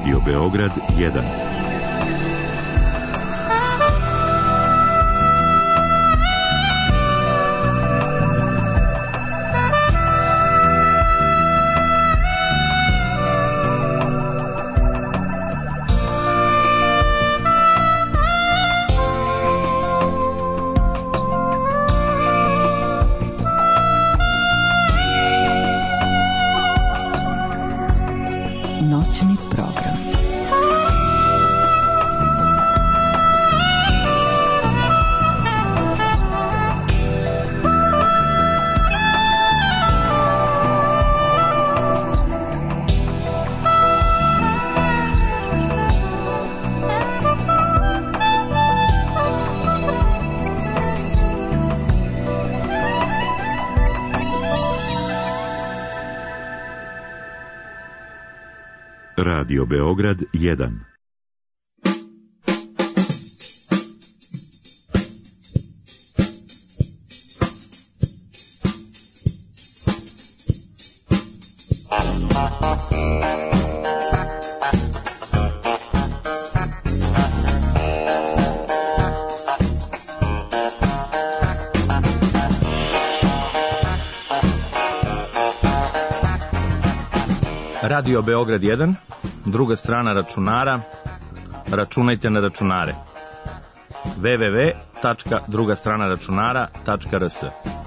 Radio Beograd 1. Noćni program. Radio Beograd 1. Radio Beograd 1, druga strana računara, računajte na računare. www.drugastranaračunara.rs.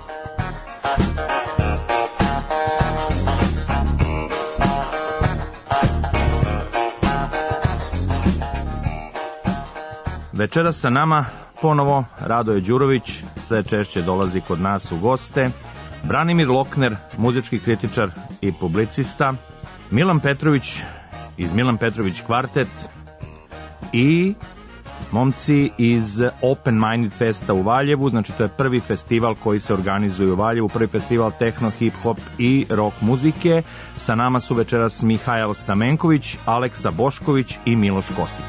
Večera sa nama ponovo Radoje Đurović, sve češće dolazi kod nas u goste, Branimir Lokner, muzički kritičar i publicista, Milan Petrović iz Milan Petrović kvartet i momci iz Open Minded Festa u Valjevu. Znači to je prvi festival koji se organizuje u Valjevu, prvi festival techno, hip hop i rock muzike. Sa nama su večeras Mihajl Stamenković, Aleksa Bošković i Miloš Kostić.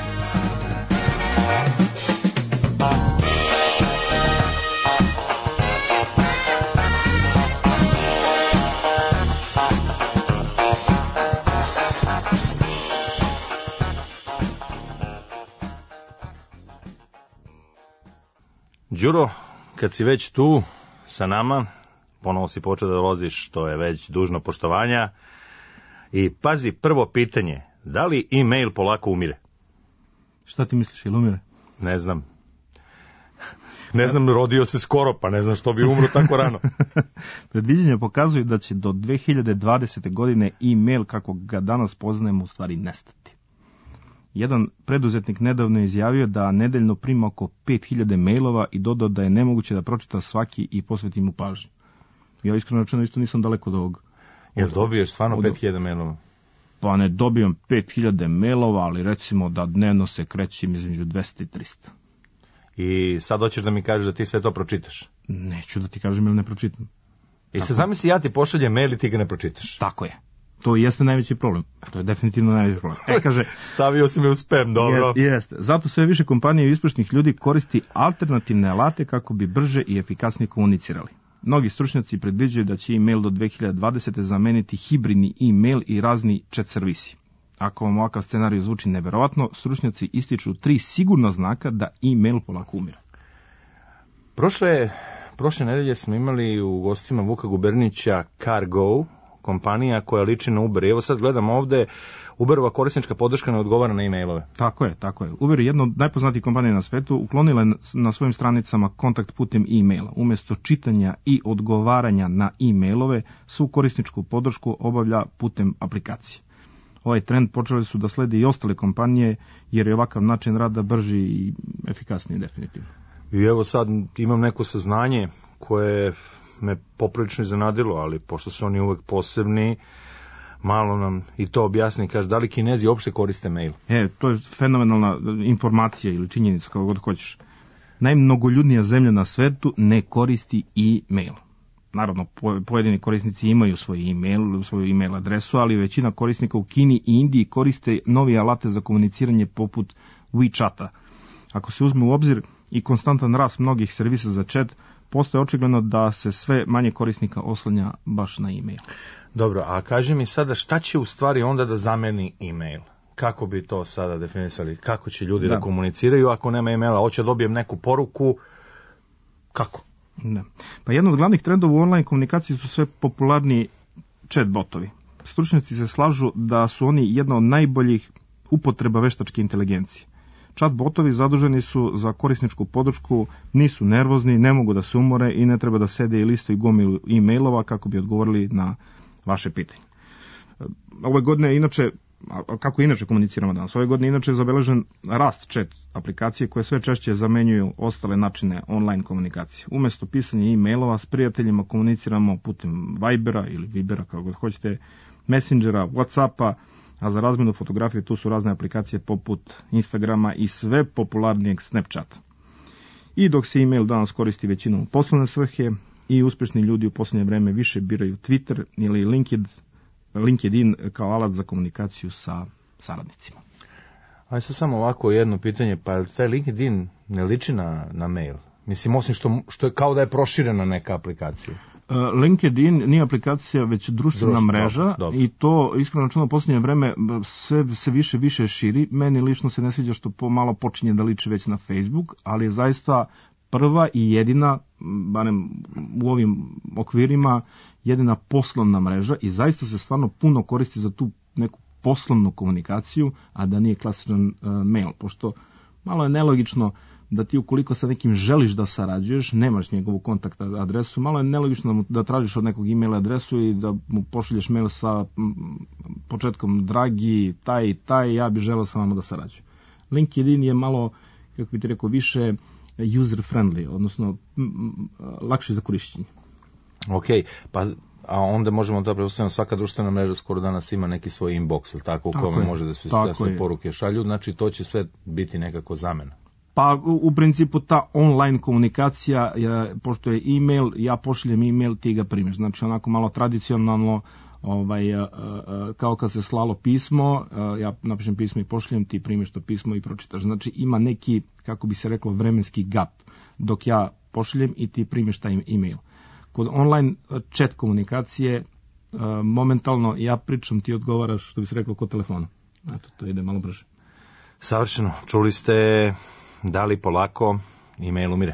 Đuro, kad si već tu sa nama, ponovo si počeo da dolaziš, što je već dužno poštovanja. I pazi, prvo pitanje, da li e-mail polako umire? Šta ti misliš, ili umire? Ne znam. Ne znam, rodio se skoro, pa ne znam što bi umro tako rano. Predviđenja pokazuju da će do 2020. godine e-mail, kako ga danas poznajemo, u stvari nestati. Jedan preduzetnik nedavno je izjavio da nedeljno prima oko 5000 mailova i dodao da je nemoguće da pročita svaki i posveti mu pažnju. Ja iskreno rečeno isto nisam daleko od ovog. Jel dobiješ stvarno 5000 mailova? Pa ne dobijam 5000 mailova, ali recimo da dnevno se krećem između 200 i 300. I sad hoćeš da mi kažeš da ti sve to pročitaš? Neću da ti kažem ili ne pročitam. I se zamisli, ja ti pošaljem mail i ti ga ne pročitaš. Tako je. To jeste najveći problem. To je definitivno najveći problem. Kaže, stavio si me u spam, dobro. Jeste. Zato sve više kompanija i uspešnih ljudi koristi alternativne alate kako bi brže i efikasnije komunicirali. Mnogi stručnjaci predviđaju da će e-mail do 2020. zameniti hibridni e-mail i razni chat servisi. Ako vam ovakav scenarij zvuči neverovatno, stručnjaci ističu 3 sigurna znaka da e-mail polako umire. Prošle nedelje smo imali u gostima Vuka Gubernića CarGo, kompanija koja liči na Uber. Evo sad gledam ovde, Uberova korisnička podrška ne odgovara na e-mailove. Tako je. Uber je jedna od najpoznatijih kompanija na svetu, uklonila je na svojim stranicama kontakt putem e-maila. Umjesto čitanja i odgovaranja na e-mailove, svu korisničku podršku obavlja putem aplikacije. Ovaj trend počeli su da slede i ostale kompanije, jer je ovakav način rada brži i efikasniji definitivno. I evo sad imam neko saznanje koje me poprilično iznenadilo, ali pošto su oni uvek posebni, malo nam i to objasni. Kaže, da li Kinezi uopšte koriste mail? To je fenomenalna informacija ili činjenica, kako god hoćeš. Najmnogoljudnija zemlja na svetu ne koristi e-mail. Naravno, pojedini korisnici imaju svoj e-mail, svoju e-mail adresu, ali većina korisnika u Kini i Indiji koriste novi alate za komuniciranje poput WeChata. Ako se uzme u obzir i konstantan rast mnogih servisa za chat, postoje očigledno da se sve manje korisnika oslanja baš na e-mail. Dobro, a kaži mi sada šta će u stvari onda da zameni e-mail? kako bi to sada definisali? Kako će ljudi da komuniciraju ako nema e-maila? Hoće dobijem neku poruku, kako? Da. Pa jedan od glavnih trendova u online komunikaciji su sve popularni chat botovi. Stručnjaci se slažu da su oni jedna od najboljih upotreba veštačke inteligencije. Chat botovi zaduženi su za korisničku podršku, nisu nervozni, ne mogu da se umore i ne treba da sede i listaju gomilu e-mailova kako bi odgovorili na vaše pitanje. Ove godine inače, kako inače komuniciramo danas, ove godine inače je zabeležen rast chat aplikacije koje sve češće zamenjuju ostale načine online komunikacije. Umesto pisanja e-mailova s prijateljima komuniciramo putem Vibera ili Vibera, kako god hoćete, Messengera, Whatsappa, a za razmenu fotografije tu su razne aplikacije poput Instagrama i sve popularnijeg Snapchata. I dok se e-mail danas koristi većinom u poslovne svrhe i uspešni ljudi u poslednje vreme više biraju Twitter ili LinkedIn kao alat za komunikaciju sa saradnicima. Ajde sad samo ovako jedno pitanje, pa taj LinkedIn ne liči na mail? Mislim, osim što je kao da je proširena neka aplikacija. LinkedIn nije aplikacija, već društvena mreža. Dobro. I to, iskreno rečeno, u posljednje vreme se više širi. Meni lično se ne sviđa što pomalo počinje da liči već na Facebook, ali je zaista prva i jedina, barem u ovim okvirima, jedina poslovna mreža i zaista se stvarno puno koristi za tu neku poslovnu komunikaciju, a da nije klasičan mail, pošto malo je nelogično da ti ukoliko sa nekim želiš da sarađuješ, nemaš njegovu kontakt adresu, malo je nelogično da tražiš od nekog e-mail adresu i da mu pošalješ mail sa početkom dragi, taj, ja bih želeo sa vama da sarađujem. LinkedIn je malo, kako bi ti rekao, više user friendly, odnosno lakše za korišćenje. Ok, pa a onda možemo da prepostavimo, svaka društvena mreža skoro danas ima neki svoj inbox, ili tako, u kome može da se poruke šalju, znači to će sve biti nekako zamena. Pa u principu ta online komunikacija, pošto je e-mail, ja pošaljem e-mail, ti ga primiš. Znači onako malo tradicionalno, kao kad se slalo pismo, ja napišem pismo i pošaljem, ti primiš to pismo i pročitaš. Znači ima neki, kako bi se reklo, vremenski gap dok ja pošaljem i ti primiš taj e-mail. Kod online chat komunikacije, momentalno ja pričam, ti odgovaraš, što bi se reklo, kod telefona. Eto, to ide malo brže. Savršeno. Čuli ste da li polako e-mail umire?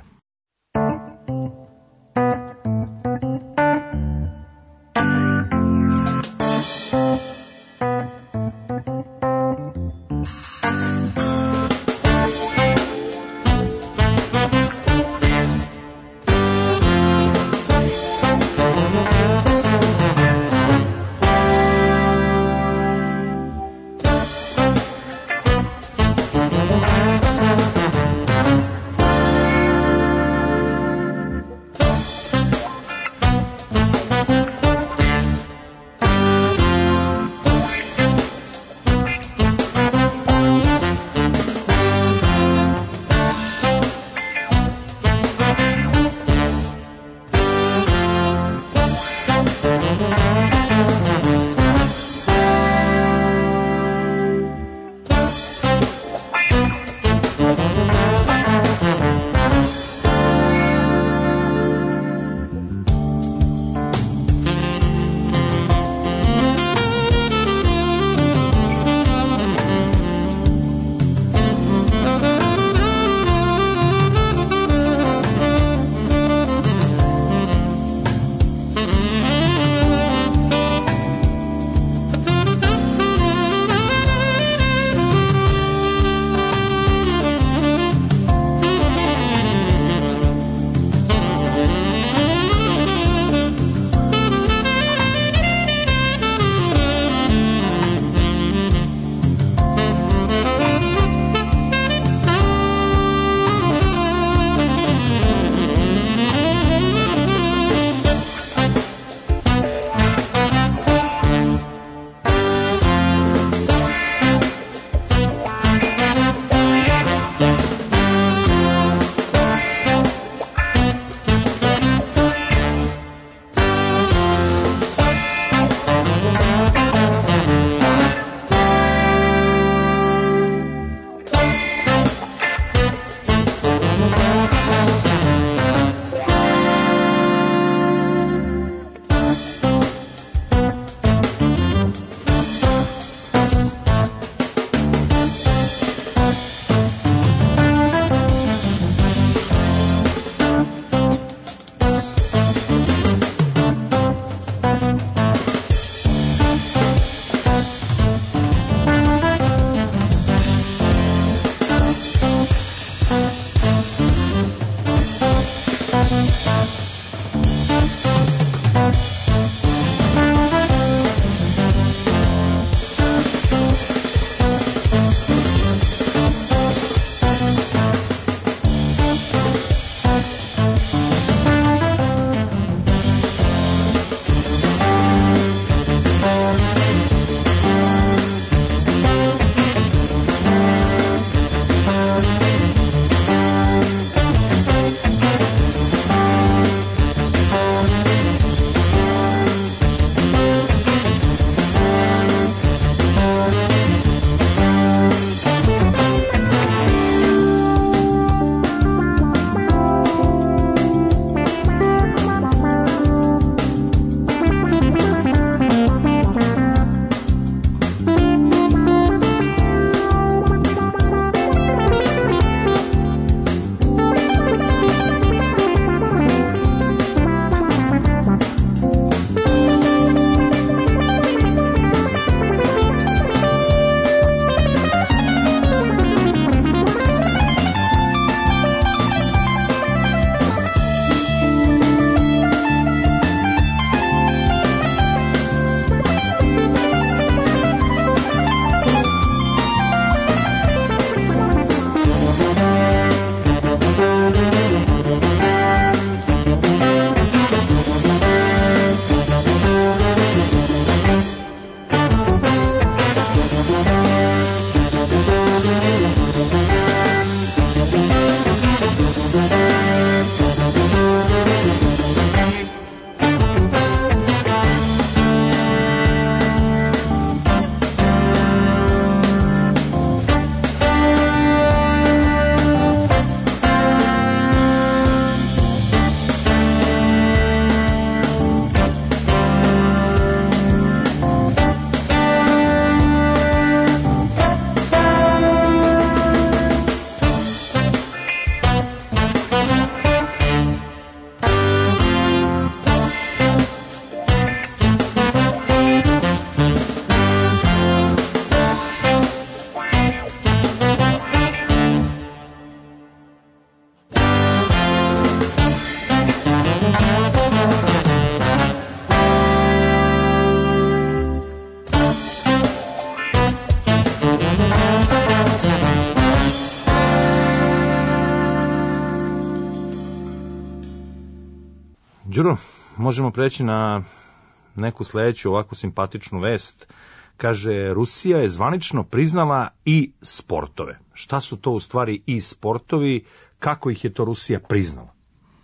Đuro, možemo preći na neku sledeću ovako simpatičnu vest. Kaže, Rusija je zvanično priznala i sportove. Šta su to u stvari i sportovi? Kako ih je to Rusija priznala?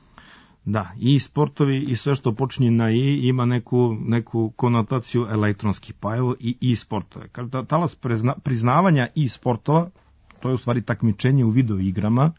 Da, i sportovi i sve što počinje na i ima neku konotaciju elektronski, pa evo i sportove. Kada talas priznavanja i sportova, to je u stvari takmičenje u video igrama,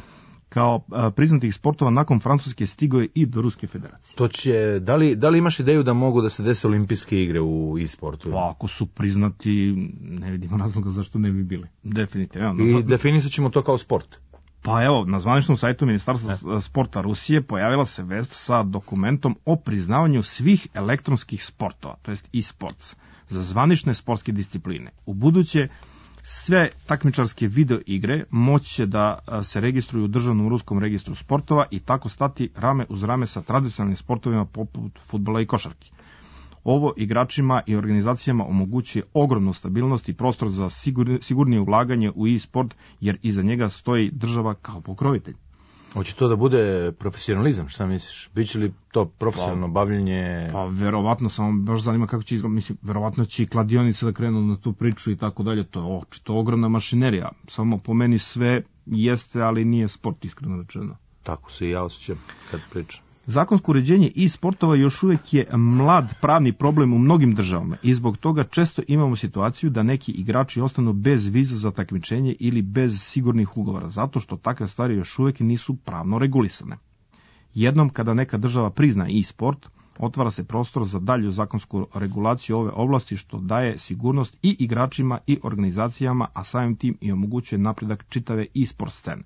kao priznatih sportova nakon Francuske stigo je i do Ruske federacije. To će, da li imaš ideju da mogu da se dese olimpijske igre u e-sportu? Pa ako su priznati, ne vidimo razloga zašto ne bi bili. Definitivno. I definisat ćemo to kao sport? Pa evo, na zvaničnom sajtu Ministarstva sporta Rusije pojavila se vest sa dokumentom o priznavanju svih elektronskih sportova, to jest e-sports, za zvanične sportske discipline. U buduće sve takmičarske video igre moći će da se registruju u državnom ruskom registru sportova i tako stati rame uz rame sa tradicionalnim sportovima poput fudbala i košarke. Ovo igračima i organizacijama omogućuje ogromnu stabilnost i prostor za sigurnije ulaganje u e-sport, jer iza njega stoji država kao pokrovitelj. Hoće to da bude profesionalizam, šta misliš? Biće li to profesionalno bavljenje? Pa verovatno, samo baš zanima kako će izgledati. Mislim, verovatno će i kladionice da krenu na tu priču i tako dalje. To je očito ogromna mašinerija. Samo po meni sve jeste, ali nije sport, iskreno rečeno. Tako se i ja osjećam kad pričam. Zakonsko uređenje e-sportova još uvijek je mlad pravni problem u mnogim državama i zbog toga često imamo situaciju da neki igrači ostanu bez viza za takmičenje ili bez sigurnih ugovora, zato što takve stvari još uvijek nisu pravno regulisane. Jednom kada neka država prizna e-sport, otvara se prostor za dalju zakonsku regulaciju ove oblasti, što daje sigurnost i igračima i organizacijama, a samim tim i omogućuje napredak čitave e-sport scene.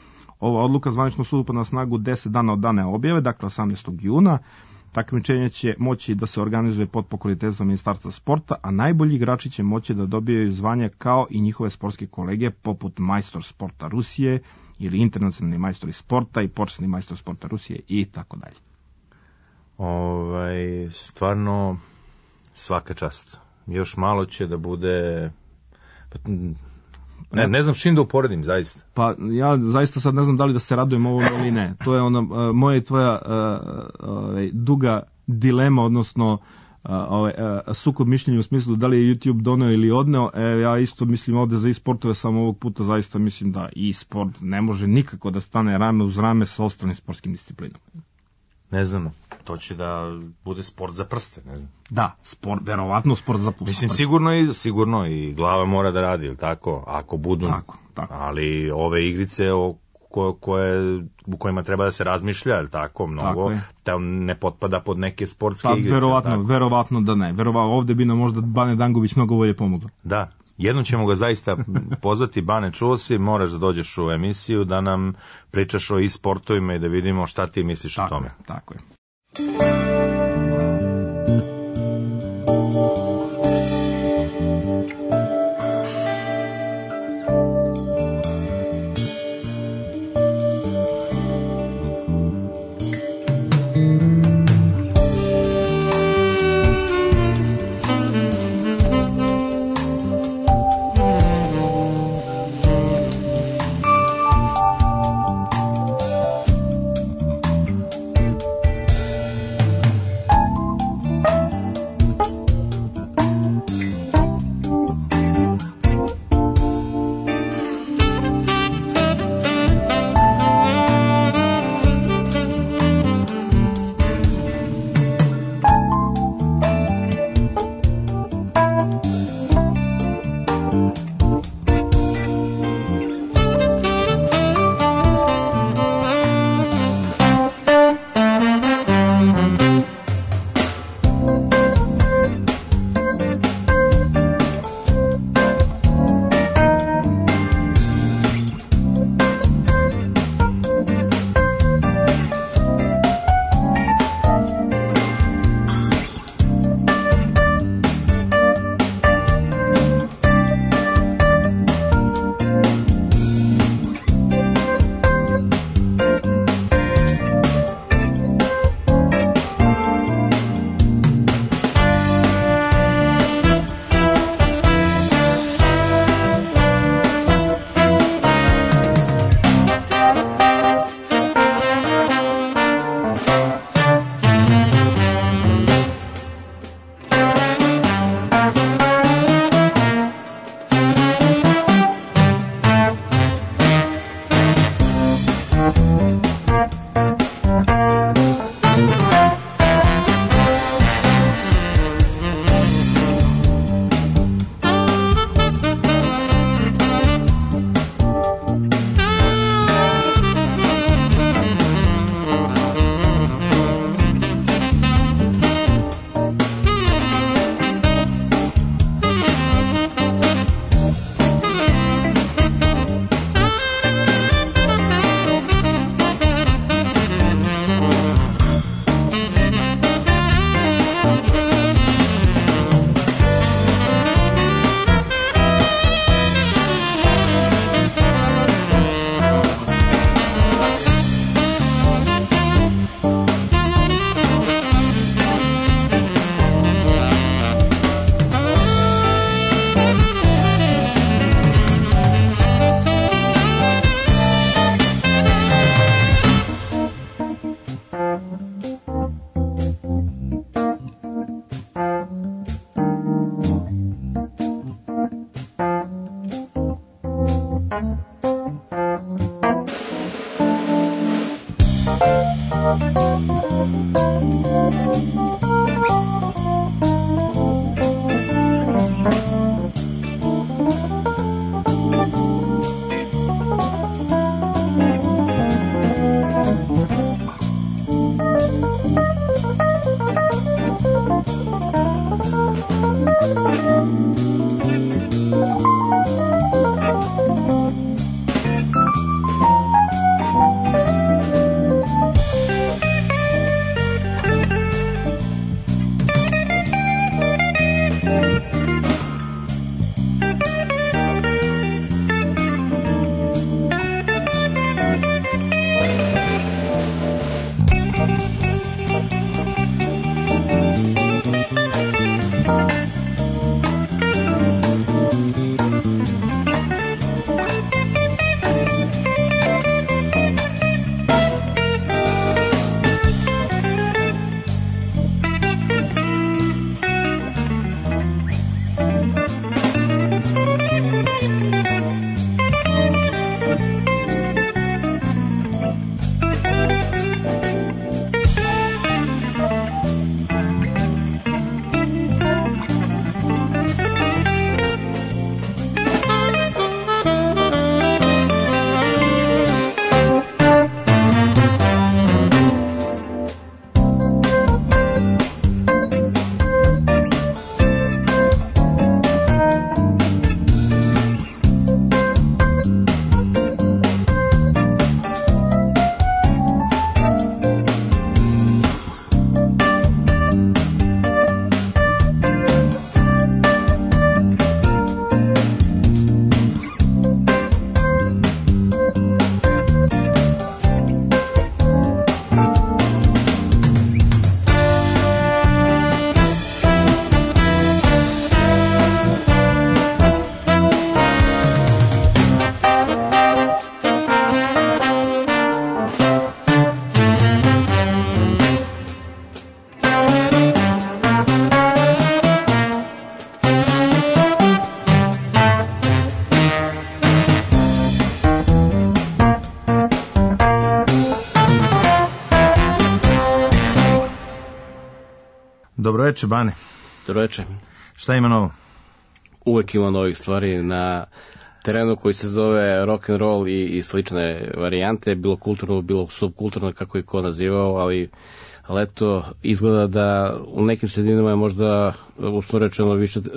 Ova odluka zvanično stupa na snagu 10 dana od dana objave, dakle 18. juna. Takmičenje će moći da se organizuje pod pokroviteljstvom Ministarstva sporta, a najbolji igrači će moći da dobijaju zvanja kao i njihove sportske kolege, poput majstor sporta Rusije ili internacionalni majstori sporta i počasni majstor sporta Rusije i tako dalje. Stvarno svaka čast. Još malo će da bude... Ne znam s čim da uporedim, zaista. Pa ja zaista sad ne znam da li da se radujem ovo ili ne. To je ona moja i tvoja duga dilema, odnosno sukob mišljenja u smislu da li je YouTube doneo ili odneo. Ja isto mislim ovde za e-sportove, samo ovog puta zaista mislim da e-sport ne može nikako da stane rame uz rame sa ostalim sportskim disciplinama. Ne znam, to će da bude sport za prste, ne znam. Da, verovatno sport za prste. Mislim, sigurno i glava mora da radi, ili tako, ako budu. Tako. Ali ove igrice u kojima treba da se razmišlja, ili tako, mnogo, to ne potpada pod neke sportske igrice. Verovatno da ne. Ovde bi nam možda Bane Dangubić mnogo bolje pomogao. Da. Jednom ćemo ga zaista pozvati. Bane, čuo si, moraš da dođeš u emisiju da nam pričaš o e-sportovima i da vidimo šta ti misliš o tome. Tako je. Dobroveče, Bane. Dobroveče. Šta ima novo? Uvek ima novih stvari na terenu koji se zove rock and roll i slične varijante, bilo kulturno, bilo subkulturno, kako je ko nazivao, ali eto, izgleda da u nekim sredinama je možda uslovno rečeno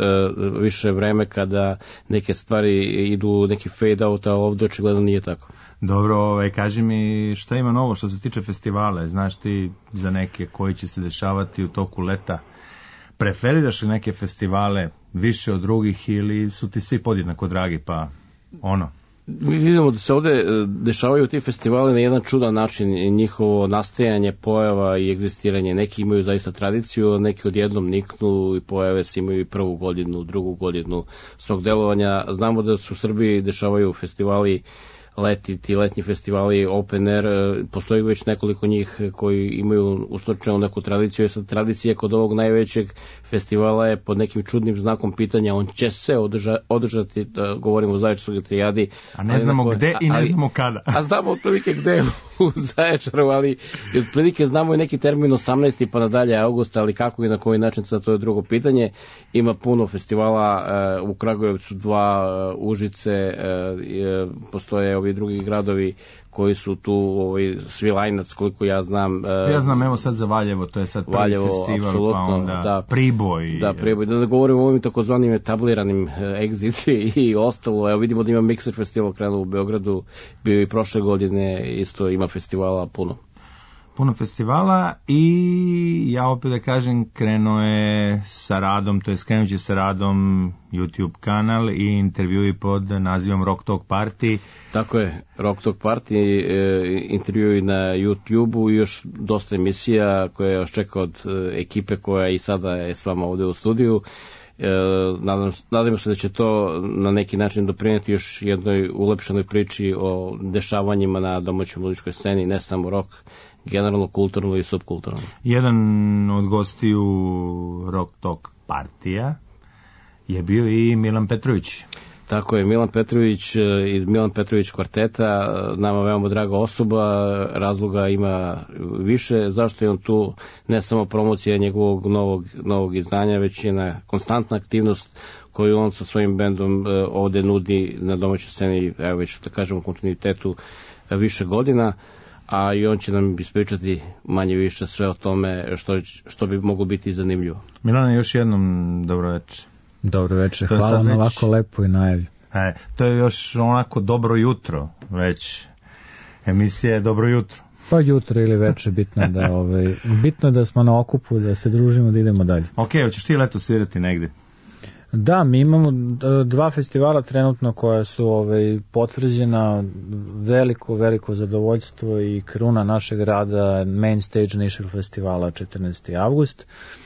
više vreme kada neke stvari idu neki fade out, a ovdje očigledno nije tako. Dobro, kaži mi šta ima novo što se tiče festivale, znaš ti za neke koji će se dešavati u toku leta, preferiraš li neke festivale više od drugih ili su ti svi podjednako dragi, pa ono? Mi vidimo da se ovde dešavaju ti festivali na jedan čudan način i njihovo nastajanje, pojava i egzistiranje. Neki imaju zaista tradiciju, neki odjednom niknu i pojave se imaju i prvu godinu, drugu godinu svog delovanja. Znamo da se u Srbiji dešavaju festivali ti letnji festivali open air, postoji već nekoliko njih koji imaju ustorčenu neku tradiciju, sad tradicija kod ovog najvećeg festivala je pod nekim čudnim znakom pitanja, on će se održati, govorimo o Zaječarskoj trijadi. A ne znamo gde i ne znamo kada. A znamo otprilike gde u Zaječaru, ali otprilike znamo i neki termin 18. pa nadalje augusta, ali kako i na koji način, sad to je drugo pitanje. Ima puno festivala, u Kragujevcu 2, Užice, postoje ovi drugi gradovi koji su tu, Svilajnac, koliko ja znam. Ja znam, evo sad za Valjevo, to je sad prvi festival, pa onda Priboj. Da, Priboj. Da govorimo o ovim takozvanim etabliranim exit i ostalo. Evo vidimo da ima Mixer festival krenuo u Beogradu, bio i prošle godine, isto ima festivala puno. Puno festivala i ja opet da kažem, krenuo je sa radom, to je krenut će sa radom YouTube kanal i intervjui pod nazivom Rock Talk Party. Tako je, Rock Talk Party, intervjui na YouTube-u i još dosta emisija koje još čeka od ekipe koja i sada je s vama ovde u studiju. Nadamo se da će to na neki način doprinijeti još jednoj ulepšanoj priči o dešavanjima na domaćoj muzičkoj sceni, ne samo rock, generalno kulturno i subkulturno. Jedan od gostiju Rock Talk Partija je bio i Milan Petrović. Tako je, Milan Petrović iz Milan Petrović kvarteta, nama veoma draga osoba, razloga ima više, zašto je on tu, ne samo promocija njegovog novog izdanja, već je na konstantna aktivnost koju on sa svojim bendom ovde nudi na domaćoj sceni, evo već da kažem u kontinuitetu više godina. a i on će nam ispričati manje više sve o tome što bi moglo biti zanimljivo. Milane, još jednom dobro večer. Dobro večer, hvala na ovako lepo i najavi. To je još onako dobro jutro, već emisija je dobro jutro. Pa jutro ili večer, bitno je da smo na okupu, da se družimo, da idemo dalje. Ok, hoćeš ti leto svirati negdje? Da, mi imamo 2 festivala trenutno koja su potvrđena, veliko zadovoljstvo i kruna našeg rada, Main Stage National Festivala 14. avgust,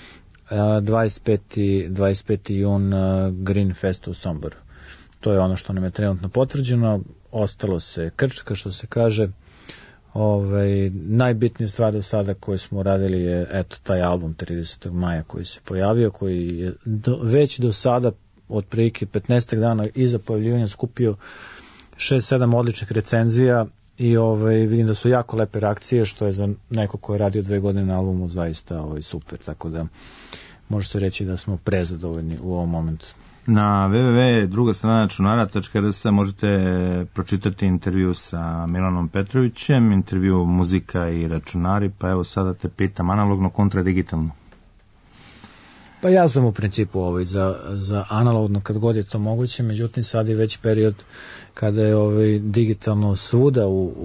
25. jun Green Fest u Somboru. To je ono što nam je trenutno potvrđeno, ostalo se krčka, što se kaže. Najbitnija stvar do sada koju smo radili je taj album 30. maja koji se pojavio, koji je već do sada otprilike 15 dana iza pojavljivanja skupio 6-7 odličnih recenzija i vidim da su jako lepe reakcije, što je za neko ko je radio 2 godine na albumu zaista super, tako da može se reći da smo prezadovoljni u ovom momentu. Na www.drugastrana.rs možete pročitati intervju sa Milanom Petrovićem, intervju Muzika i računari, pa evo sada te pitam, analogno kontra digitalno? Pa ja sam u principu za analogno kad god je to moguće, međutim sad je već period kada je digitalno svuda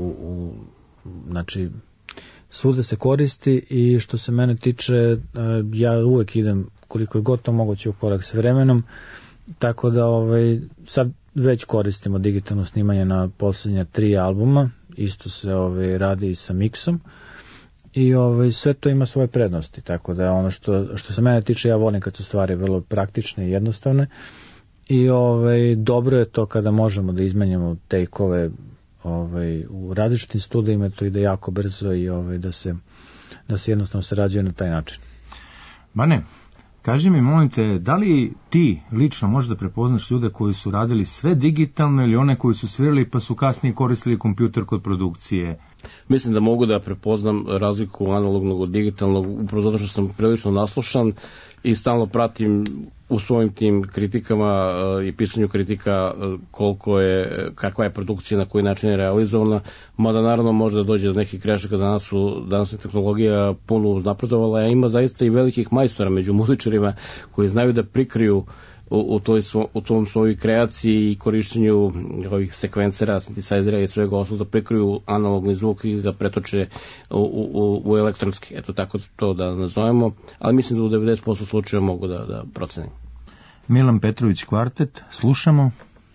znači svuda se koristi i što se mene tiče ja uvek idem koliko je god to moguće u korak s vremenom. Tako da sad već koristimo digitalno snimanje na posljednja 3 albuma, isto se radi i sa miksom i sve to ima svoje prednosti, tako da ono što se mene tiče ja volim kad su stvari vrlo praktične i jednostavne i dobro je to kada možemo da izmenjamo take-ove u različitim studijima, to ide jako brzo i da se jednostavno sarađuje na taj način. Bane, kaži mi, molim te, da li ti lično možeš da prepoznaš ljude koji su radili sve digitalno ili one koji su svirali pa su kasnije koristili kompjuter kod produkcije? Mislim da mogu da prepoznam razliku analognog od digitalnog, upravo zato što sam prilično naslušan i stalno pratim u svojim tim kritikama i pisanju kritika kakva je produkcija, na koji način je realizovana, mada naravno može da dođe do nekih grešaka, danas je tehnologija puno uznapredovala, a ima zaista i velikih majstora među muzičarima koji znaju da prikriju u tom svojoj kreaciji i korišćenju ovih sekvencera, sintesajzera i svega osnovno, da prikriju analogni zvuk i da pretoče u elektronski, eto tako to da nazovemo, ali mislim da u 90% slučajeva mogu da procenim. Milan Petrović kvartet, slušamo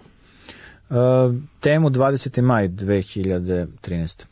temu 20. maj 2013.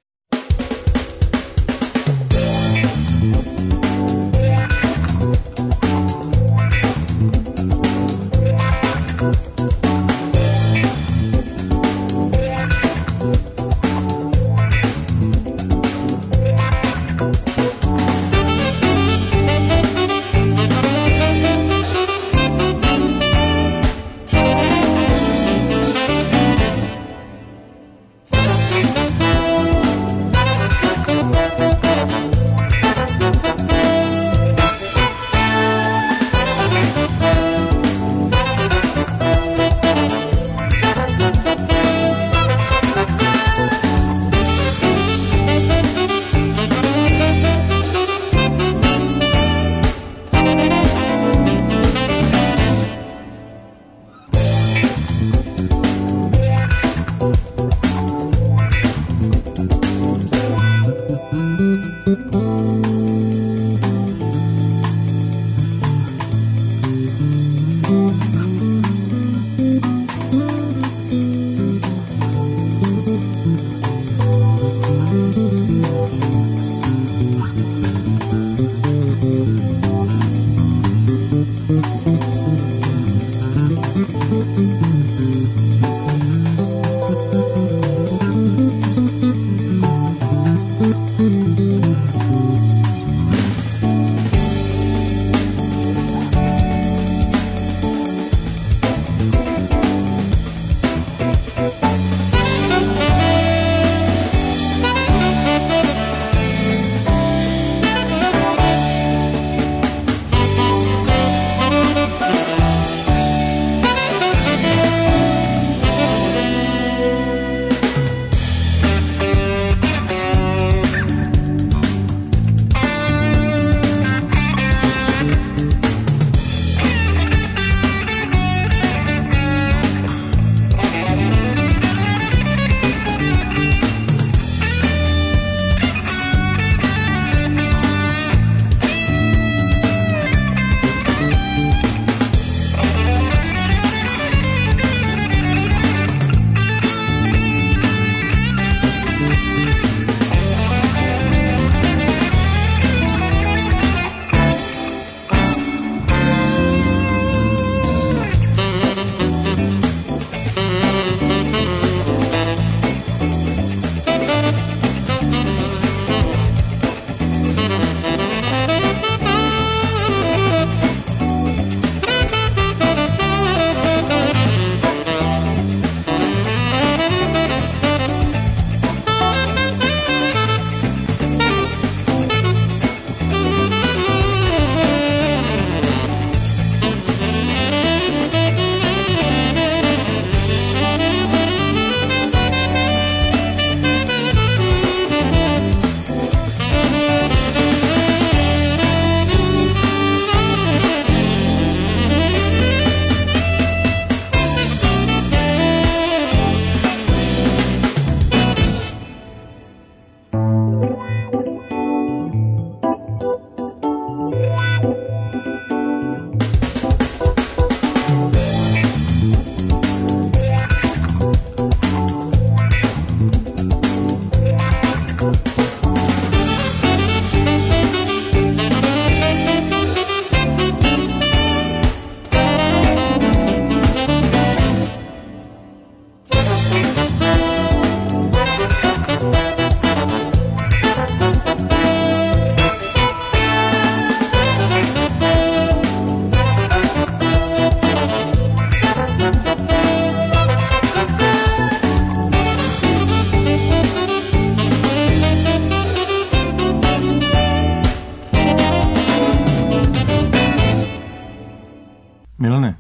Milane,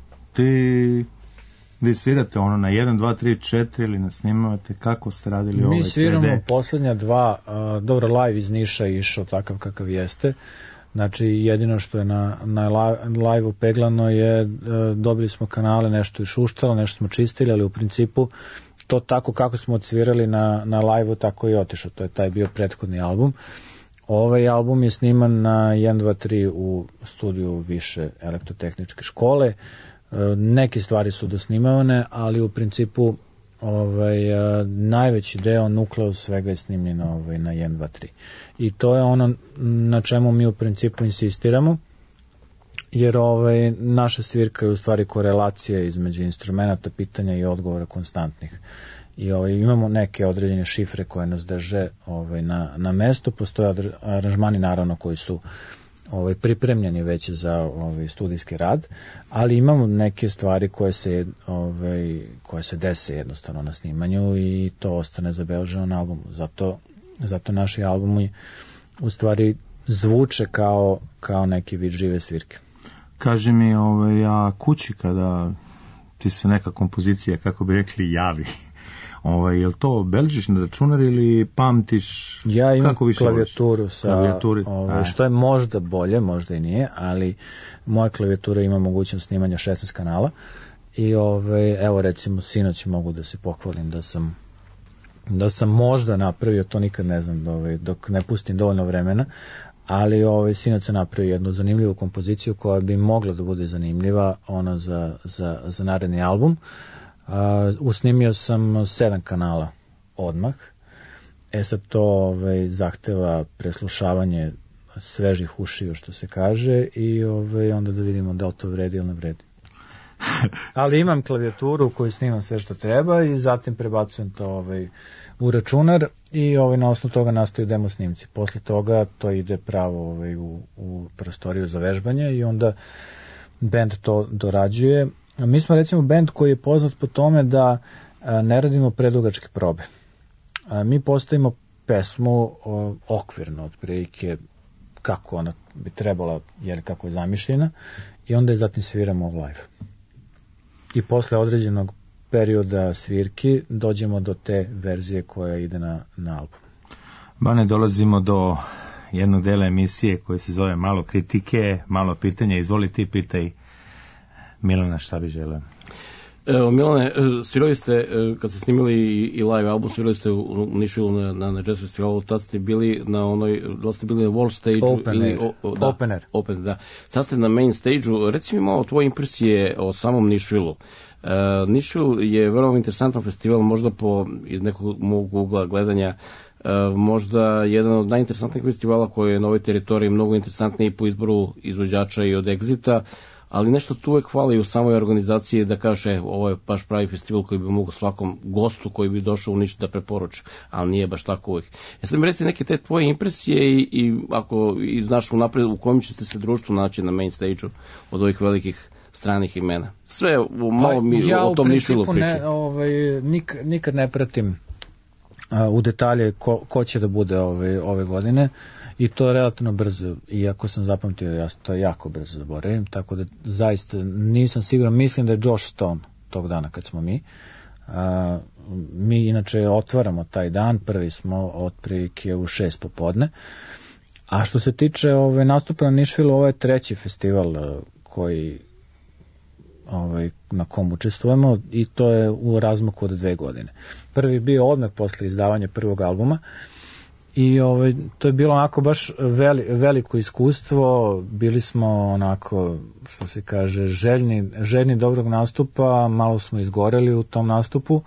vi svirate ono na 1, 2, 3, 4 ili nas snimavate, kako ste radili ovaj CD? Mi sviramo poslednja dva, dobro, live iz Niša je išao takav kakav jeste, znači jedino što je na live-u peglano je, dobili smo kanale, nešto je šuštalo, nešto smo čistili, ali u principu to tako kako smo odsvirali na live-u, tako je otišao, to je taj bio prethodni album. Ovaj album je sniman na 1, 2, 3 u studiju više elektrotehničke škole. Neke stvari su dosnimavane, ali u principu najveći deo nukleus svega je snimljen na 1, 2, 3. I to je ono na čemu mi u principu insistiramo, jer naša svirka je u stvari korelacija između instrumenta, pitanja i odgovora konstantnih. I imamo neke određene šifre koje nas drže na mestu, postoje aranžmani naravno koji su pripremljeni već za studijski rad, ali imamo neke stvari koje se dese jednostavno na snimanju i to ostane zabeleženo na albumu. Zato naši albumi u stvari zvuče kao neki vid žive svirke. Kaži mi, a kući kada ti se neka kompozicija, kako bi rekli, javi, je li to beležiš na računar ili pamtiš? Ja imam klavijaturu što je možda bolje, možda i nije, ali moja klavijatura ima mogućnost snimanja 16 kanala i evo recimo sinoć mogu da se pohvalim da sam možda napravio, to nikad ne znam dok ne pustim dovoljno vremena, ali sinoć sam napravio jednu zanimljivu kompoziciju koja bi mogla da bude zanimljiva ona za naredni album. Usnimio sam 7 kanala odmah. Sad to zahteva preslušavanje svežih ušiju, što se kaže, i onda da vidimo da li to vredi ili ne vredi. Ali imam klavijaturu u kojoj snimam sve što treba i zatim prebacujem to u računar i na osnovu toga nastaju demo snimci. Posle toga to ide pravo u prostoriju za vežbanje i onda bend to dorađuje. Mi smo recimo bend koji je poznat po tome da ne radimo predugačke probe. Mi postavimo pesmu okvirno, otprilike kako ona bi trebala, jer kako je zamišljena, i onda je zatim sviramo live. I posle određenog perioda svirki dođemo do te verzije koja ide na album. Bane, dolazimo do jednog dela emisije koji se zove Malo kritike, malo pitanja. Izvoli ti, pitaj Milana šta bi želeo. Evo, Milane, svirali ste, kad ste snimili i live album, svirali ste u Nišu na jazz festivalu, tad ste bili na da ste bili na wall stage-u? Open, da. Sad ste na main stage-u. Reci mi malo tvoje impresije o samom Nišvilu. Nišvil je vrlo interesantan festival, možda iz nekog mog ugla gledanja, možda jedan od najinteresantnijih festivala koji je na ovoj teritoriji mnogo interesantniji po izboru izvođača i od Exita, ali nešto tu uvek hvali u samoj organizaciji da kaže ovo je baš pravi festival koji bi mogao svakom gostu koji bi došao u Niš da preporuči, ali nije baš tako uvek. Sad mi reci neke te tvoje impresije i ako znaš unapred u kojem ćete se društvu naći na main stage-u od ovih velikih stranih imena. Sve malo mi o tom Nišvilu pričam. Nikad ne pratim u detalje ko će da bude ove godine. I to je relativno brzo, iako sam zapamtio, ja to jako brzo zaboravim, tako da zaista nisam siguran, mislim da je Josh Stone tog dana kad smo mi. Mi inače otvaramo taj dan, prvi smo otprilike u 6 popodne. A što se tiče nastupa na Nišvilu, ovo je treći festival na kom učestvujemo i to je u razmaku od 2 godine. Prvi bio odmah posle izdavanja prvog albuma. I to je bilo onako baš veliko iskustvo, bili smo onako, što se kaže, željni dobrog nastupa, malo smo izgoreli u tom nastupu,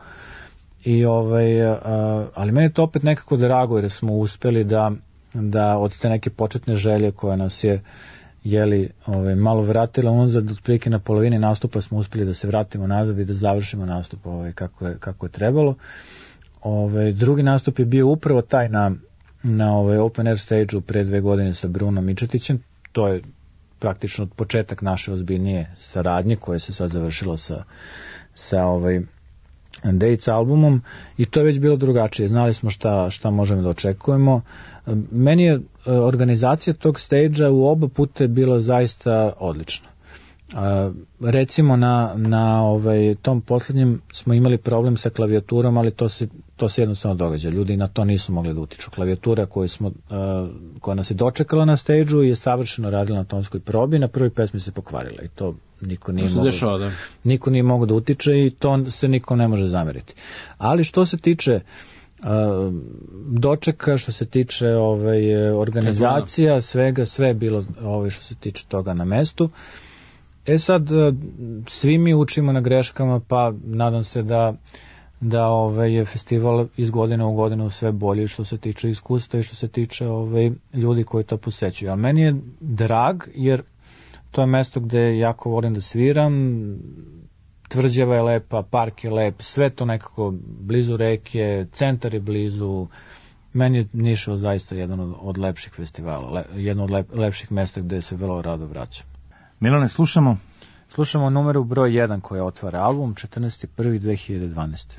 ali meni je to opet nekako drago jer smo uspeli da od te neke početne želje koja nas je malo vratila unazad, otprilike na polovini nastupa smo uspeli da se vratimo nazad i da završimo nastup kako je trebalo. Drugi nastup je bio upravo taj na open air stage-u pre 2 godine sa Brunom Mičetićem. To je praktično početak naše ozbiljnije saradnje koje se sad završilo sa Dates albumom i to je već bilo drugačije. Znali smo šta možemo da očekujemo. Meni je organizacija tog stage-a u oba puta bila zaista odlična. Recimo na tom poslednjem smo imali problem sa klavijaturom, ali to se jednostavno događa. Ljudi na to nisu mogli da utiču. Klavijatura koja nas je dočekala na stage-u je savršeno radila na tonskoj probi, na prvoj pesmi se pokvarila i to niko nije mogao da utiče i to se nikom ne može zameriti. Ali što se tiče dočeka, što se tiče organizacija, sve je bilo što se tiče toga na mestu. Sad, svi mi učimo na greškama, pa nadam se da je festival iz godine u godinu sve bolji što se tiče iskustva i što se tiče ljudi koji to posećuju. A meni je drag, jer to je mesto gde jako volim da sviram, tvrđava je lepa, park je lep, sve to nekako blizu reke, centar je blizu. Meni je Niševo zaista jedan od lepših festivala, jedno od lepših mesta gde se vrlo rado vraćam. Milane, slušamo? Slušamo numeru broj 1 koja otvara album 14.1.2012.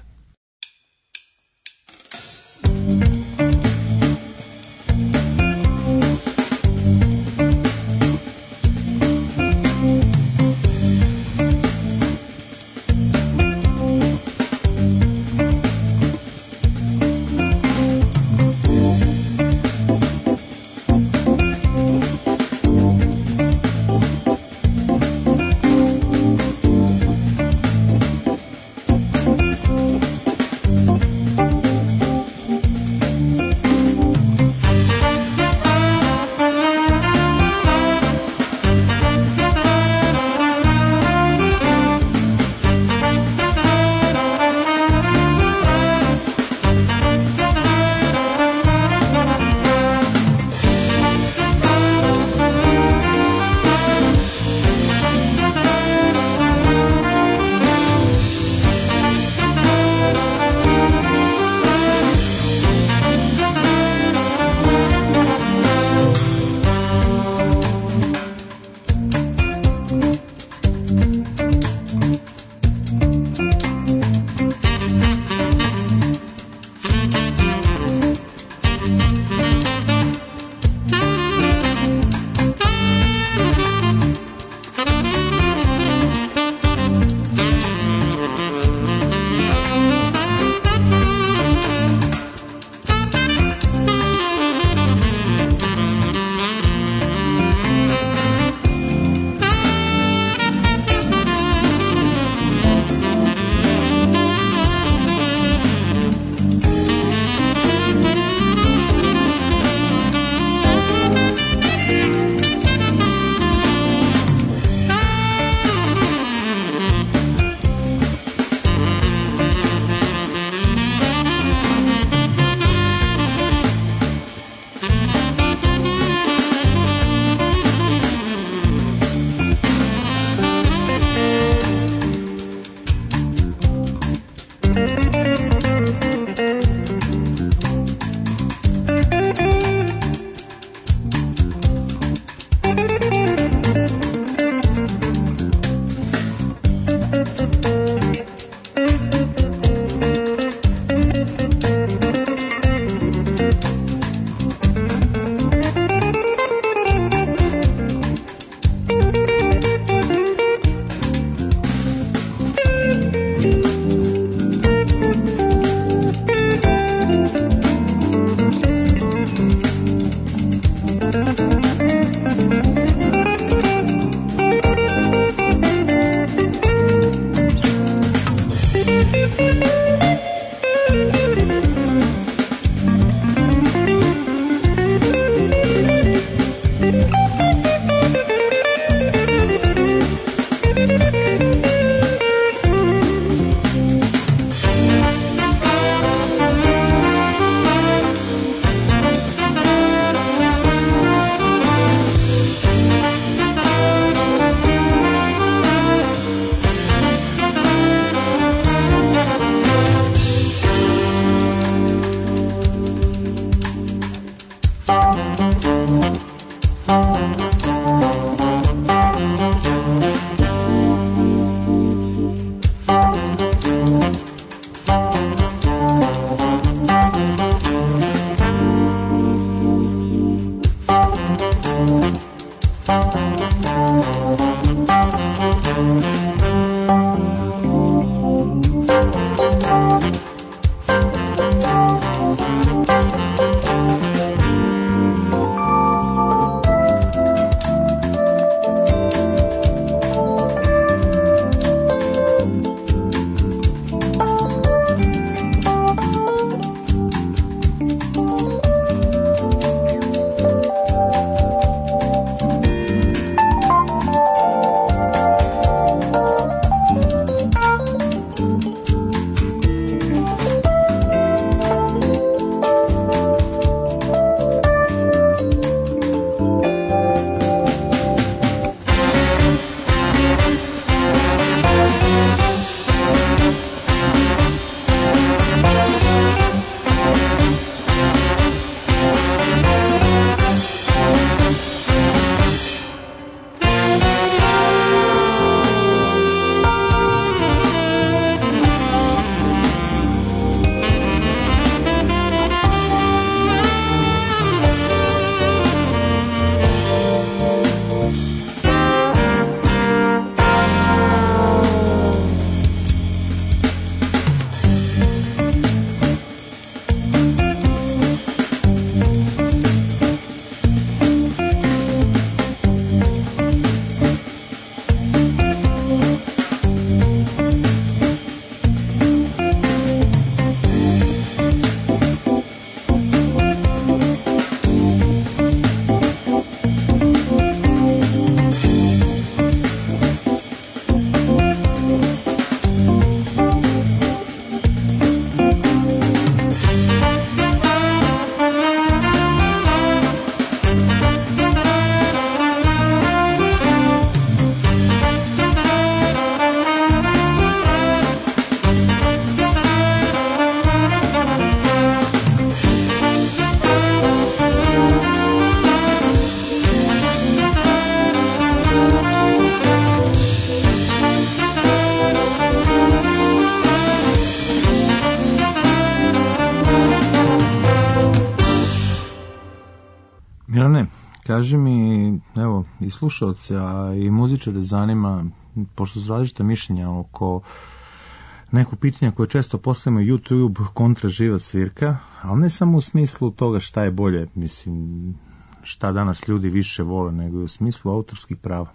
Kaži mi, evo, i slušalce, a i muzičare zanima, pošto su različita mišljenja oko neko pitanja koje često postavimo YouTube kontra živa svirka, ali ne samo u smislu toga šta je bolje, mislim, šta danas ljudi više vole, nego i u smislu autorskih prava.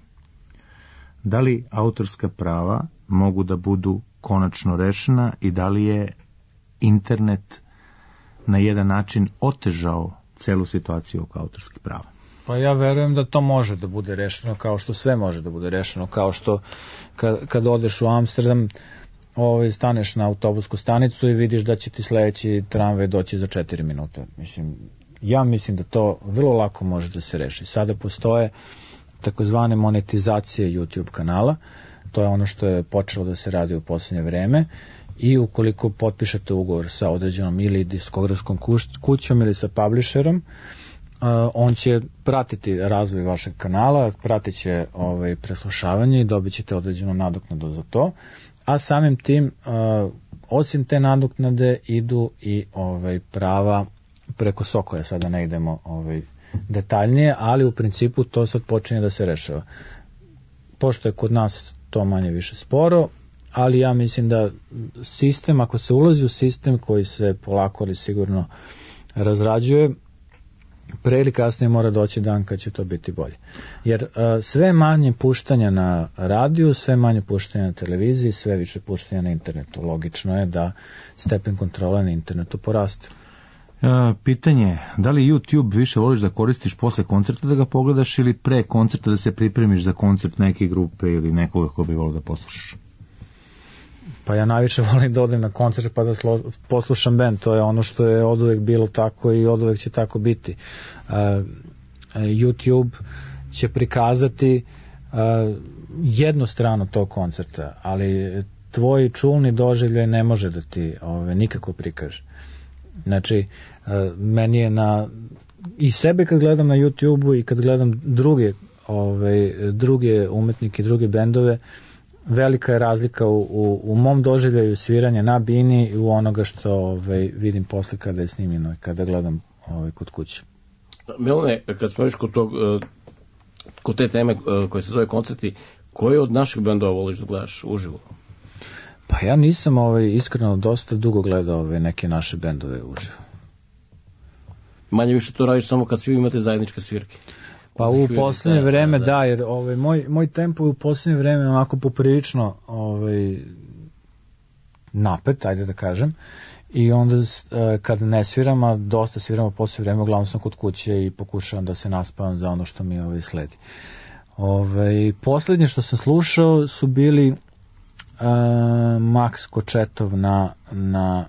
Da li autorska prava mogu da budu konačno rešena i da li je internet na jedan način otežao celu situaciju oko autorskih prava? Pa ja verujem da to može da bude rešeno, kao što sve može da bude rešeno, kao što kad odeš u Amsterdam, staneš na autobusku stanicu i vidiš da će ti sledeći tramvaj doći za 4 minuta. Ja mislim da to vrlo lako može da se reši. Sada postoje takozvane monetizacije YouTube kanala, to je ono što je počelo da se radi u poslednje vreme, i ukoliko potpišete ugovor sa određenom ili diskografskom kućom ili sa publisherom, on će pratiti razvoj vašeg kanala, pratit će preslušavanje i dobit ćete određenu nadoknadu za to, a samim tim, osim te nadoknade, idu i prava preko Sokoja, sada ne idemo detaljnije, ali u principu to sad počinje da se rešava. Pošto je kod nas to manje više sporo, ali ja mislim da sistem, ako se ulazi u sistem koji se polako ali sigurno razrađuje, pre ili kasnije mora doći dan kad će to biti bolje. Jer sve manje puštanja na radiju, sve manje puštanja na televiziji, sve više puštanja na internetu. Logično je da stepen kontrole na internetu poraste. Pitanje, da li YouTube više voliš da koristiš posle koncerta da ga pogledaš ili pre koncerta da se pripremiš za koncert neke grupe ili nekoga ko bi volio da poslušaš? Pa ja najviše volim da odem na koncert pa da poslušam band, to je ono što je oduvek bilo tako i oduvek će tako biti. YouTube će prikazati jednu stranu tog koncerta, ali tvoj čulni doživljaj ne može da ti nikako prikaže. Znači, meni je i sebe kad gledam na YouTube-u i kad gledam druge umetnike, druge bendove, velika je razlika u mom doživljaju sviranja na bini i u onoga što vidim posle kada je snimljeno i kada gledam kod kuće. Milane, kad smo još kod te teme koje se zove koncerti, koji od naših bendova voliš da gledaš uživo? Pa ja nisam iskreno dosta dugo gledao neke naše bendove uživo. Manje više to radiš samo kad svi imate zajedničke svirke. Pa u poslednje vreme da, jer moj tempo je u poslednje vreme onako poprilično napet, ajde da kažem, i onda kad ne sviram, a dosta sviram u poslednje vreme, uglavnom sam kod kuće i pokušavam da se naspavam za ono što mi sledi. Poslednje što sam slušao su bili Max Kočetov na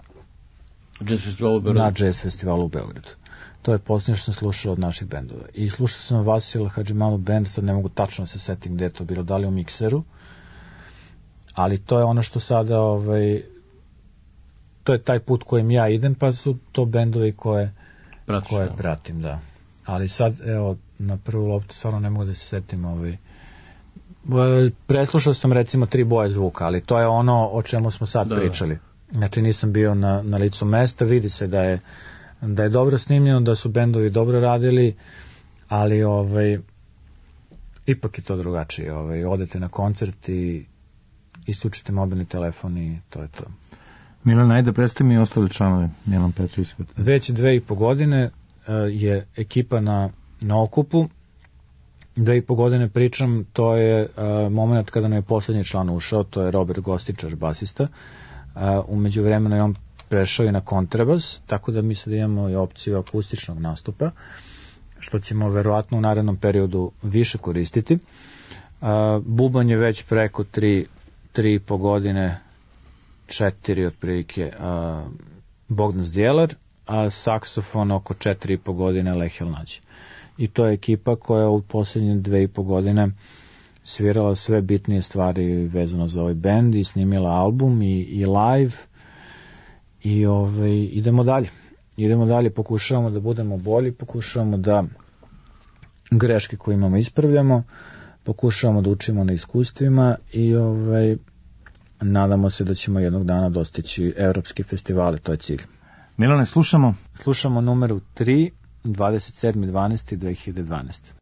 Jazz festivalu u Beogradu. To je posljednje što sam slušao od naših bendova. I slušao sam Vasila Hadžimalu band, sad ne mogu tačno se setim gde je to bilo, da li u mikseru, ali to je ono što sada, to je taj put kojim ja idem, pa su to bendovi koje pratim, da. Ali sad, evo, na prvu loptu stvarno ne mogu da se setim, preslušao sam recimo 3 boje zvuka, ali to je ono o čemu smo sad pričali. Znači nisam bio na licu mesta, vidi se da je dobro snimljeno, da su bendovi dobro radili, ali ipak je to drugačije. Odete na koncert i isučite mobilni telefon i to je to. Milan, ajde predstavi mi ostali članovi Milan Petrović. Već 2,5 godine je ekipa na okupu. 2,5 godine pričam, to je moment kada nam je poslednji član ušao, to je Robert Gostičar, basista. U međuvremenu je on prešao i na kontrabas, tako da mi sad imamo i opciju akustičnog nastupa, što ćemo verovatno u narednom više koristiti. Bubanj je već preko 3,5 godine, 4 otprilike, Bogdan Zdjelar, a saksofon oko 4,5 godine Lehel Nađe. I to je ekipa koja u poslednje 2,5 godine svirala sve bitnije stvari vezano za ovaj band i snimila album i live i idemo dalje, pokušavamo da budemo bolji, pokušavamo da greške koje imamo ispravljamo, pokušavamo da učimo na iskustvima i nadamo se da ćemo jednog dana dostići evropski festivale, to je cilj. Milane, slušamo numeru 3 27.12.2012.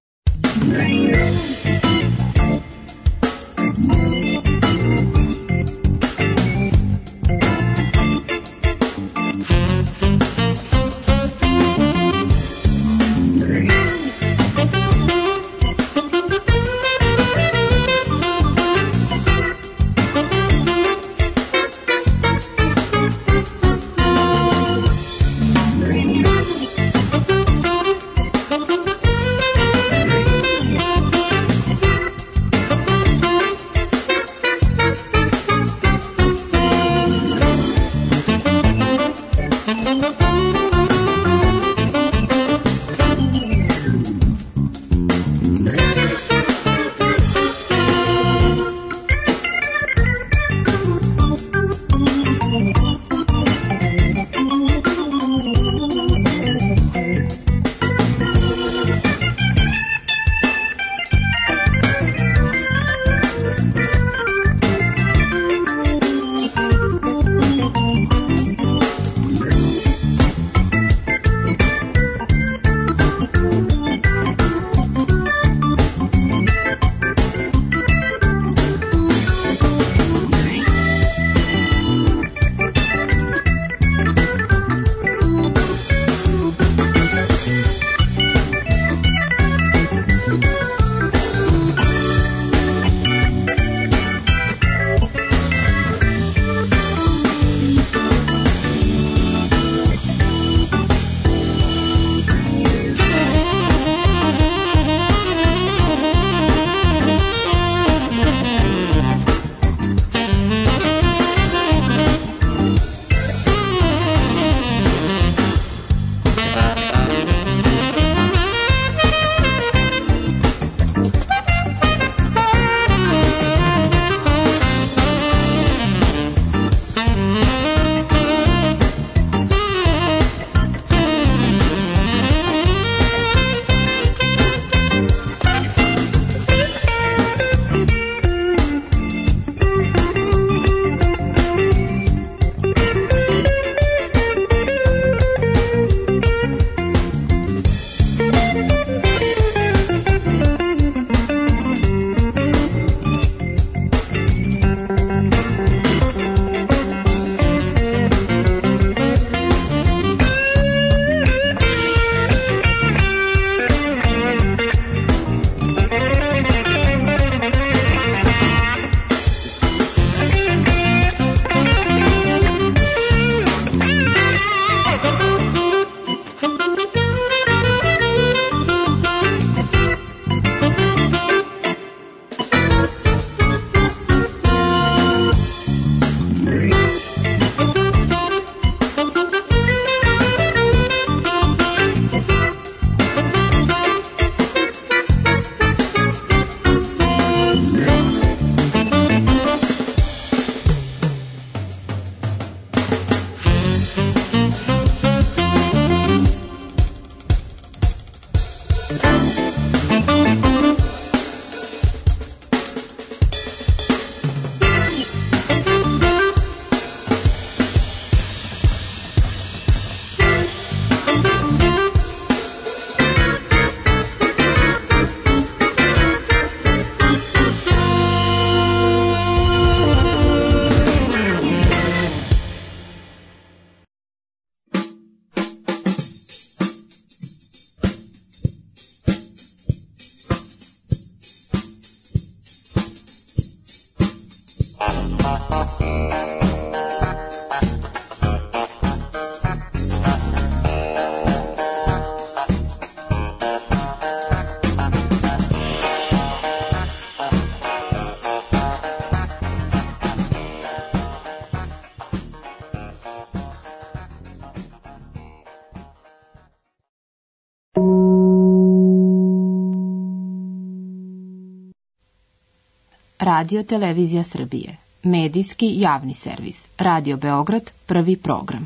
Radio Televizija Srbije. Medijski javni servis. Radio Beograd, prvi program.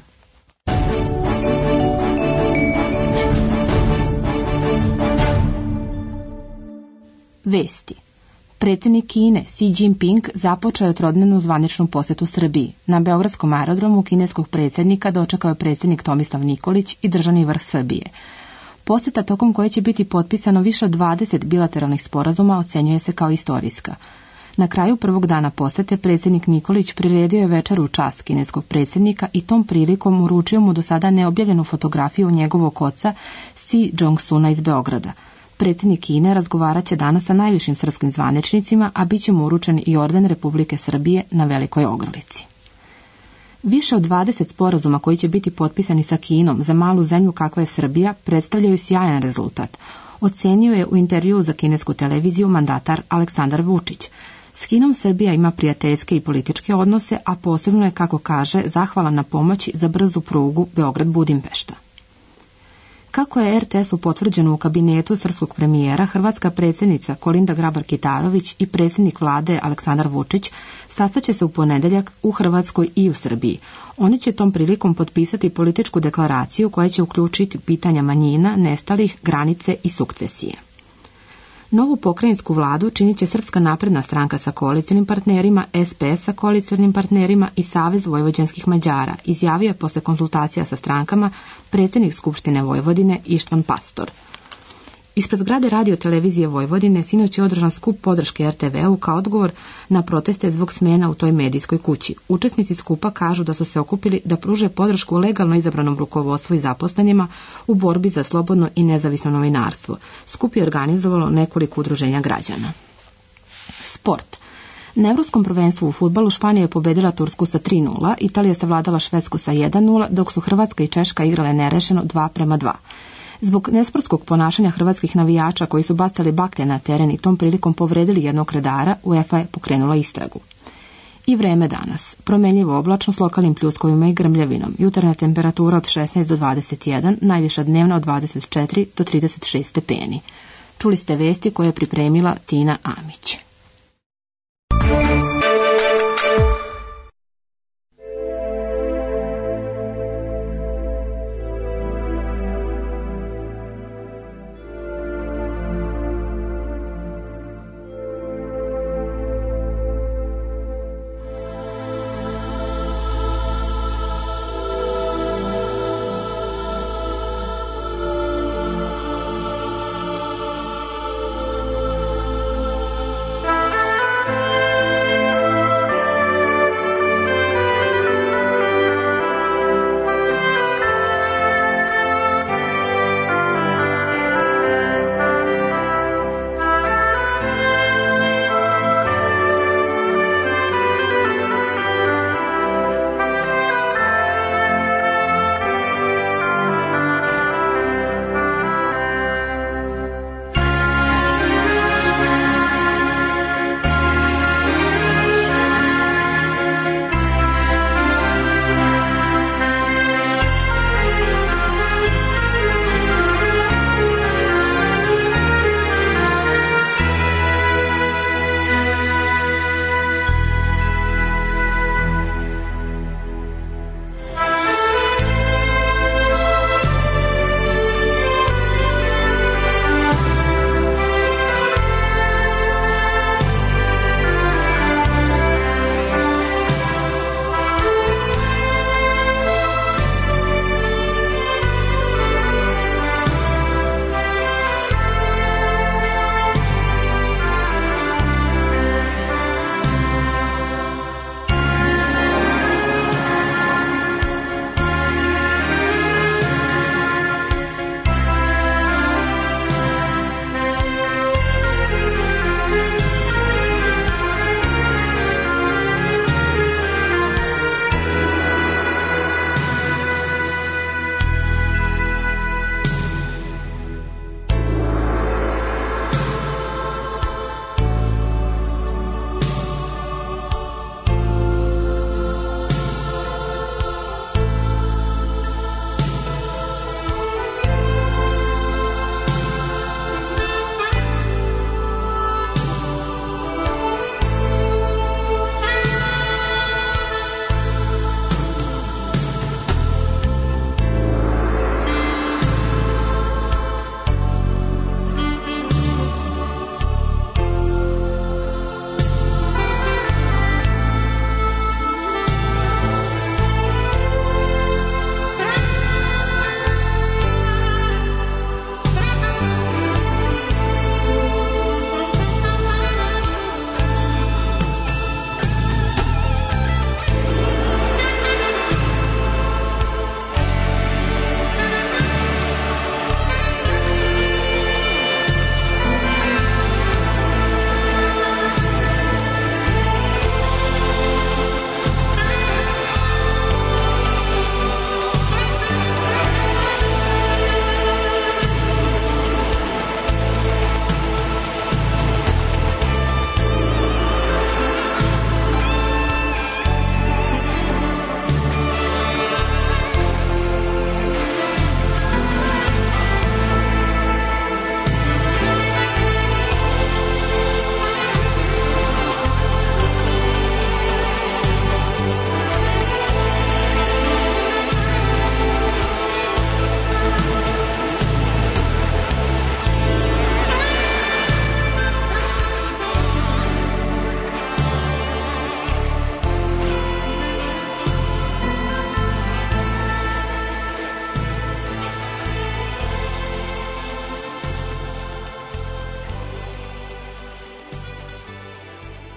Vesti. Predsjednik Kine Xi Jinping započeo je trodnevnu zvaničnu posetu Srbiji. Na beogradskom aerodromu kineskog predsjednika dočekao je predsjednik Tomislav Nikolić i državni vrh Srbije. Poseta tokom koje će biti potpisano više od 20 bilateralnih sporazuma ocenjuje se kao istorijska. Na kraju prvog dana posete predsjednik Nikolić priredio je večeru u čast kineskog predsjednika i tom prilikom uručio mu do sada neobjavljenu fotografiju njegovog oca Si Jong-suna iz Beograda. Predsjednik Kine razgovarat će danas sa najvišim srpskim zvaničnicima, a bit će mu uručen i orden Republike Srbije na Velikoj Ogrlici. Više od 20 sporazuma koji će biti potpisani sa Kinom za malu zemlju kakva je Srbija predstavljaju sjajan rezultat, ocenio je u intervjuu za kinesku televiziju mandatar Aleksandar Vučić. S Kinom Srbija ima prijateljske i političke odnose, a posebno je, kako kaže, zahvalan na pomoći za brzu prugu Beograd-Budimpešta. Kako je RTS-u potvrđeno u kabinetu srpskog premijera, hrvatska predsjednica Kolinda Grabar-Kitarović i predsjednik vlade Aleksandar Vučić sastaće se u ponedjeljak u Hrvatskoj i u Srbiji. Oni će tom prilikom potpisati političku deklaraciju koja će uključiti pitanja manjina, nestalih, granice i sukcesije. Novu pokrajinsku vladu činit će Srpska napredna stranka sa koalicionim partnerima, SPS sa koalicionim partnerima i Savez vojvođanskih Mađara, izjavio je posle konzultacija sa strankama predsjednik Skupštine Vojvodine Ištvan Pastor. Ispred zgrade Radio televizije Vojvodine sinoć je održan skup podrške RTV-u kao odgovor na proteste zbog smjena u toj medijskoj kući. Učesnici skupa kažu da su se okupili da pruže podršku legalno izabranom rukovodstvu i zaposlenima u borbi za slobodno i nezavisno novinarstvo. Skup je organizovalo nekoliko udruženja građana. Sport. Na Evropskom prvenstvu u fudbalu Španija je pobedila Tursku sa 3:0, Italija savladala Švedsku sa 1:0, dok su Hrvatska i Češka igrale nerešeno 2:2. Zbog nesportskog ponašanja hrvatskih navijača koji su bacali baklje na teren i tom prilikom povredili jednog redara, UEFA je pokrenula istragu. I vreme danas. Promenljivo oblačno s lokalnim pljuskovima i grmljavinom. Jutarnja temperatura od 16 do 21, najviša dnevna od 24 do 36 stepeni. Čuli ste vesti koje je pripremila Tina Amić.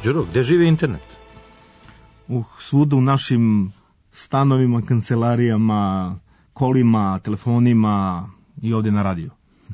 Đuro, gde živi internet? Svuda u našim stanovima, kancelarijama, kolima, telefonima i ovdje na radiju.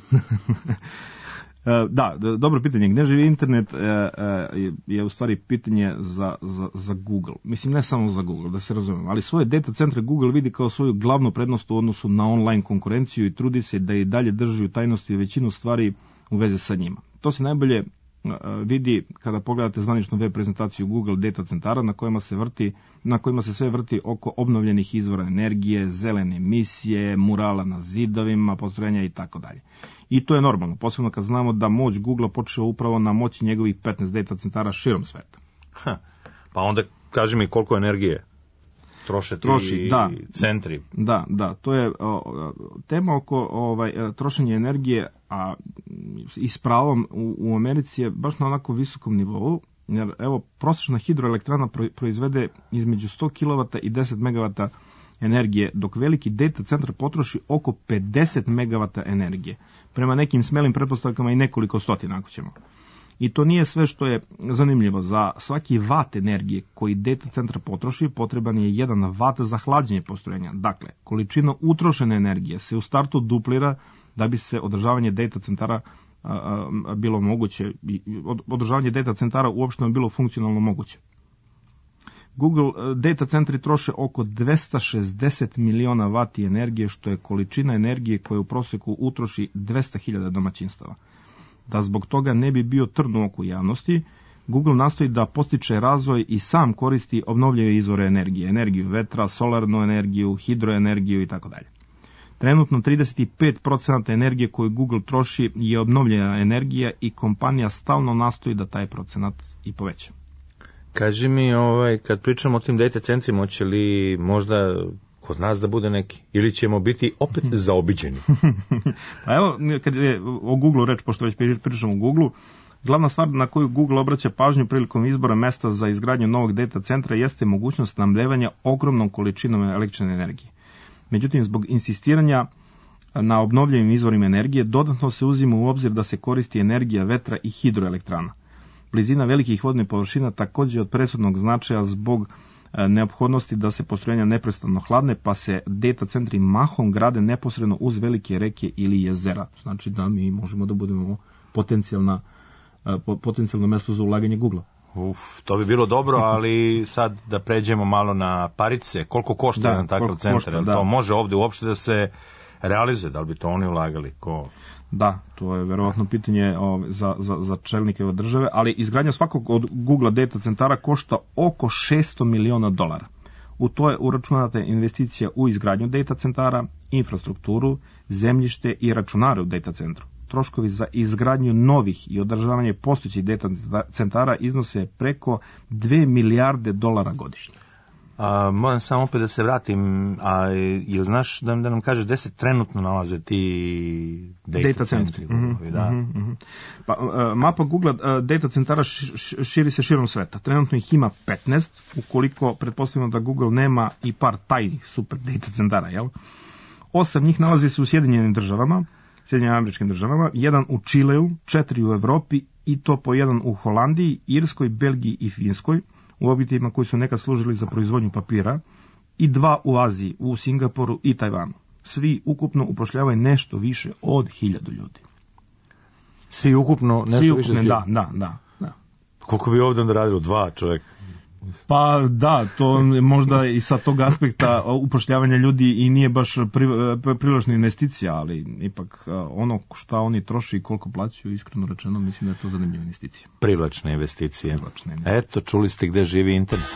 Da, dobro pitanje. Gde živi internet je u stvari pitanje za Google. Mislim, ne samo za Google, da se razumemo, ali svoje data centre Google vidi kao svoju glavnu prednost u odnosu na online konkurenciju i trudi se da i dalje drži u tajnosti većinu stvari u vezi sa njima. To se najbolje vidi kada pogledate zvaničnu web prezentaciju Google data centara na kojima se sve vrti oko obnovljenih izvora energije, zelene emisije, murala na zidovima, postrojenja i tako dalje. I to je normalno, posebno kad znamo da moć Google počeva upravo na moći njegovih 15 data centara širom sveta. Pa onda kaži mi koliko energije troši centri. Da, to je tema oko trošenja energije, a i s pravom u Americi je baš na onako visokom nivou, jer evo, prosječna hidroelektrana proizvede između 100 kW i 10 MW energije, dok veliki data centar potroši oko 50 MW energije. Prema nekim smelim pretpostavkama i nekoliko stotina, ako ćemo. I to nije sve što je zanimljivo. Za svaki vat energije koji data centar potroši, potreban je 1 vat za hlađenje postrojenja. Dakle, količina utrošene energije se u startu duplira da bi se održavanje data centara bilo moguće. Održavanje data centara uopšte bilo funkcionalno moguće. Google data centri troše oko 260 miliona vati energije, što je količina energije koja u prosjeku utroši 200.000 domaćinstava. Da zbog toga ne bi bio trn u oku javnosti, Google nastoji da postiče razvoj i sam koristi obnovljive izvore energije, energiju vetra, solarnu energiju, hidroenergiju i tako dalje. Trenutno 35% energije koju Google troši je obnovljena energija i kompanija stalno nastoji da taj procenat i poveća. Kaži mi, kad pričamo o tim data centrima, hoće li možda kod nas da bude neki? Ili ćemo biti opet zaobiđeni? Pa evo, kad je o Google reč, pošto već pričamo o Google, glavna stvar na koju Google obraća pažnju prilikom izbora mesta za izgradnju novog data centra jeste mogućnost snabdevanja ogromnom količinom električne energije. Međutim, zbog insistiranja na obnovljivim izvorima energije, dodatno se uzima u obzir da se koristi energija vetra i hidroelektrana. Blizina velikih vodnih površina također je od presudnog značaja zbog neophodnosti da se postrojenja neprestano hladne, pa se data centri mahom grade neposredno uz velike reke ili jezera. Znači da mi možemo da budemo potencijalno mesto za ulaganje Google. To bi bilo dobro, ali sad da pređemo malo na parice. Koliko košta jedan takav centar? To može ovdje uopšte da se realizuje? Da li bi to oni ulagali? Da, to je verovatno pitanje za čelnike ove države, ali izgradnja svakog od Google data centara košta oko $600 miliona. U to je uračunata investicija u izgradnju data centara, infrastrukturu, zemljište i računare u data centru. Troškovi za izgradnju novih i održavanje postojećih data centara iznose preko $2 milijarde godišnje. Moram samo opet da se vratim, jel znaš da nam kažeš gde se trenutno nalaze ti data centri? Pa, mapa Google data centara širi se širom sveta. Trenutno ih ima 15, ukoliko pretpostavimo da Google nema i par tajnih super data centara, jel? 8 njih nalazi se u Sjedinjenim Američkim državama, 1 u Čileu, 4 u Evropi i to po 1 u Holandiji, Irskoj, Belgiji i Finskoj, u objektima koji su nekad služili za proizvodnju papira, i 2 u Aziji, u Singapuru i Tajvanu. Svi ukupno upošljavaju nešto više od 1000 ljudi. Svi ukupno nešto više od 1000? Da. Koliko bi ovdje onda radilo? 2 čovjeka? Pa da, to možda i sa tog aspekta upošljavanja ljudi i nije baš privlačna investicija, ali ipak ono što oni troši i koliko plaćaju, iskreno rečeno, mislim da je to zanimljiva investicija. Privlačne investicije. Eto, čuli ste gde živi internet.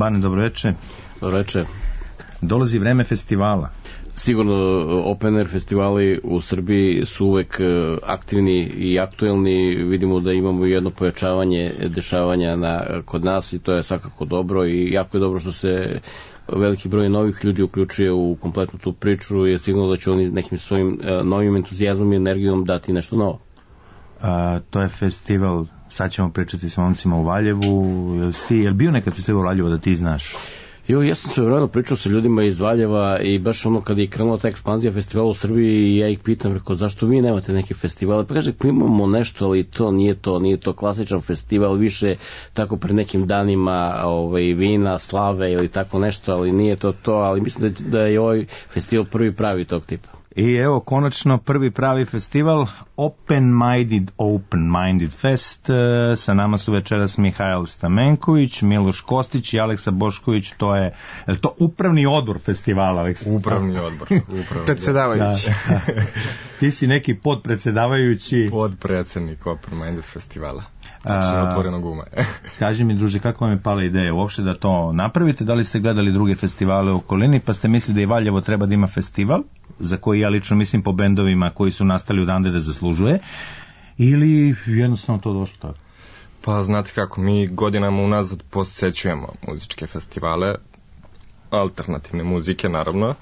Bane, dobroveče. Dobroveče. Dolazi vreme festivala. Sigurno open air festivali u Srbiji su uvek aktivni i aktuelni. Vidimo da imamo jedno pojačavanje dešavanja kod nas i to je svakako dobro i jako je dobro što se veliki broj novih ljudi uključuje u kompletnu tu priču, je sigurno da će oni nekim svojim novim entuzijazmom i energijom dati nešto novo. To je festival, sad ćemo pričati s momcima u Valjevu. Jel bio nekad festival u Valjevu da ti znaš? Ja sam sve vremeno pričao sa ljudima iz Valjeva i baš kad je krenula ta ekspanzija festivala u Srbiji, ja ih pitam, rekao, zašto vi nemate neke festivale? Pa kaže, imamo nešto, ali to nije to klasičan festival, više tako pre nekim danima vina, slave ili tako nešto, ali nije to, ali mislim da je ovaj festival prvi pravi tog tipa. I evo, konačno prvi pravi festival, Open Minded Fest. Sa nama su večeras Mihajl Stamenković, Miloš Kostić i Aleksa Bošković. To je to upravni odbor festivala, Aleksa? Upravni odbor. Predsedavajući. Ti si neki podpredsedavajući. Podpredsednik Open Minded Festivala. Znači, otvorenog uma. Kaži mi, druže, kako vam je pala ideja uopšte da to napravite? Da li ste gledali druge festivale u okolini, pa ste mislili da i Valjevo treba da ima festival, za koji ja lično mislim po bendovima koji su nastali odande da zaslužuje, ili jednostavno to došlo tako? Pa znate kako, mi godinama unazad posećujemo muzičke festivale, alternativne muzike, naravno.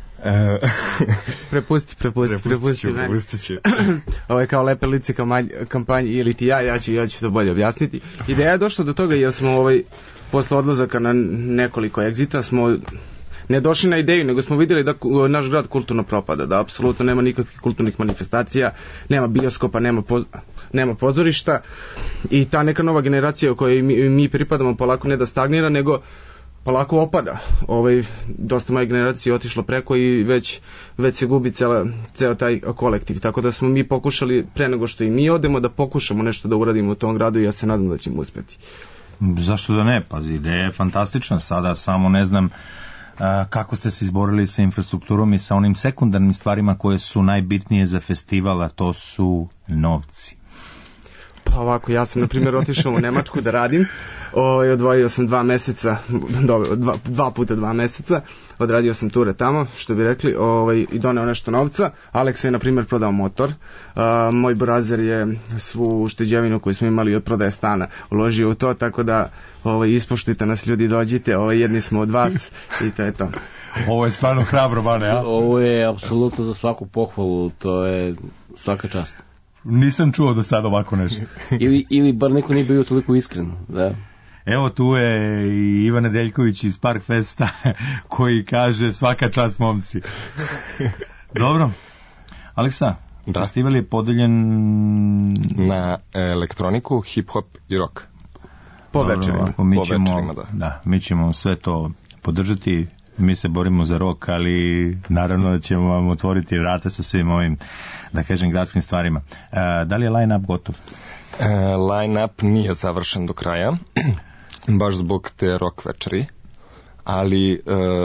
Prepusti ću. Ovo je kao lepe lice kampanje ili ti ja ću to bolje objasniti. Ideja je došla do toga jer smo posle odlazaka na nekoliko egzita smo ne došli na ideju, nego smo vidjeli da naš grad kulturno propada, da apsolutno nema nikakvih kulturnih manifestacija, nema bioskopa, nema pozorišta i ta neka nova generacija o kojoj mi pripadamo polako ne da stagnira, nego polako opada. Dosta moje generacije je otišlo preko i već se gubi ceo taj kolektiv. Tako da smo mi pokušali, pre nego što i mi odemo, da pokušamo nešto da uradimo u tom gradu i ja se nadam da ćemo uspeti. Zašto da ne? Pa ideja je fantastična. Sada samo ne znam kako ste se izborili sa infrastrukturom i sa onim sekundarnim stvarima koje su najbitnije za festival, a to su novci. Pa ovako, ja sam na primjer otišao u Nemačku da radim, odvojio sam 2 meseca, 2 puta 2 meseca, odradio sam ture tamo, što bi rekli, i doneo nešto novca. Aleksa je na primjer prodao motor, moj brazer je svu ušteđevinu koju smo imali od prodaje stana uložio u to, tako da ispoštujte nas ljudi, dođite, jedni smo od vas i to je to. Ovo je stvarno hrabro, Bane, a? Ovo je apsolutno za svaku pohvalu, to je svaka čast. Nisam čuo do sada ovako nešto. ili bar neko nije bio toliko iskren, da. Evo tu je i Ivan Nedeljković iz Park Festa koji kaže svaka čast momci. Dobro. Aleksa, festival je podeljen na elektroniku, hip-hop i rock. Po večerima. Mi ćemo sve to podržati. Mi se borimo za rock, ali naravno da ćemo vam otvoriti vrata sa svim ovim, da kažem, gradskim stvarima. Da li je line-up gotov? Line-up nije završen do kraja, baš zbog te rock večeri, ali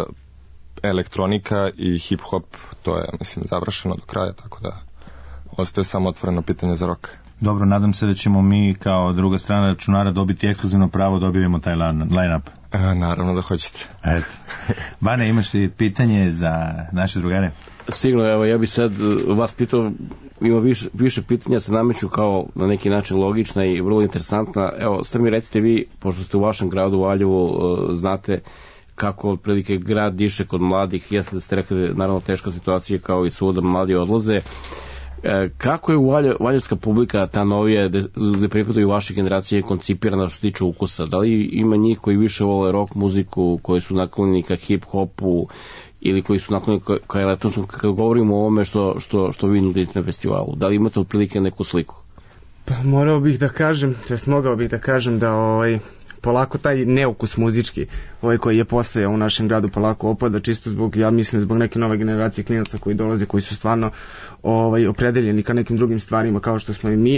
elektronika i hip-hop, to je, mislim, završeno do kraja, tako da ostaje samo otvoreno pitanje za rock. Dobro, nadam se da ćemo mi kao druga strana računara dobiti ekskluzivno pravo da objavimo taj line-up. Naravno da hoćete. Eto. Bane, imaš li pitanje za naše drugare? Sigurno, evo, ja bih sad vas pitao, ima više pitanja se nameću kao na neki način logična i vrlo interesantna. Evo, sad mi recite vi, pošto ste u vašem gradu Valjevu, znate kako otprilike grad diše kod mladih, jeste da ste rekli, naravno teška situacija kao i svuda, mladi odlaze. Kako je valjevska publika, ta novija, gde pripadaju vaše generacije, koncipirana što se tiče ukusa? Da li ima njih koji više vole rock muziku, koji su naklonjeni ka hip-hopu ili koji su naklonjeni ka elektronskom, kad govorimo o ovome što vi nudite na festivalu? Da li imate otprilike neku sliku? Pa mogao bih da kažem da polako taj neukus muzički koji je postojao u našem gradu polako opada, čisto zbog neke nove generacije klinaca koji dolaze, koji su stvarno opredeljeni ka nekim drugim stvarima kao što smo i mi.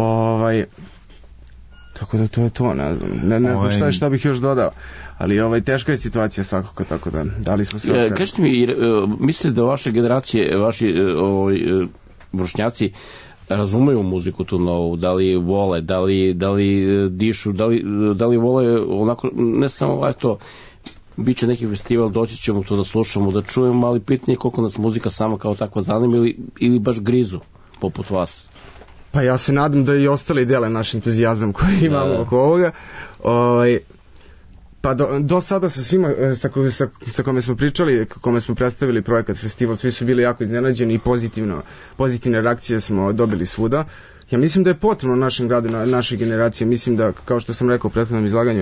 Tako da to je to, ne znam šta bih još dodao, ali teška je situacija svakako, tako da dali smo sve. Kažete mi, mislite da vaše generacije, vaši vršnjaci razumeju muziku tu novu, da li vole, da li dišu, da li vole onako, ne samo eto, bit će neki festival, doći ćemo to da slušamo, da čujemo, ali pitanje je koliko nas muzika sama kao takva zanima ili baš grizu, poput vas. Pa ja se nadam da i ostali dele naš entuzijazam koji imamo oko ovoga. Pa do sada sa svima sa kome smo pričali, kome smo predstavili projekat festival, svi su bili jako iznenađeni i pozitivne reakcije smo dobili svuda. Ja mislim da je potrebno našem gradu, našoj generaciji, mislim da, kao što sam rekao u prethodnom izlaganju,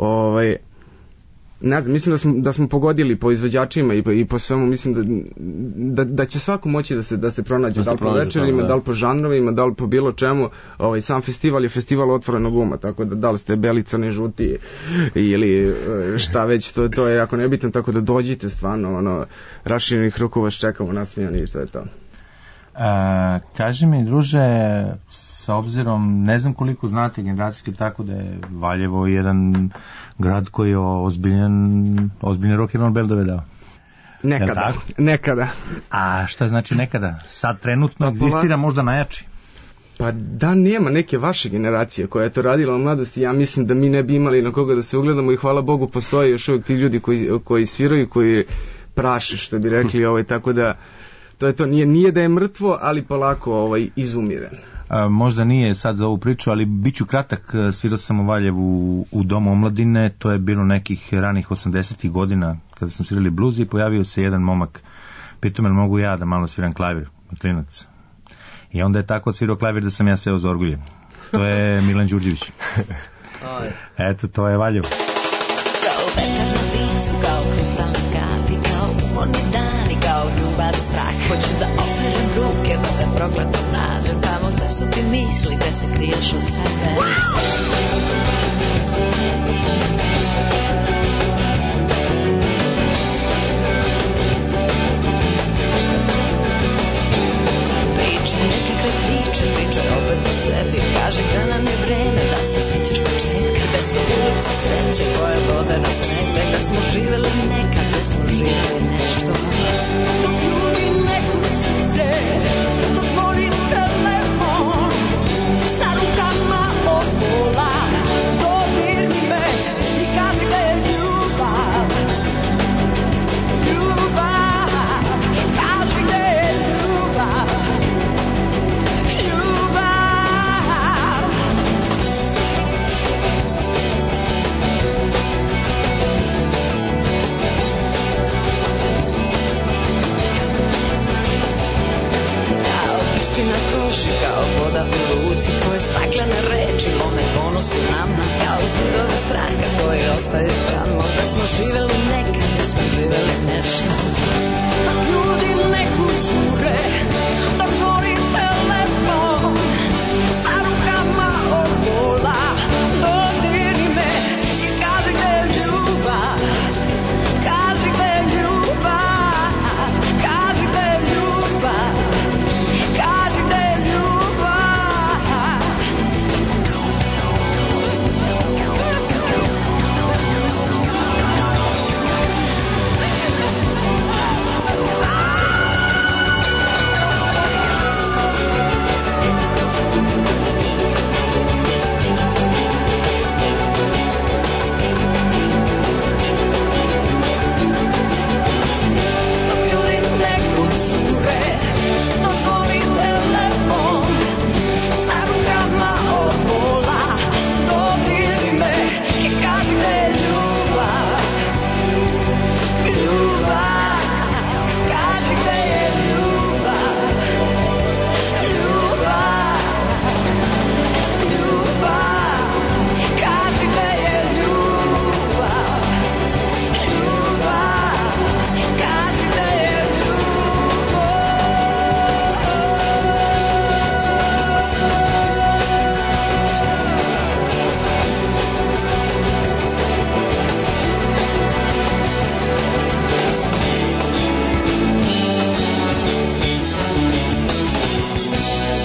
ne znam, mislim da smo pogodili po izvođačima i po svemu, mislim da će svako moći da se pronađe, da li po večerima, da li po žanrovima, da li po bilo čemu. Sam festival je festival otvorenog uma, tako da li ste beli, crni, žuti ili šta već, to je jako nebitno, tako da dođite stvarno, raširenih ruku vas čekamo, nasmijani i to je to. Kaži mi, druže, sa obzirom, ne znam koliko znate generacijski, tako da je Valjevo jedan grad koji je ozbiljan rock and roll band dovedao. Nekada. A šta znači nekada? Sad trenutno egzistira možda najjači. Pa da nema neke vaše generacije koja je to radila u mladosti, ja mislim da mi ne bi imali na koga da se ugledamo i hvala Bogu postoje još uvijek ti ljudi koji sviraju, koji praše, što bi rekli, tako da to je to, nije da je mrtvo, ali polako izumire. Možda nije sad za ovu priču, ali bit ću kratak. Svirao sam u Valjevu u Domu omladine, to je bilo nekih ranih 80-ih godina kada smo svirali blues i pojavio se jedan momak, pitao me mogu ja da malo sviram klavir, klinac. I onda je tako odsvirao klavir da sam ja seo za orgulje. To je Milan Đurđević. Eto, to je Valjevo. Kao vetar na licu, kao kristal gadi, kao umorni dani, kao ljubav strah. Hoću da operem ruke, da te prokleto nađem tamo gde su ti misli, gde se kriješ od sebe. Pričaj opet o sebi, kaži da nam je vreme, da se sećaš početka, gde su ulice sreće koje vode nas negde, gde smo živeli nekad, gde smo živeli nešto. Dok ljudi neku čude, dok zvoni telefon, sa rukama od pola, dodirni me i kaži da je ljubav, kaži da je ljubav. Na koši kao voda u ruci, tvoje staklene reči lome ponos u nama, kao zidove straha koji ostaju tamo gde smo živeli nekad, gde smo živeli nešto. Dok ljudi neku žure, dok zvoni telefon, sa rukama od bola, dodirni me i kaži gde je ljubav, kaži gde je ljubav, kaži gde je ljubav.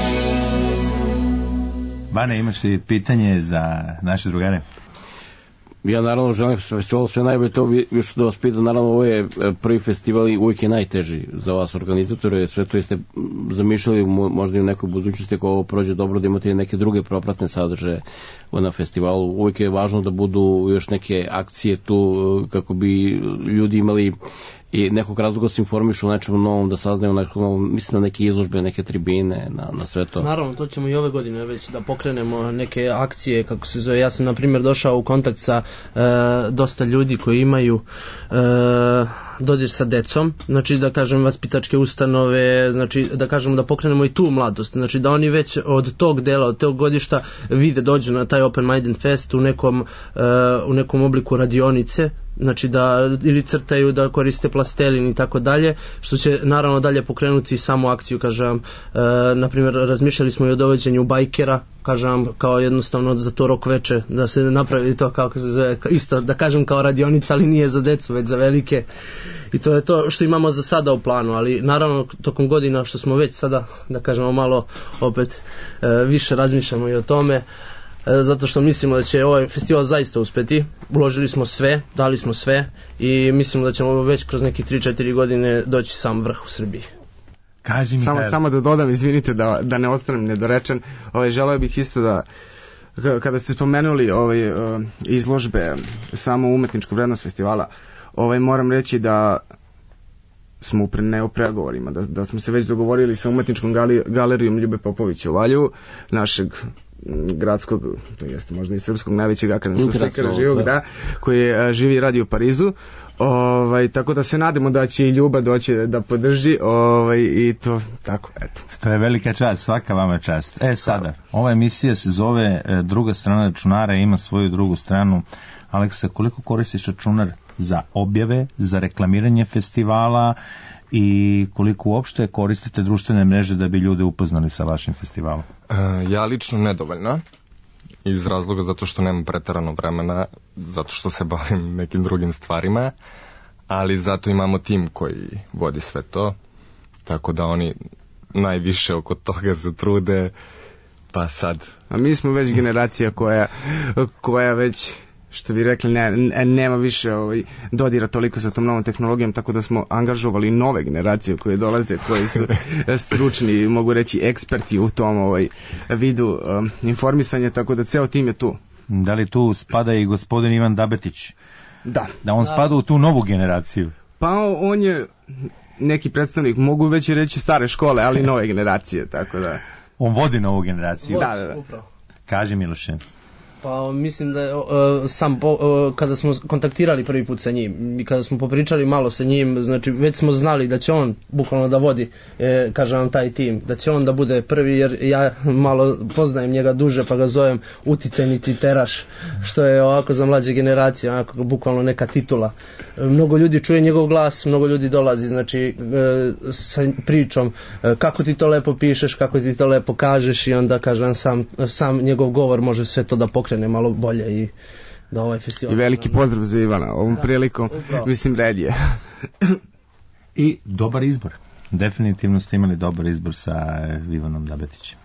Bane, imaš li pitanje za naše drugare? Ja naravno želim festivalu sve najbolje, to još da vas pitam, naravno ovo je prvi festival i uvijek je najteži za vas organizatore, sve to jeste zamišljali možda i u nekoj budućnosti ako ovo prođe dobro da imate neke druge propratne sadržaje na festivalu, uvijek je važno da budu još neke akcije tu kako bi ljudi imali i nekog razloga se informišu o nečemu novom, da saznaju nekom novom, mislim na neke izložbe, neke tribine, na sve to. Naravno, to ćemo i ove godine već da pokrenemo neke akcije, kako se zove. Ja sam, na primjer, došao u kontakt sa dosta ljudi koji imaju dodir sa decom, znači da kažem vaspitačke ustanove, znači da kažemo da pokrenemo i tu mladost, znači da oni već od tog dela, od tog godišta vide, dođu na taj Open Minded Fest u nekom obliku radionice, znači da ili crtaju, da koriste plastelin i tako dalje, što će naravno dalje pokrenuti samu akciju, kažem, na primjer razmišljali smo i o dovođenju bajkera, kažem, kao jednostavno za to rok veče, da se napravi to kako se zove, isto da kažem kao radionica, ali nije za decu, već za velike, i to je to što imamo za sada u planu, ali naravno tokom godina što smo već sada, da kažemo malo opet više razmišljamo i o tome, zato što mislimo da će ovaj festival zaista uspeti, uložili smo sve, dali smo sve i mislimo da ćemo već kroz nekih 3-4 godine doći sam vrh u Srbiji. Samo da dodam, izvinite da ne ostanem nedorečen, želeo bih isto da kada ste spomenuli izložbe samo umetničku vrednost festivala, moram reći da smo u pregovorima, da smo se već dogovorili sa umetničkom galerijom Ljube Popovića u Valjevu, našeg gradskog, to jeste možda i srpskog najvećeg akademskog slikara živog, koji živi i radi u Parizu. Tako da se nadamo da će i Ljuba doći da podrži i to tako, eto. To je velika čast, svaka vama čast. Sada, ova emisija se zove Druga strana računara, ima svoju drugu stranu. Aleksa, koliko koristiš računar za objave, za reklamiranje festivala i koliko uopšte koristite društvene mreže da bi ljude upoznali sa vašim festivalom? Ja lično nedovoljno, iz razloga zato što nemam preterano vremena, zato što se bavim nekim drugim stvarima, ali zato imamo tim koji vodi sve to, tako da oni najviše oko toga se trude, pa sad. A mi smo već generacija koja već, što bi rekli, nema više dodira toliko sa tom novom tehnologijom, tako da smo angažovali nove generacije koje dolaze, koji su stručni, mogu reći eksperti u tom vidu informisanja, tako da ceo tim je tu. Da li tu spada i gospodin Ivan Dabetić? Da. Da on spada u tu novu generaciju? Pa on je neki predstavnik, mogu već reći stare škole, ali nove generacije, tako da. On vodi novu generaciju? Da. Kaži, Miloše. Pa mislim da kada smo kontaktirali prvi put sa njim i kada smo popričali malo sa njim, znači već smo znali da će on bukvalno da vodi, kažem, taj tim, da će on da bude prvi, jer ja malo poznajem njega duže, pa ga zovem uticajni titeraš, što je ovako za mlađe generacije, onako bukvalno neka titula. Mnogo ljudi čuje njegov glas, mnogo ljudi dolazi, znači sa pričom kako ti to lepo pišeš, kako ti to lepo kažeš, i onda kažem sam njegov govor može sve to da pokrene malo bolje i da ovaj festival. I veliki pozdrav za Ivana ovom prilikom, mislim red je. I dobar izbor. Definitivno ste imali dobar izbor sa Ivanom Dabetićem.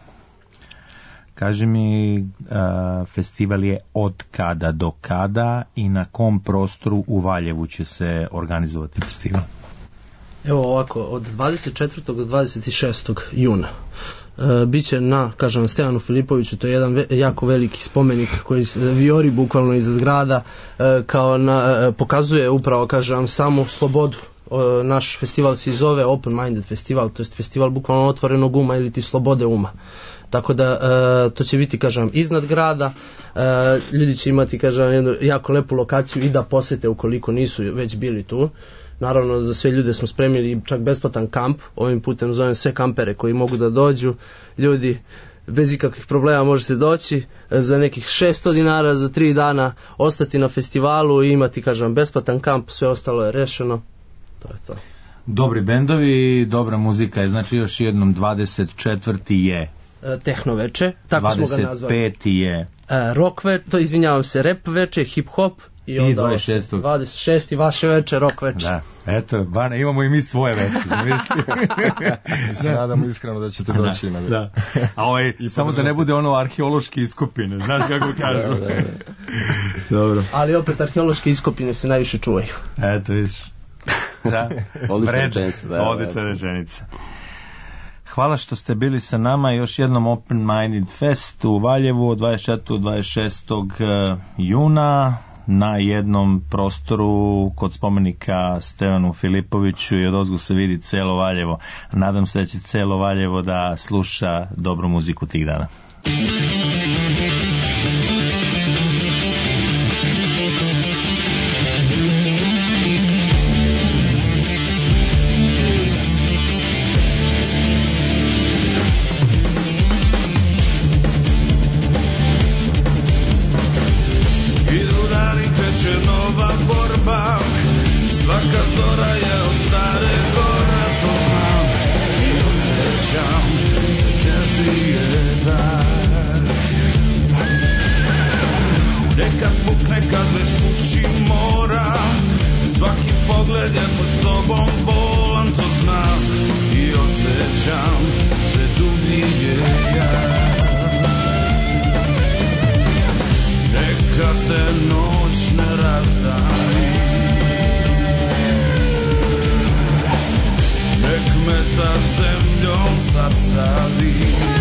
Kaži mi, festival je od kada do kada i na kom prostoru u Valjevu će se organizovati festival? Evo ovako, od 24. do 26. juna. Biće na, kažem, Stevanu Filipoviću, to je jedan jako veliki spomenik koji vijori bukvalno iznad grada, kao pokazuje upravo, kažem, samu slobodu. Naš festival se zove Open Minded Festival, to je festival bukvalno otvorenog uma ili ti slobode uma. Tako da to će biti, kažem, iznad grada, ljudi će imati, kažem, jednu jako lepu lokaciju i da posete ukoliko nisu već bili tu. Naravno, za sve ljude smo spremili čak besplatan kamp, ovim putem zovem sve kampere koji mogu da dođu, ljudi bez ikakvih problema može se doći, za nekih 600 dinara za 3 dana ostati na festivalu i imati, kažem, besplatan kamp, sve ostalo je rešeno, to je to. Dobri bendovi, dobra muzika je, znači još jednom 24. je tehno veče, tako smo ga nazvali. 25. je rock veče, to izvinjavam se, rap veče, hip hop i onda 26. vaše veče, rock veče. Da, eto, Bane, imamo i mi svoje veče, zamisli. Se nadamo iskreno da ćete doći na da. A samo da ne bude ono arheološki iskopine, znaš kako kažu. Da. Dobro. Ali opet arheološke iskopine se najviše čuvaju. Eto, vidiš. Da. Odlična rečenica. Hvala što ste bili sa nama. Još jednom Open Minded Fest u Valjevu od 24. do 26. juna na jednom prostoru kod spomenika Stevanu Filipoviću i odozgo se vidi celo Valjevo. Nadam se da će celo Valjevo da sluša dobru muziku tih dana. Svaka zora je od stare gore, to znam i osjećam sve teži je dan. Nekad pukne kad već pući moram, svaki pogled je sa tobom bolan, to znam i osjećam sve dublji je jad. Neka se noć ne razdani, nek me sa zemljom sastavi.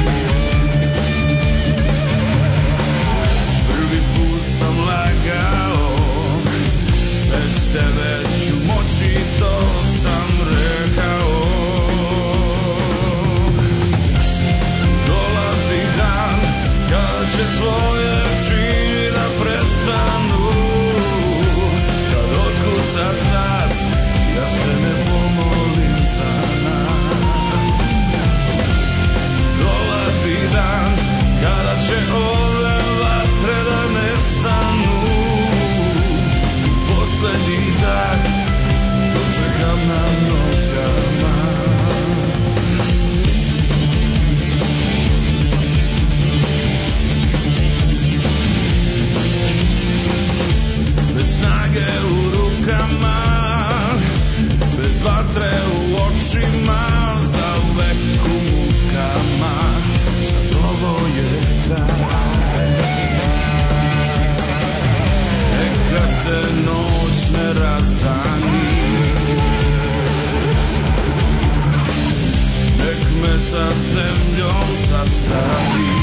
Prvi put sam lagao, bez tebe ću moći, to sam rekao. Dolazi dan kada će tvoje čini da prestanu, kad otkuca sad, ja se ne pomolim za nas. Dolazi dan kada će ove vatre da nestanu, poslednji dan dočekam na nogama. Bez snage u rukama, bez vatre u očima, za uvek u mukama, sad ovo je kraj. Neka se noć ne razdani, nek me sa zemljom sastavi.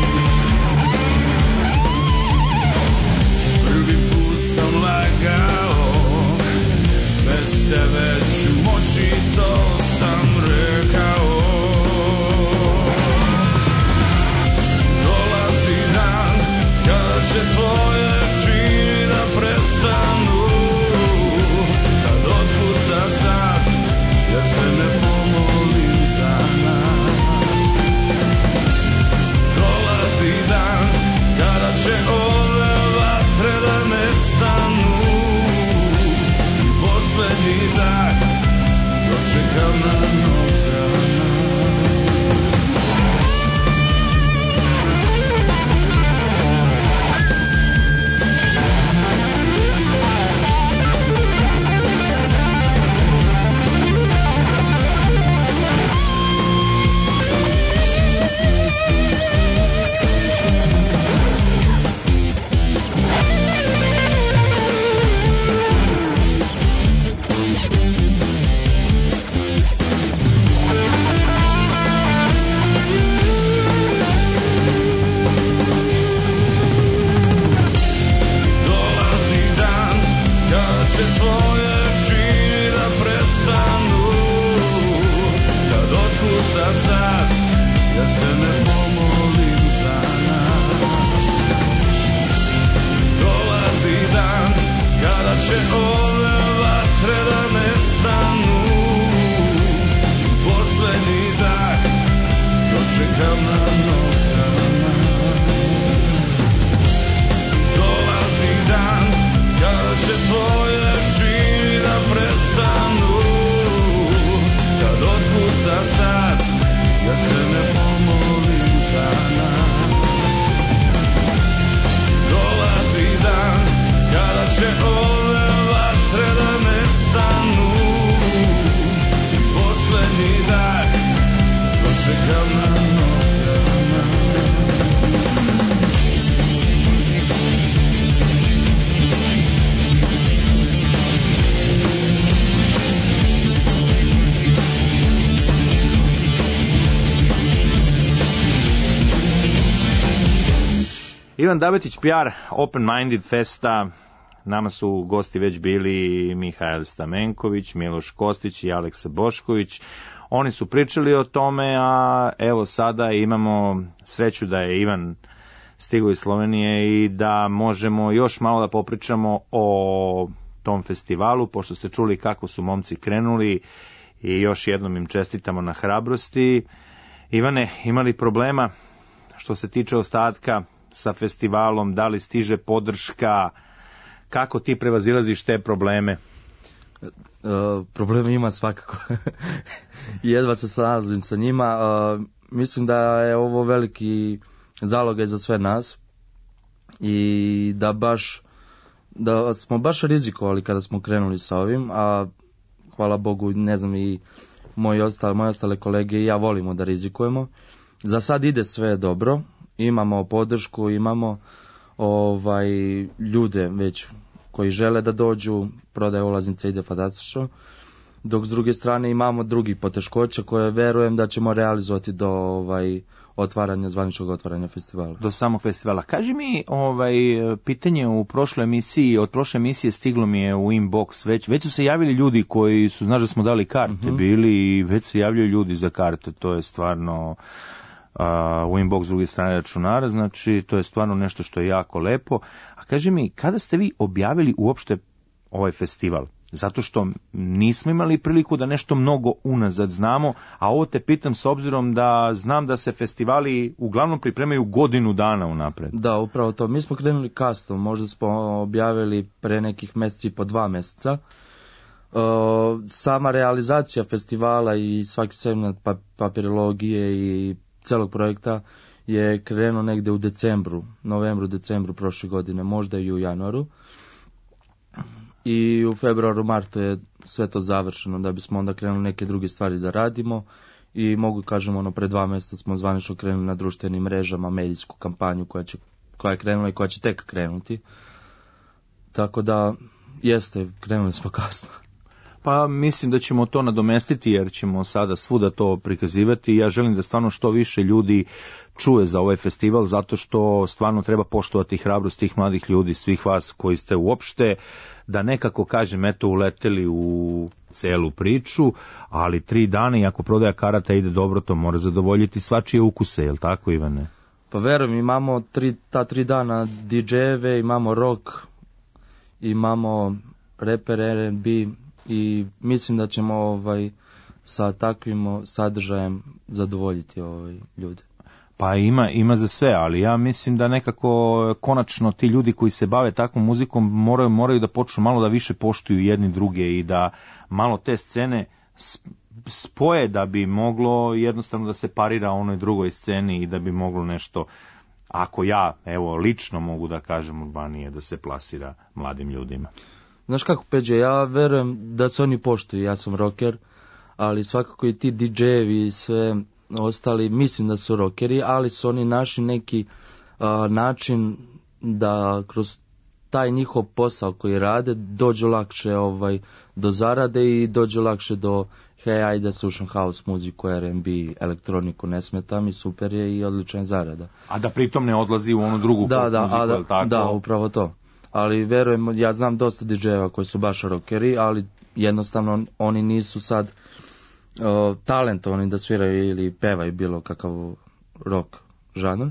Prvi put sam lagao, bez tebe ću moći, to sam rekao. Dolazi dan kada će tvoje čini da prestanu, kad otkuca sad, ja se ne pomolim za nas. Dolazi dan kada će ove vatre da nestanu, poslednji dan dočekam Ivan Dabetić, PR Open Minded Festa. Nama su gosti već bili Mihajl Stamenković, Miloš Kostić i Aleksa Bošković. Oni su pričali o tome, a evo sada imamo sreću da je Ivan stigao iz Slovenije i da možemo još malo da popričamo o tom festivalu, pošto ste čuli kako su momci krenuli i još jednom im čestitamo na hrabrosti. Ivane, imali problema što se tiče ostatka sa festivalom, da li stiže podrška, kako ti prevazilaziš te probleme? Probleme ima svakako. Jedva se snalazim sa njima. Mislim da je ovo veliki zalogaj za sve nas i da smo baš rizikovali kada smo krenuli sa ovim, a hvala Bogu, ne znam, i moje ostale kolege i ja volimo da rizikujemo. Za sad ide sve dobro, imamo podršku, imamo ljude već koji žele da dođu, prodaje ulaznice ide fantastično, dok s druge strane imamo drugih poteškoća koje verujem da ćemo realizovati do zvaničnog otvaranja festivala. Do samog festivala. Kaži mi, pitanje u prošloj emisiji, od prošle emisije stiglo mi je u inbox, već su se javili ljudi koji su, znaš da smo dali karte bili i već se javljaju ljudi za karte, to je stvarno u inbox s druge strane računara, znači to je stvarno nešto što je jako lepo. A kaži mi, kada ste vi objavili uopšte ovaj festival? Zato što nismo imali priliku da nešto mnogo unazad znamo, a ovo te pitam s obzirom da znam da se festivali uglavnom pripremaju godinu dana unapred. Da, upravo to. Mi smo krenuli kasno, možda smo objavili pre nekih mjeseci po 2 mjeseca. Sama realizacija festivala i svaki segment papirologije i celog projekta je krenuo negde u novembru, decembru prošle godine, možda i u januaru. I u februaru, martu je sve to završeno da bismo onda krenuli neke druge stvari da radimo i mogu kažem pre 2 mjeseca smo zvanično krenuli na društvenim mrežama, medijsku kampanju koja je krenula i koja će tek krenuti. Tako da krenuli smo kasno. Pa mislim da ćemo to nadomestiti jer ćemo sada svuda to prikazivati i ja želim da stvarno što više ljudi čuje za ovaj festival zato što stvarno treba poštovati hrabrost tih mladih ljudi, svih vas koji ste uopšte da nekako kažem uleteli u celu priču, ali 3 dana i ako prodaja karata ide dobro, to mora zadovoljiti svačije ukuse, je li tako Ivane? Pa verujem, imamo ta 3 dana DJ-eve, imamo rock, imamo rapper, R&B i mislim da ćemo sa takvim sadržajem zadovoljiti ljude. Pa ima za sve, ali ja mislim da nekako konačno ti ljudi koji se bave takvom muzikom moraju da počnu malo da više poštuju jedni druge i da malo te scene spoje da bi moglo jednostavno da se parira onoj drugoj sceni i da bi moglo nešto, ako ja lično mogu da kažem urbanije, da se plasira mladim ljudima. Znaš kako, Peđe, ja verujem da se oni poštuju, ja sam rocker, ali svakako i ti DJ-evi i sve ostali, mislim da su rockeri, ali su oni našli neki način da kroz taj njihov posao koji rade dođu lakše do zarade i dođu lakše do ajde da slušam house muziku, R&B, elektroniku, ne smeta mi, super je i odlična zarada. A da pritom ne odlazi u onu drugu muziku, je li tako? Da, upravo to. Ali verujem, ja znam dosta DJ-eva koji su baš rockeri, ali jednostavno oni nisu sad talentovani da sviraju ili pevaju bilo kakav rock žanr,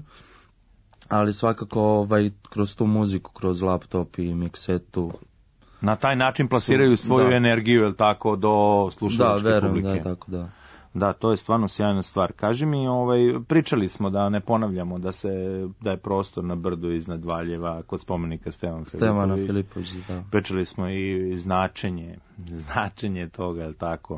ali svakako kroz tu muziku, kroz laptop i miksetu na taj način plasiraju svoju energiju, je li tako, do slušalačke publike. Da, tako da. Da, to je stvarno sjajna stvar. Kaži mi, pričali smo da ne ponavljamo da je prostor na brdu iznad Valjeva kod spomenika Stevana Filipovića, da. Pričali smo i značenje toga, je li tako?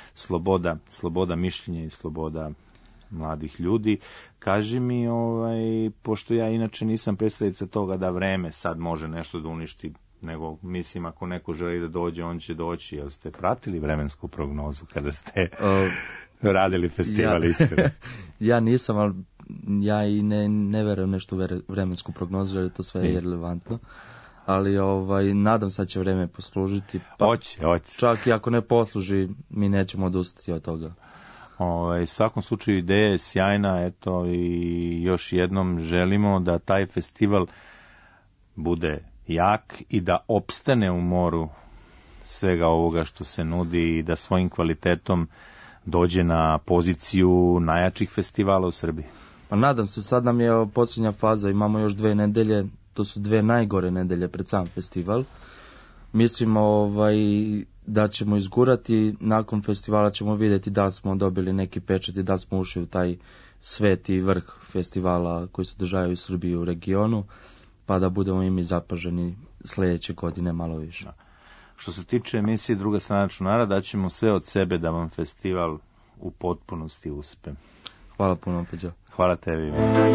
Sloboda mišljenja i sloboda mladih ljudi. Kaži mi, pošto ja inače nisam predstavljica toga da vreme sad može nešto da uništi, nego mislim ako neko želi da dođe, on će doći. Jel ste pratili vremensku prognozu kada ste radili festival iskreno? Ja nisam, ali ja i ne verujem nešto u vremensku prognozu, jer je to sve irelevantno. Ali nadam se da će vreme poslužiti. Hoće. Čak i ako ne posluži, mi nećemo odustati od toga. Svakom slučaju ideja je sjajna, eto, i još jednom želimo da taj festival bude jak i da opstane u moru svega ovoga što se nudi i da svojim kvalitetom dođe na poziciju najjačih festivala u Srbiji. Pa nadam se, sad nam je posljednja faza, imamo još 2 nedelje, to su 2 najgore nedelje pred sam festival. Mislimo da ćemo izgurati, nakon festivala ćemo vidjeti da li smo dobili neki pečat i da li smo ušli u taj sveti vrh festivala koji se održavaju u Srbiji u regionu, pa da budemo i mi zapaženi sljedeće godine malo više. Što se tiče emisije Druga strana računara, daćemo sve od sebe da vam festival u potpunosti uspe. Hvala puno, Peđo. Hvala tebi.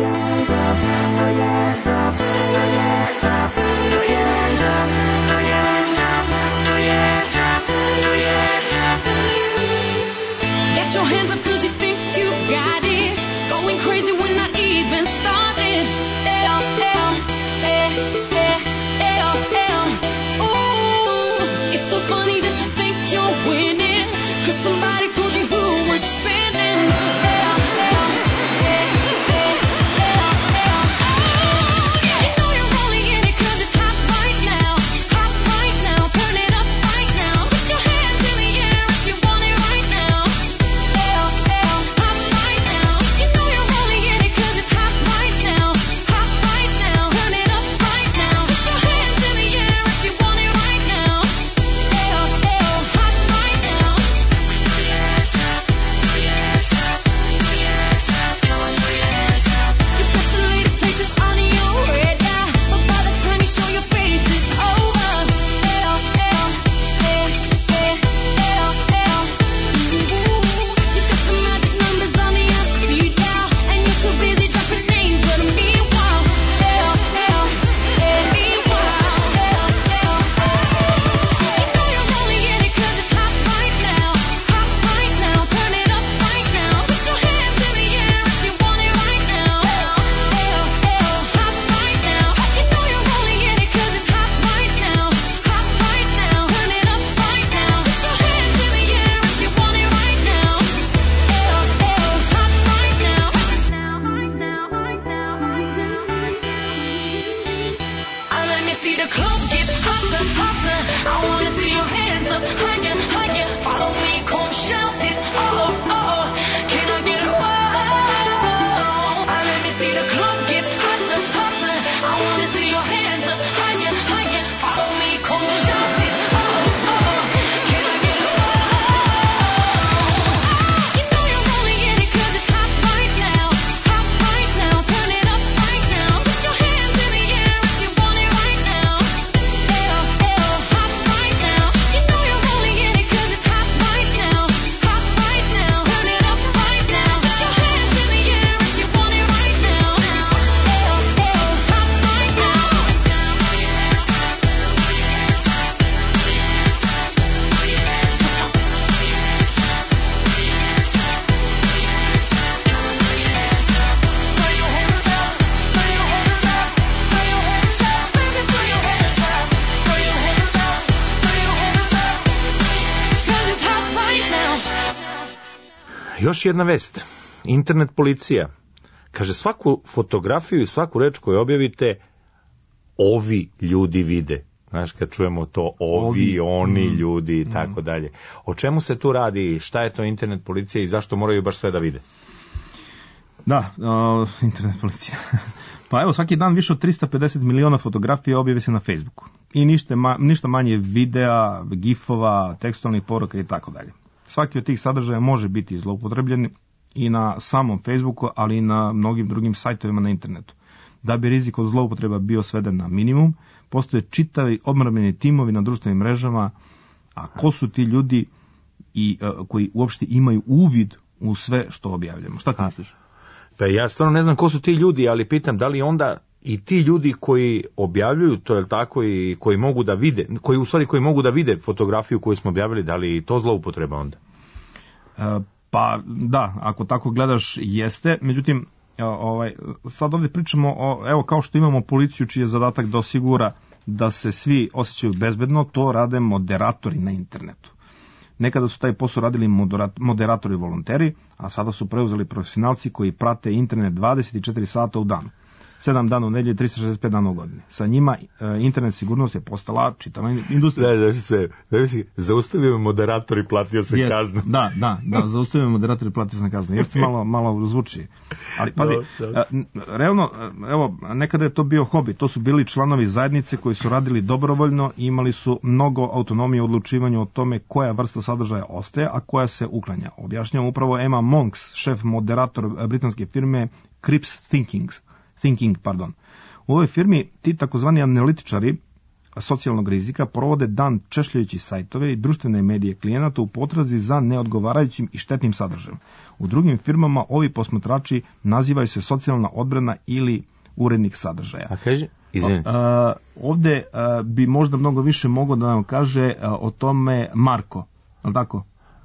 Get your hands up 'cause you think you got it. Going crazy when I even started. Ooh, it's so funny that you think you're winning, 'cause somebody told you who was spinning. You know you're only in it 'cause it's hot right now. Hot right now, turn it up right now. Put your hands in the air if you want it right now. Hot right now. You know you're only in it 'cause it's hot right now. Hot right now, turn it up right now. Put your hands in the air if you want it right now. Hot right now. You bet the latest places on your radar, but by the time you show your face, it's over. You got the magic numbers on the speed dial, and you're too busy dropping names, but meanwhile, you know you're only in it 'cause it's hot right now. Hot right now, turn it up right now. Put your hands in the air if you want it right now. Hot right now. You know you're only in it 'cause it's hot right now. Hot right now, turn it up right now. Put your hands in the air if you want it right now. Hot right now. Let me see the club get hotter, hotter. I wanna see your hands up higher, higher. Follow me, come shout it. Oh, oh. Can I get a wow? Let me see the club get hotter, hotter. I wanna see your hands up higher, higher. Follow me, come shout it. Oh, oh. Can I get a wow? You know you're only in it 'cause it's hot right now. Hot right now, turn it up right now. Put your hands in the air if you want it right now. Hot right now. You know you're only in it 'cause it's hot right now. Hot right now, turn it up right now. Put your hands in the air if you want it right now. Hot right now. Još jedna vest. Internet policija. Kaže, svaku fotografiju i svaku reč koju objavite, ovi ljudi vide. Znaš, kad čujemo to, ovi, oni ljudi i tako dalje. O čemu se tu radi? Šta je to internet policija i zašto moraju baš sve da vide? Da, internet policija. Pa evo, svaki dan više od 350 miliona fotografija objavi se na Facebooku. I ništa manje videa, gifova, tekstualnih poruka i tako dalje. Svaki od tih sadržaja može biti zloupotrebljen i na samom Facebooku, ali i na mnogim drugim sajtovima na internetu. Da bi rizik od zloupotreba bio sveden na minimum, postoje čitavi odmrvljeni timovi na društvenim mrežama, a ko su ti ljudi koji uopšte imaju uvid u sve što objavljamo? Šta ti misliš? Pa ja stvarno ne znam ko su ti ljudi, ali pitam da li onda i ti ljudi koji objavljuju to, je tako, i koji mogu da vide, koji mogu da vide fotografiju koju smo objavili, da li to zloupotreba onda? Pa da, ako tako gledaš, jeste. Međutim, sad ovdje pričamo evo, kao što imamo policiju čiji je zadatak da osigura da se svi osjećaju bezbedno, to rade moderatori na internetu. Nekada su taj posao radili moderatori i volonteri, a sada su preuzeli profesionalci koji prate internet 24 sata u danu. 7 dana u nedelji, 365 dana u godini. Sa njima internet sigurnost je postala čitava industrija. Da se zaustavio moderator i platio se kaznu. Da, zaustavio moderator i platio se kaznu. Jeste malo zvuči. Ali pazi, realno, evo, nekada je to bio hobi. To su bili članovi zajednice koji su radili dobrovoljno i imali su mnogo autonomije u odlučivanju o tome koja vrsta sadržaja ostaje, a koja se uklanja. Objašnjavam upravo Emma Monks, šef moderator britanske firme Crips Thinking. U ovoj firmi ti takozvani analitičari socijalnog rizika provode dan češljajući sajtove i društvene medije klijenata u potrazi za neodgovarajućim i štetnim sadržajem. U drugim firmama ovi posmatrači nazivaju se socijalna odbrana ili urednik sadržaja. A kaže, izvini. Ovde bi možda mnogo više mogao da nam kaže o tome Marko, je li tako?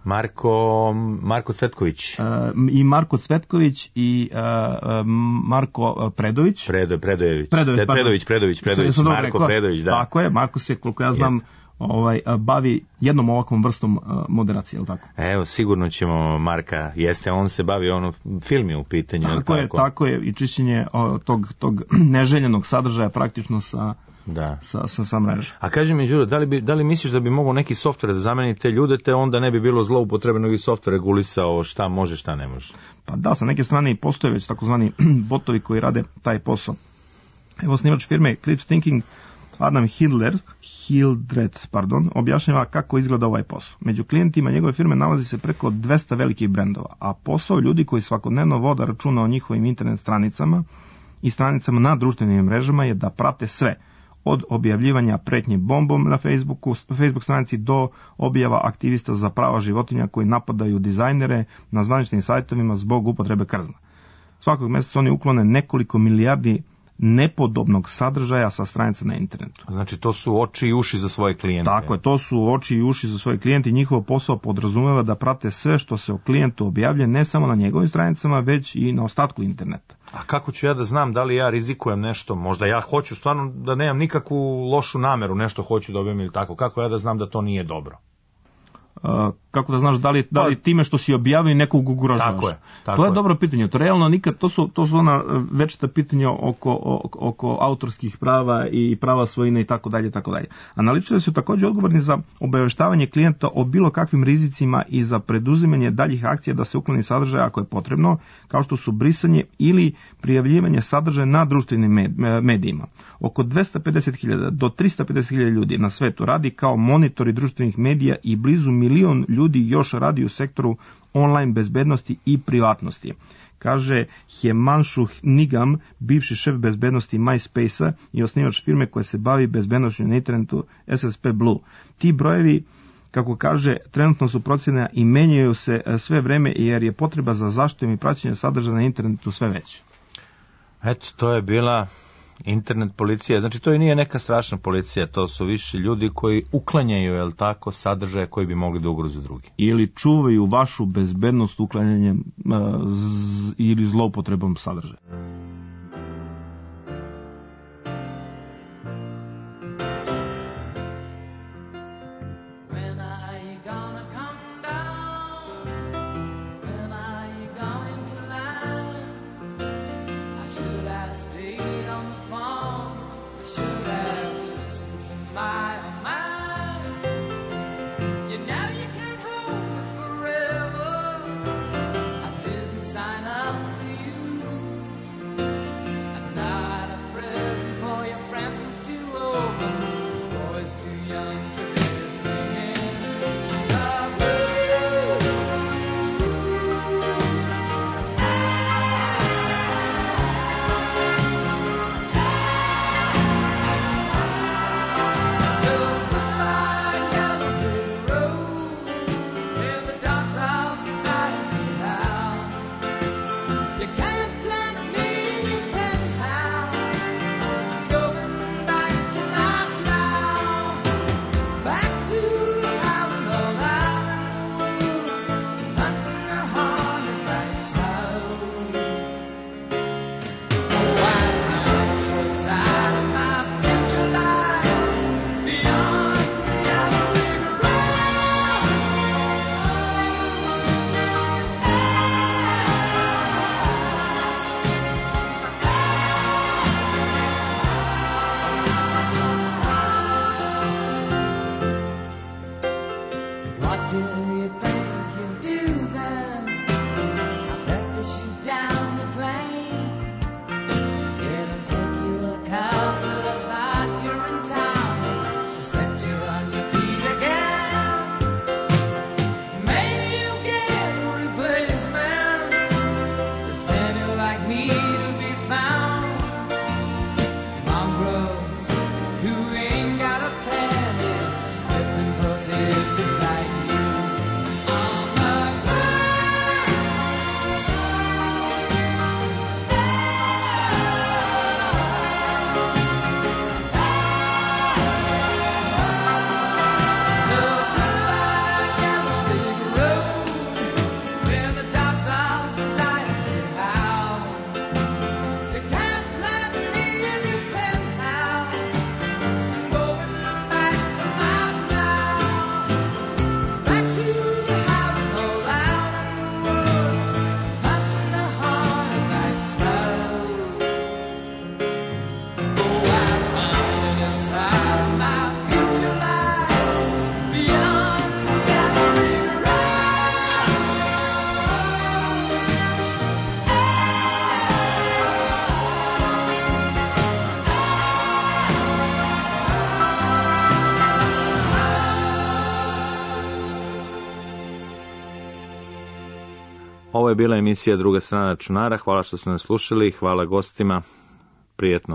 Marko Cvetković. I Marko Cvetković i Marko Predović. Predović. Marko Predović, da. Tako je, Marko se, koliko ja znam, bavi jednom ovakvom vrstom moderacije, je li tako? Evo, sigurno ćemo Marka, on se bavi, film je u pitanju. Tako je, i čišćenje tog neželjenog sadržaja praktično sa mreže. A kaži mi, Đuro, da li misliš da bi mogao neki softver da zameni te ljude, te onda ne bi bilo zloupotrebno i softver regulisao šta može, šta ne može? Pa da, sa neke strane i postoje već takozvani botovi koji rade taj posao. Evo, snimač firme Crips Thinking, Adam Hildreth, objašnjava kako izgleda ovaj posao. Među klijentima njegove firme nalazi se preko 200 velikih brendova, a posao ljudi koji svakodnevno vode računa o njihovim internet stranicama i stranicama na društvenim mrežama je da prate sve, od objavljivanja pretnje bombom na Facebook stranici do objava aktivista za prava životinja koji napadaju dizajnere na zvaničnim sajtovima zbog upotrebe krzna. Svakog mjeseca oni uklone nekoliko milijardi nepodobnog sadržaja sa stranica na internetu. Znači to su oči i uši za svoje klijente. Tako je, to su oči i uši za svoje klijente i njihov posao podrazumeva da prate sve što se o klijentu objavlja ne samo na njegovim stranicama, već i na ostatku interneta. A kako ću ja da znam da li ja rizikujem nešto? Možda ja hoću stvarno da nemam nikakvu lošu nameru, nešto hoću da objavim ili tako. Kako ja da znam da to nije dobro? Kako da znaš da li time što si objavio nekog ugrožavaš? To je dobro pitanje. To realno nikad, to su ona večita pitanja oko autorskih prava i prava svojine i tako dalje. Analitičari su također odgovorni za obaveštavanje klijenta o bilo kakvim rizicima i za preduzimanje daljih akcija da se ukloni sadržaj ako je potrebno, kao što su brisanje ili prijavljivanje sadržaja na društvenim medijima. Oko 250.000 do 350.000 ljudi na svetu radi kao monitori društvenih medija i blizu 1 milion ljudi još radi u sektoru online bezbednosti i privatnosti. Kaže Himanshu Nigam, bivši šef bezbednosti MySpace-a i osnivač firme koja se bavi bezbednošću na internetu SSP Blue. Ti brojevi, kako kaže, trenutno su procjene i menjaju se sve vreme jer je potreba za zaštitom i praćenjem sadržaja na internetu sve veća. Eto, to je bila internet policija. Znači, to i nije neka strašna policija, to su više ljudi koji uklanjaju, sadržaje koji bi mogli da ugroze drugi. Ili čuvaju vašu bezbednost uklanjanjem ili zloupotrebom sadržaja. Ovo je bila emisija Druga strana računara. Hvala što ste nas slušali, hvala gostima. Prijetno.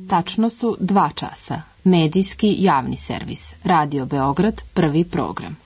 Tačno su 2 časa. Medijski javni servis. Radio Beograd, prvi program.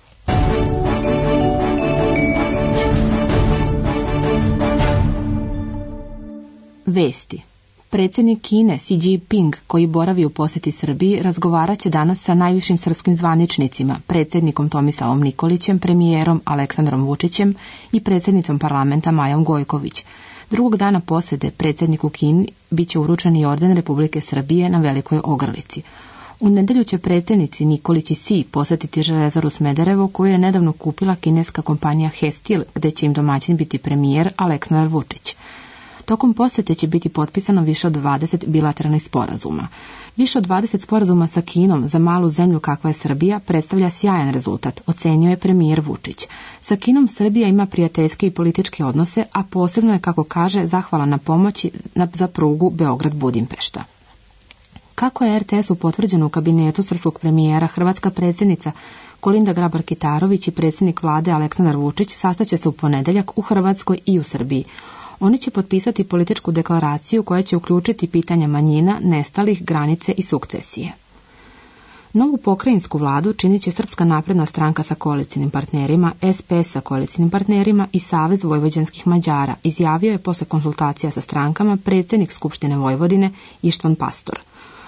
Vesti. Predsjednik Kine Xi Jinping, koji boravi u posjeti Srbiji, razgovarat će danas sa najvišim srpskim zvaničnicima, predsjednikom Tomislavom Nikolićem, premijerom Aleksandrom Vučićem i predsjednicom parlamenta Majom Gojković. Drugog dana posjede predsjedniku Kini bit će uručen i orden Republike Srbije na Velikoj Ogrlici. U nedjelju će predsjednici Nikolić i Xi posjetiti Železaru Smederevo, koju je nedavno kupila kineska kompanija He Steel, gdje će im domaćin biti premijer Aleksandar Vučić. Tokom posjete će biti potpisano više od 20 bilateralnih sporazuma. Više od 20 sporazuma sa Kinom za malu zemlju kakva je Srbija predstavlja sjajan rezultat, ocenio je premijer Vučić. Sa Kinom Srbija ima prijateljske i političke odnose, a posebno je, kako kaže, zahvala na pomoći za prugu Beograd-Budimpešta. Kako je RTS-u potvrđeno u kabinetu srpskog premijera, hrvatska predsjednica Kolinda Grabar-Kitarović i predsjednik vlade Aleksandar Vučić sastaće se u ponedjeljak u Hrvatskoj i u Srbiji. Oni će potpisati političku deklaraciju koja će uključiti pitanja manjina, nestalih, granice i sukcesije. Novu pokrajinsku vladu činit će Srpska napredna stranka sa koalicijnim partnerima, SPS sa koalicijnim partnerima i Savez vojvođanskih Mađara, izjavio je posle konsultacija sa strankama predsjednik Skupštine Vojvodine Ištvan Pastor.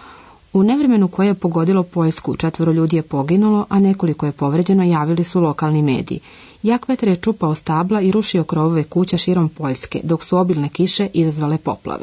U nevremenu koje je pogodilo Poljsku, 4 ljudi je poginulo, a nekoliko je povređeno, javili su lokalni mediji. Jak vetar je čupao stabla i rušio krovove kuća širom Poljske, dok su obilne kiše izazvale poplave.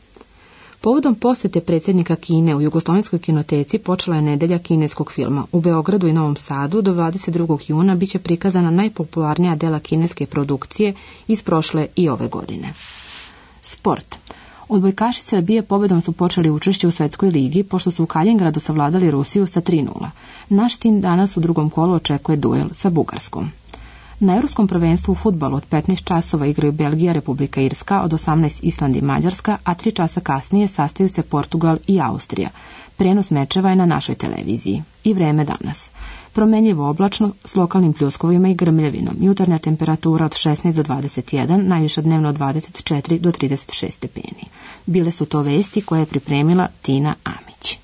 Povodom posjete predsjednika Kine u Jugoslovenskoj kinoteci počela je nedelja kineskog filma. U Beogradu i Novom Sadu do 22. juna bit će prikazana najpopularnija dela kineske produkcije iz prošle i ove godine. Sport. Odbojkaši Srbije pobedom su počeli učešće u Svetskoj ligi, pošto su u Kaljingradu savladali Rusiju sa 3:0. Naš tim danas u drugom kolu očekuje duel sa Bugarskom. Na Europskom prvenstvu u fudbalu od 15 časova igraju Belgija, Republika Irska, od 18 Island i Mađarska, a 3 časa kasnije sastaju se Portugal i Austrija. Prenos mečeva je na našoj televiziji. I vreme danas. Promenljivo oblačno s lokalnim pljuskovima i grmljavinom. Jutarnja temperatura od 16 do 21, najviša dnevno od 24 do 36 stepeni. Bile su to vesti koje je pripremila Tina Amić.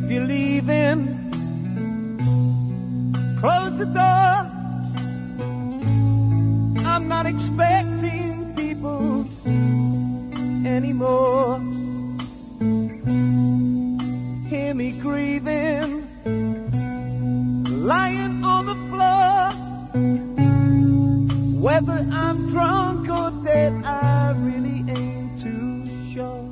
If you're leaving, close the door. I'm not expecting people anymore. Hear me grieving, lying on the floor. Whether I'm drunk or dead, I really ain't too sure.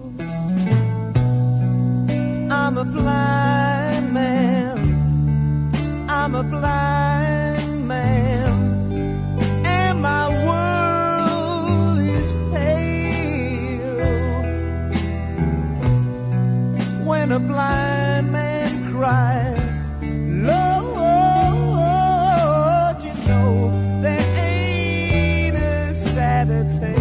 I'm a blind man, I'm a blind man, and my world is pale. When a blind man cries, Lord, you know there ain't a sadder tale.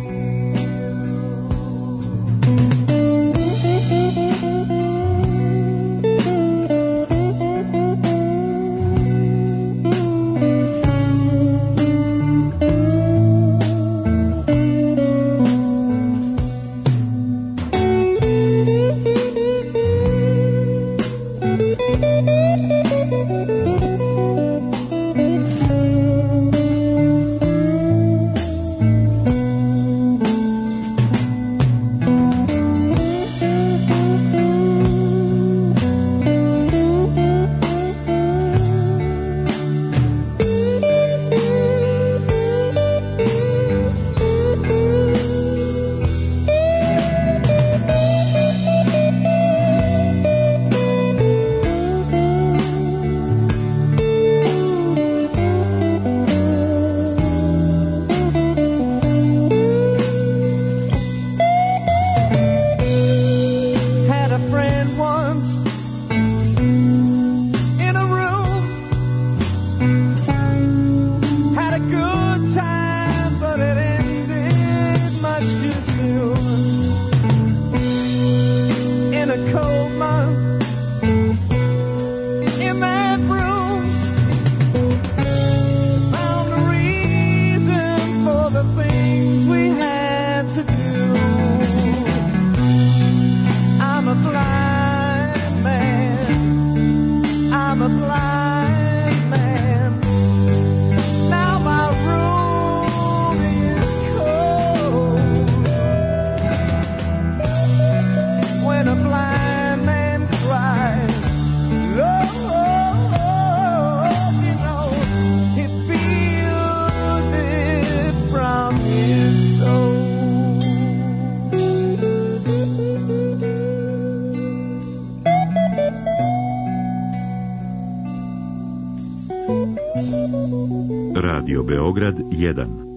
Radio Beograd 1.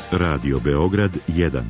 Radio Beograd 1.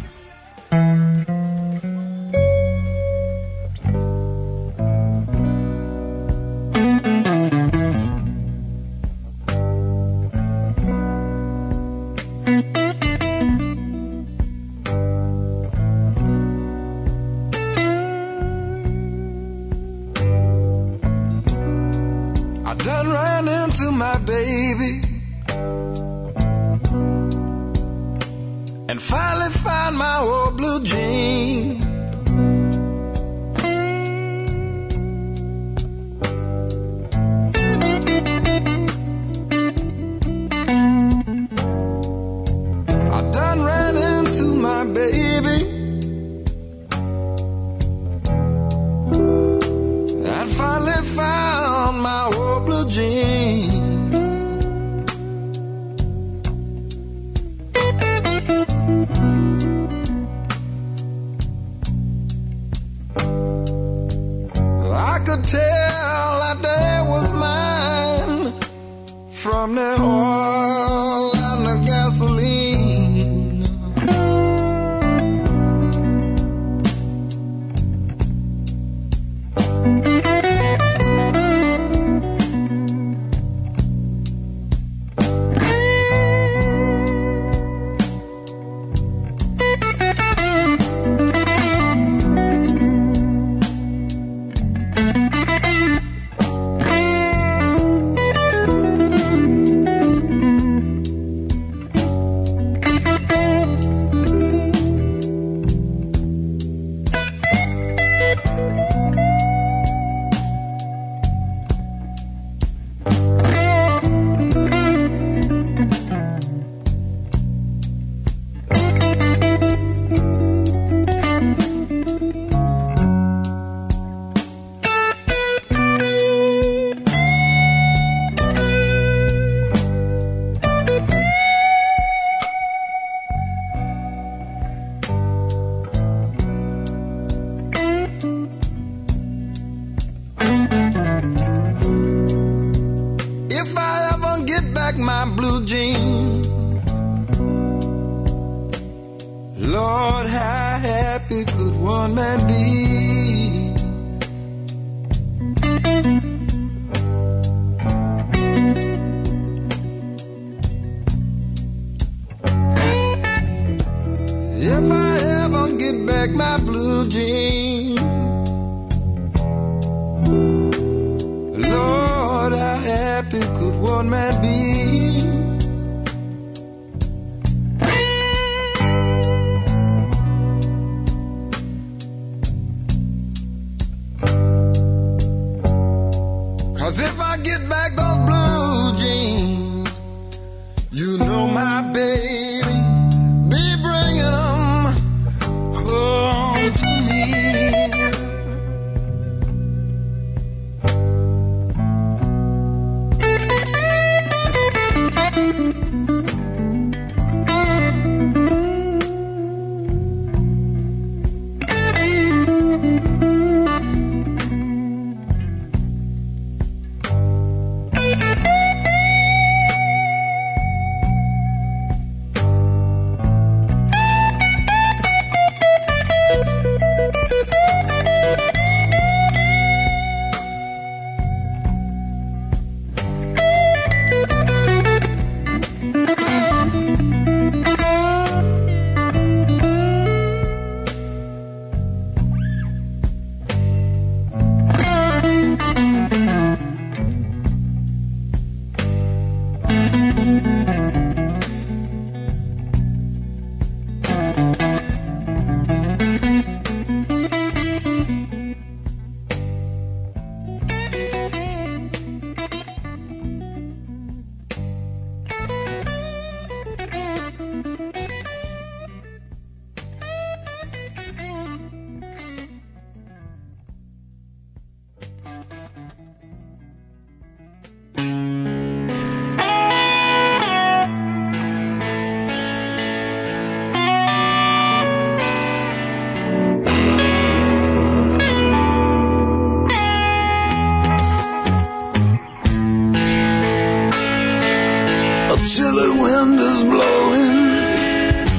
chilly wind is blowing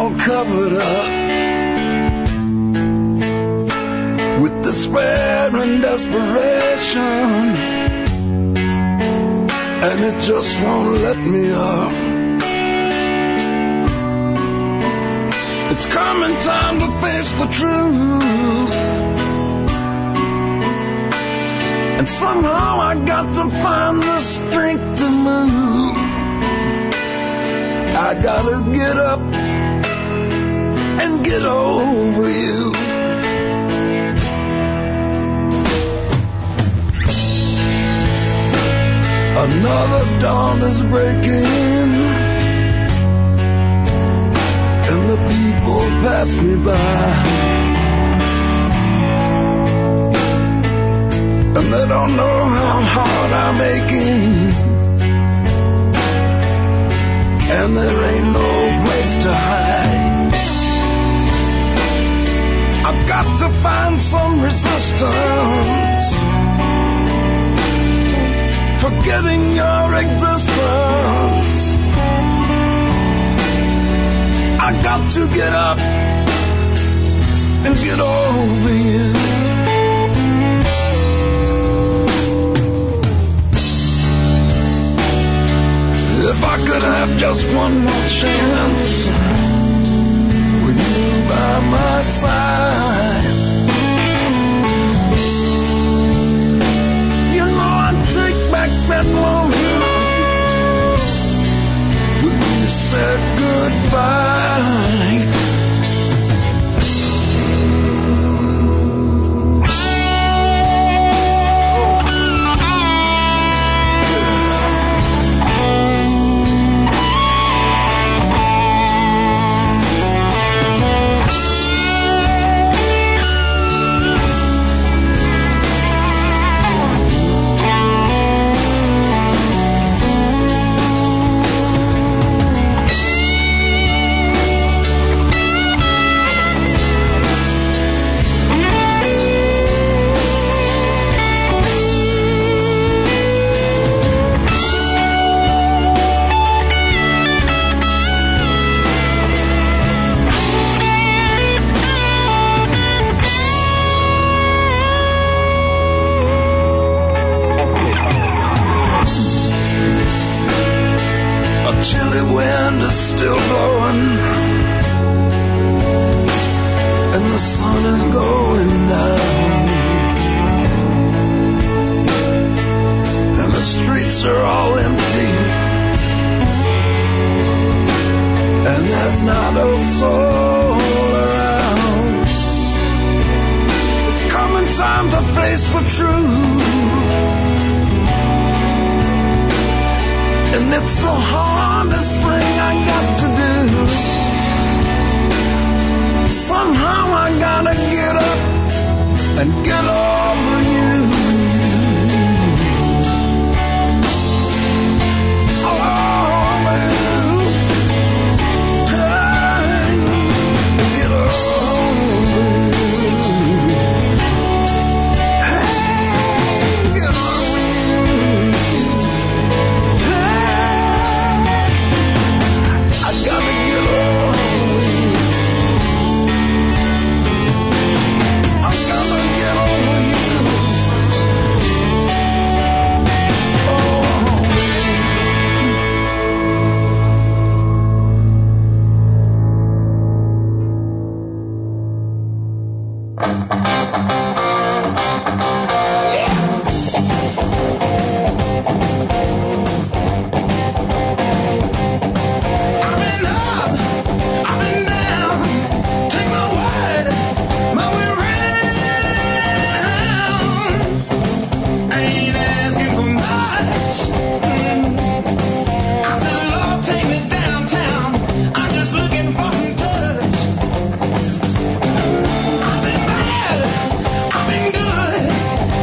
all covered up with despair and desperation, and it just won't let me up. It's coming time to face the truth, and somehow I got to find the strength to move. I gotta get up and get over you. Another dawn is breaking, and the people pass me by, and they don't know how hard I'm aching, and there ain't no place to hide. I've got to find some resistance, forgetting your existence. I got to get up and get over you. If I could have just one more chance with you by my side, you know I'd take back that moment when we said goodbye. Still blowing, and the sun is going down, and the streets are all empty, and there's not a soul around. It's coming time to face the truth, and it's the hardest thing I got to do. Somehow I gotta get up and get over you. Over you. Hey, get over you. Hey, get over you. I gotta get over you. I gotta get over you. I've been bad, I've been good.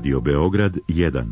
Radio Beograd 1.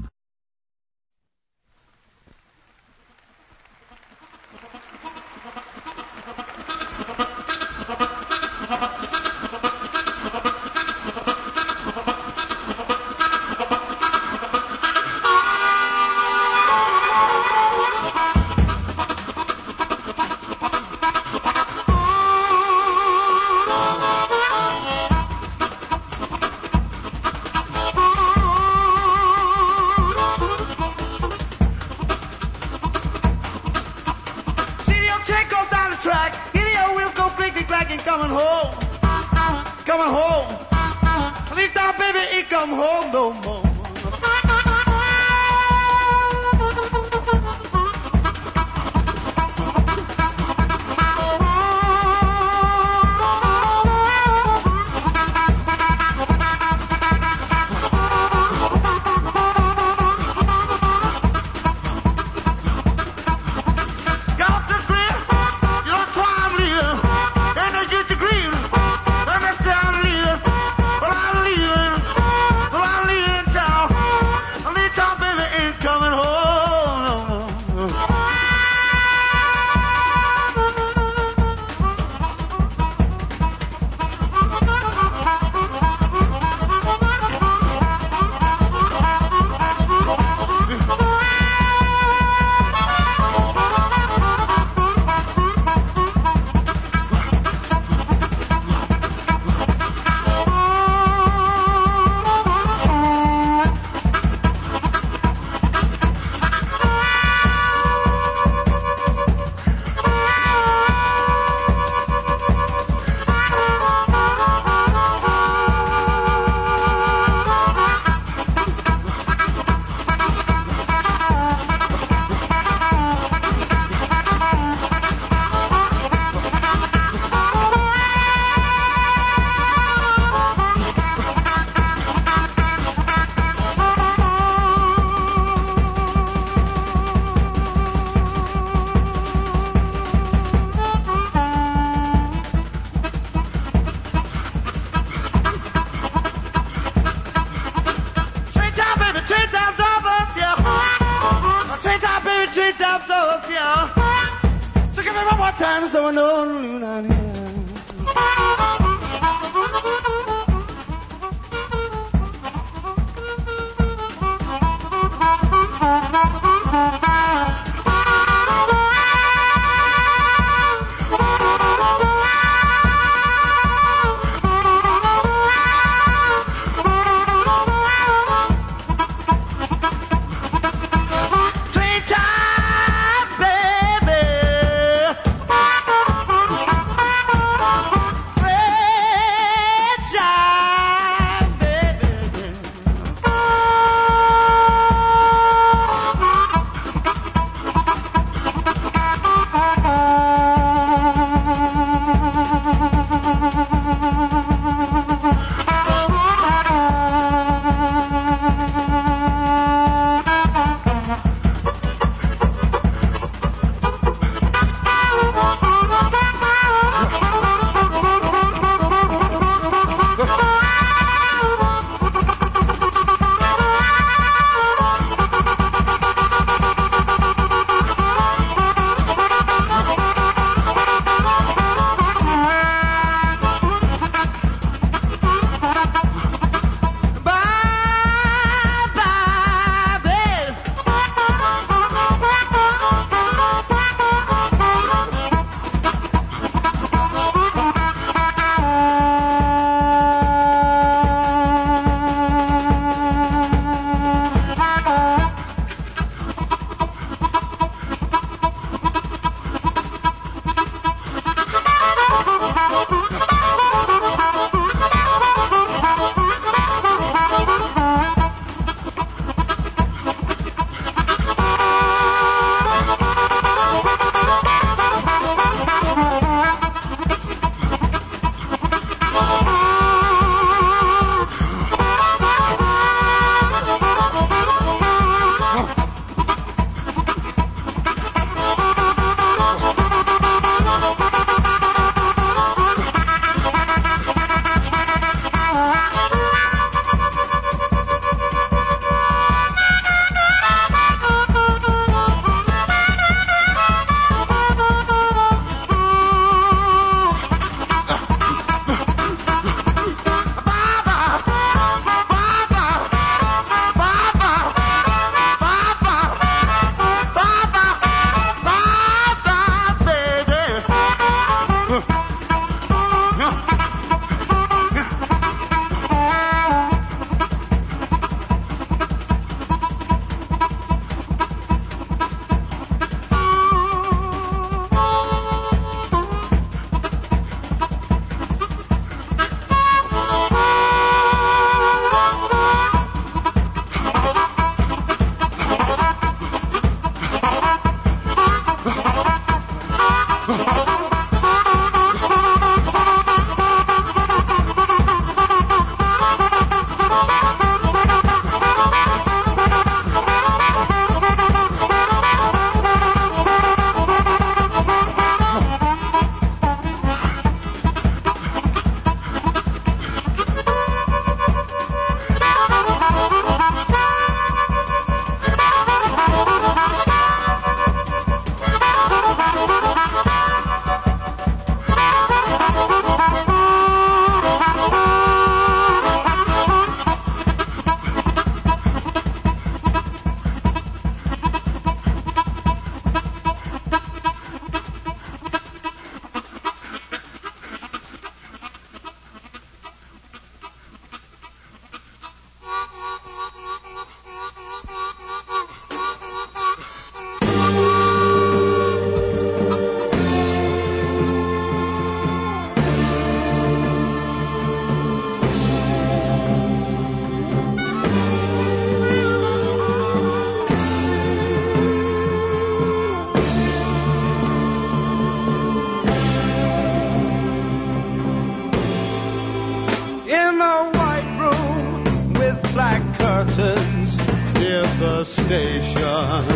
station.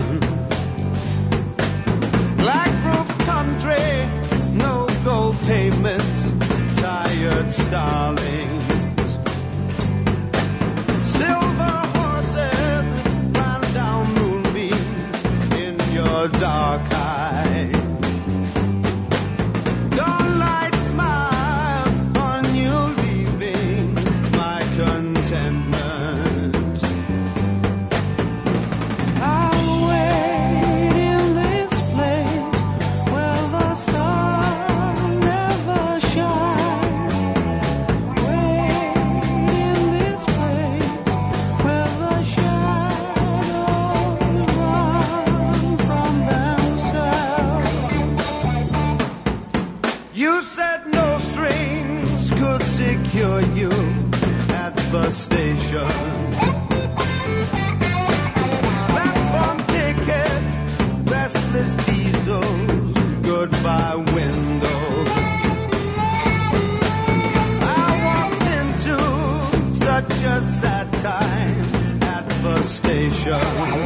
Black roof country, no gold pavements, tired starlings. Silver horses ran down moonbeams in your dark eyes. Dawnlight smile on you leaving my contentment. I'll wait in this place where the sun never shines. Wait in this place where the shadows run from themselves. You said no strings could secure you at the station. Platform ticket, restless diesels, goodbye windows. I walked into such a sad time at the station.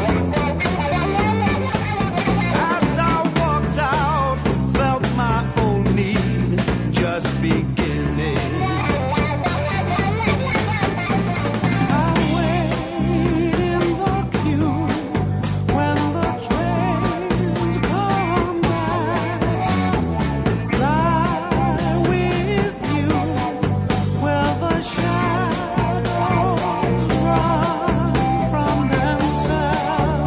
As I walked out, felt my own need just beginning. I wait in the queue when the trains come back. Lie with you where the shadows run from themselves.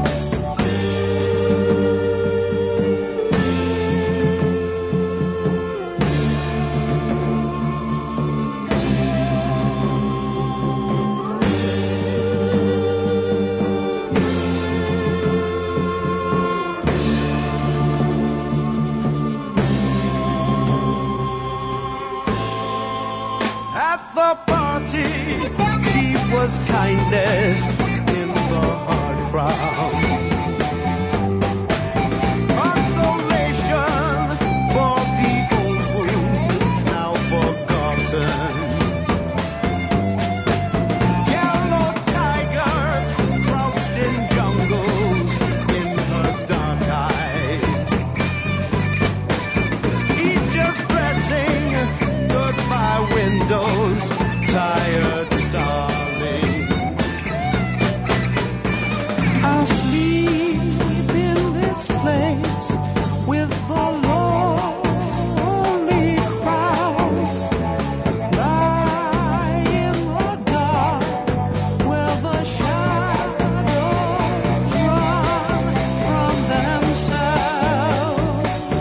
At the party, she was kindest in the hard crowd. Consolation for the old wound now forgotten. Yellow tigers crouched in jungles in her dark eyes. She's just dressing goodbye windows, tired starling. I'll sleep in this place with the lonely crowd. Lie in the dark where the shadows run from themselves.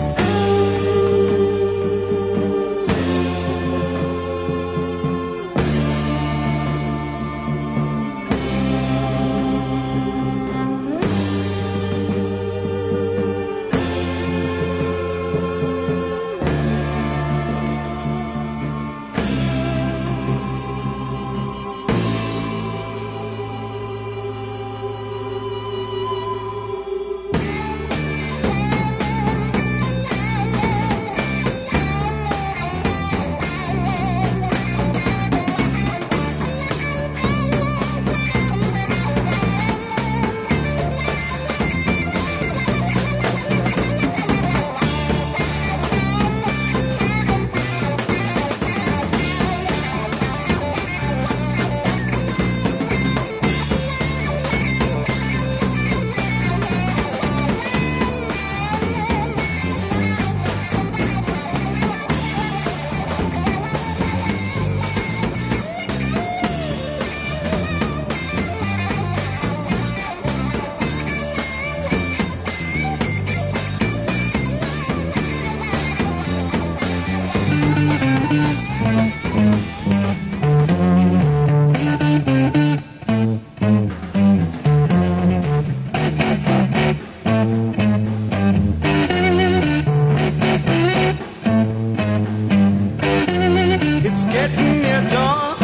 It's getting near dawn.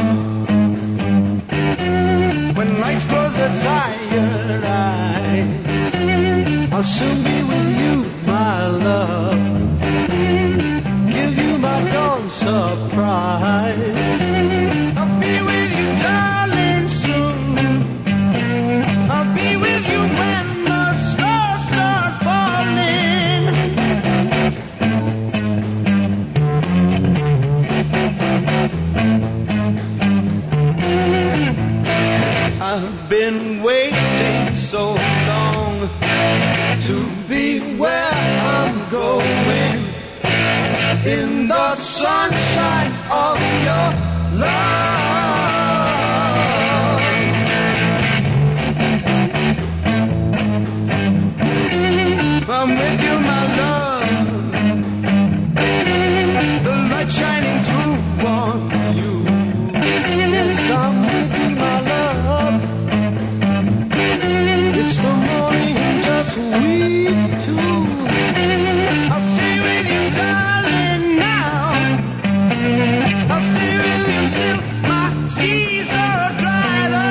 When lights close the tired eyes, I'll soon be with you, my love. Give you my dawn surprise. I'll be with you, darling, soon. I'll be with you. to be where I'm going in the sunshine of your love. I'm with you, my love. The light shining through on you. Yes, I'm with you, my love. It's the morning, just we two. I'll stay with you, darling, now. I'll stay with you till my seas are dried up.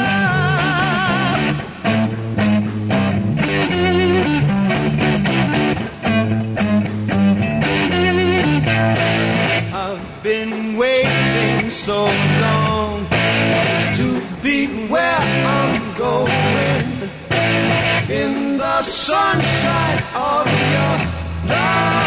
I've been waiting so long to be where I'm going in the sunshine of your love.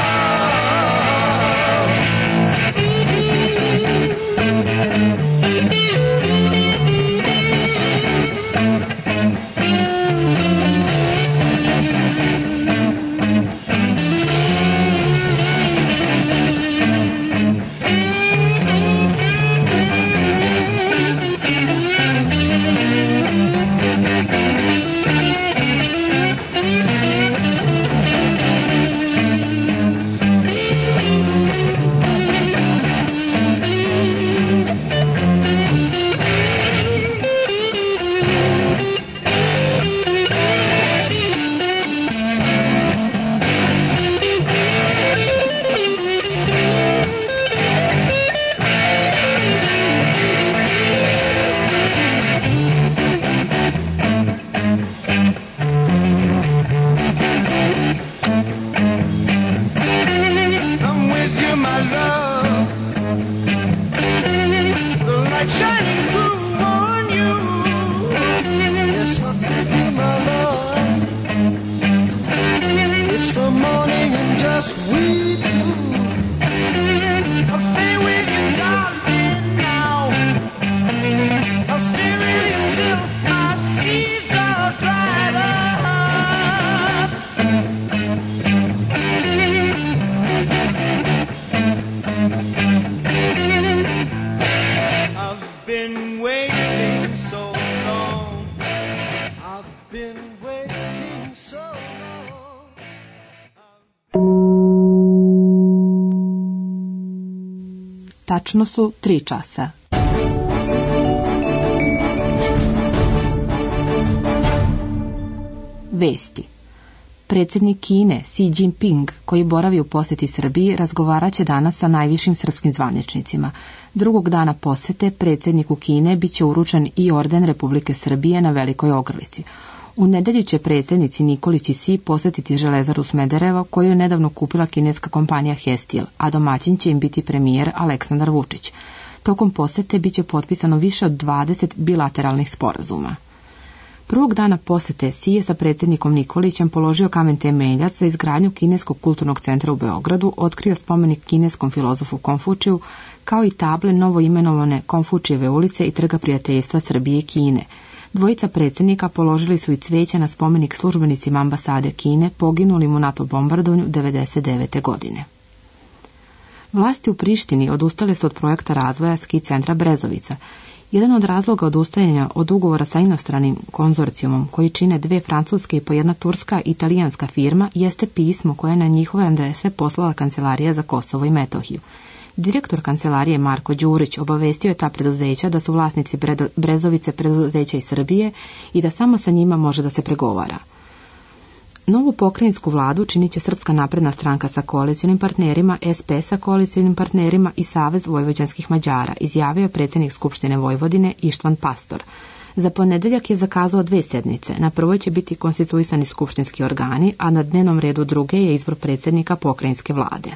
Tačno su 3 časa. Vesti. Predsjednik Kine Xi Jinping, koji boravi u posjeti Srbiji, razgovarat će danas sa najvišim srpskim zvaničnicima. Drugog dana posjete predsjedniku Kine bit će uručen i orden Republike Srbije na Velikoj Ogrlici. U nedjelju će predsjednici Nikolić i Xi posjetiti Železaru Smederevo, koju je nedavno kupila kineska kompanija Hestil, a domaćin će im biti premijer Aleksandar Vučić. Tokom posjete bit će potpisano više od 20 bilateralnih sporazuma. Prvog dana posjete Xi je sa predsjednikom Nikolićem položio kamen temeljac za izgradnju Kineskog kulturnog centra u Beogradu, otkrio spomenik kineskom filozofu Konfučiju, kao i table novo imenovane Konfučijeve ulice i Trga prijateljstva Srbije i Kine. Dvojica predsjednika položili su i cvijeće na spomenik službenicima ambasade Kine poginulim u NATO bombardovanju 1999. godine. Vlasti u Prištini odustale su od projekta razvoja ski centra Brezovica. Jedan od razloga odustajanja od ugovora sa inostranim konzorcijumom, koji čine 2 francuske i po 1 turska i italijanska firma, jeste pismo koje je na njihove adrese poslala Kancelarija za Kosovo i Metohiju. Direktor kancelarije Marko Đurić obavestio je ta preduzeća da su vlasnici Brezovice preduzeća iz Srbije i da samo sa njima može da se pregovara. Novu pokrajinsku vladu činit će Srpska napredna stranka sa koalicionim partnerima, SP sa koalicionim partnerima i Savez vojvođanskih Mađara, izjavio je predsjednik Skupštine Vojvodine Ištvan Pastor. Za ponedjeljak je zakazao 2 sednice. Na prvoj će biti konstituisani skupštinski organi, a na dnevnom redu druge je izbor predsjednika pokrajinske vlade.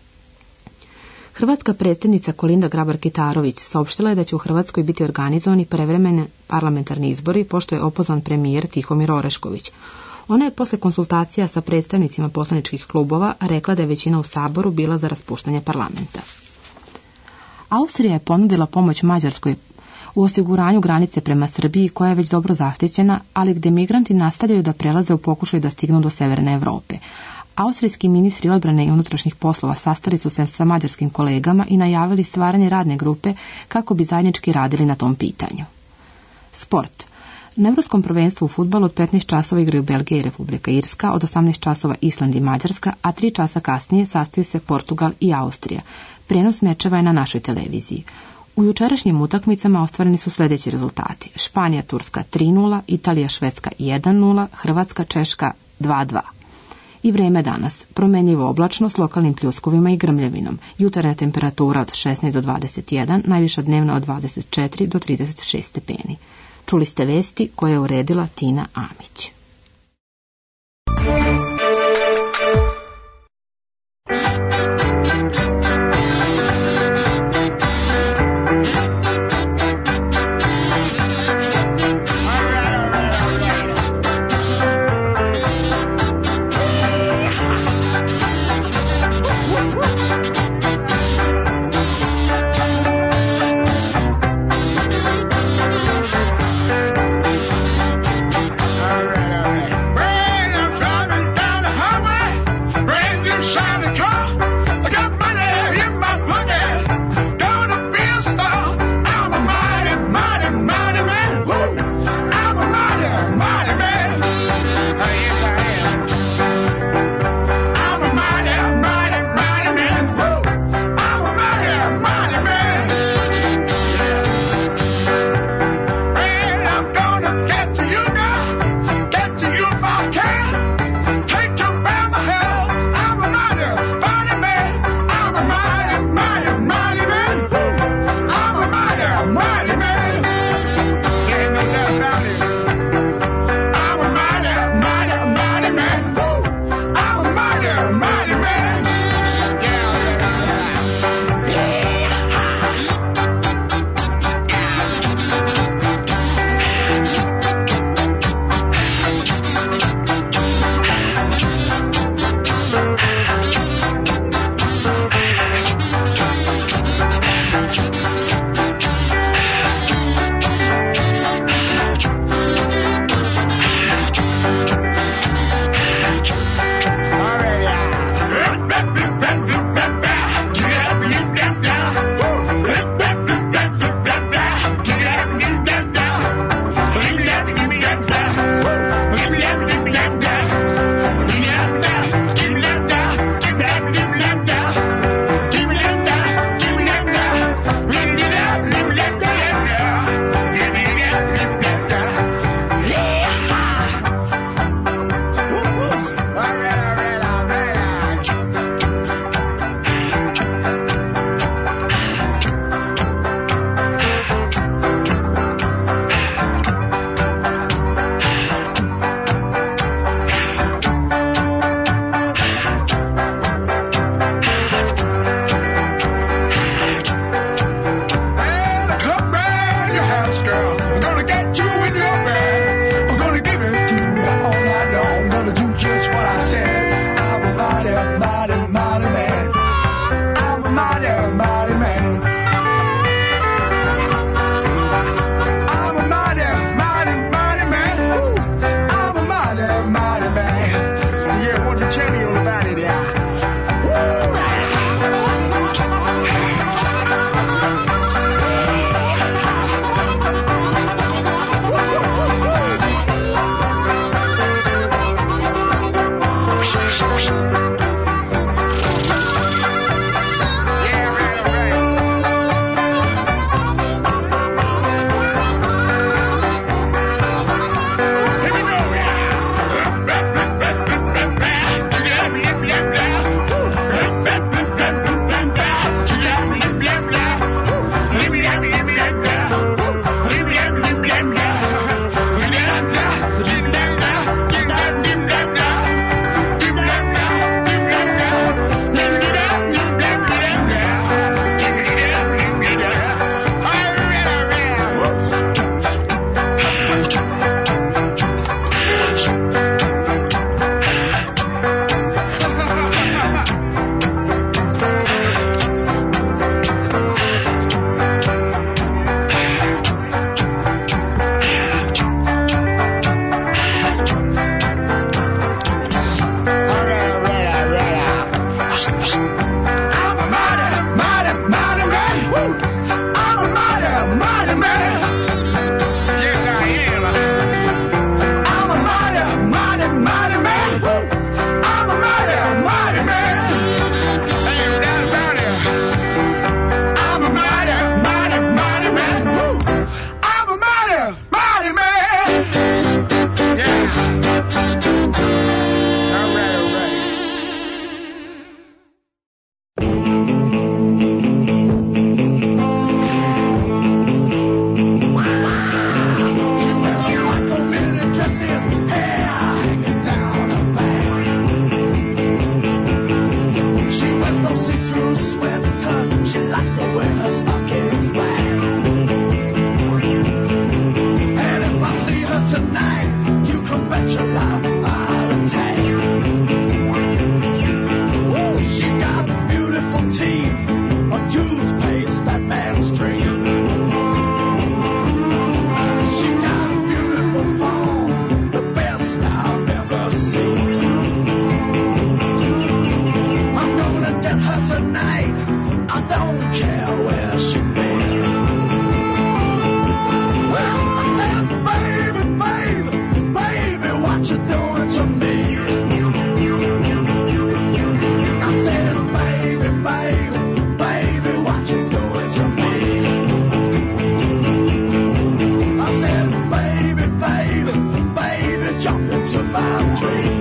Hrvatska predsjednica Kolinda Grabar-Kitarović saopštila je da će u Hrvatskoj biti organizovani prevremeni parlamentarni izbori, pošto je opozvan premijer Tihomir Orešković. Ona je posle konsultacija sa predstavnicima poslaničkih klubova rekla da je većina u Saboru bila za raspuštanje parlamenta. Austrija je ponudila pomoć Mađarskoj u osiguranju granice prema Srbiji koja je već dobro zaštićena, ali gdje migranti nastavljaju da prelaze u pokušaju da stignu do severne Evrope. Austrijski ministri odbrane i unutrašnjih poslova sastali su se sa mađarskim kolegama i najavili stvaranje radne grupe kako bi zajednički radili na tom pitanju. Sport. Na Evropskom prvenstvu u fudbalu od 15 časova igraju Belgija i Republika Irska, od 18 časova Island i Mađarska, a 3 časa kasnije sastaju se Portugal i Austrija. Prenos mečeva je na našoj televiziji. U jučerašnjim utakmicama ostvareni su sljedeći rezultati: Španija Turska 3:0, Italija Švedska 1:0, Hrvatska Češka 2:2. I vrijeme danas: promjenjivo oblačno s lokalnim pljuskovima i grmljavinom. Jutarnja temperatura od 16 do 21, najviša dnevna od 24 do 36 stepeni. Čuli ste vesti koje je uredila Tina Amić. my dream.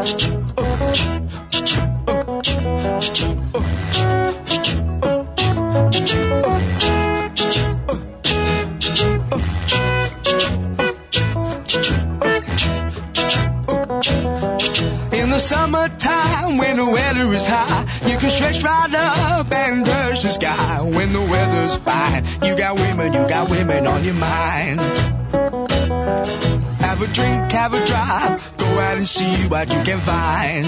In the summertime, when the weather is high, you can stretch right up and touch the sky. When the weather's fine, you got women on your mind. Have a drink, have a drive, go out and see what you can find.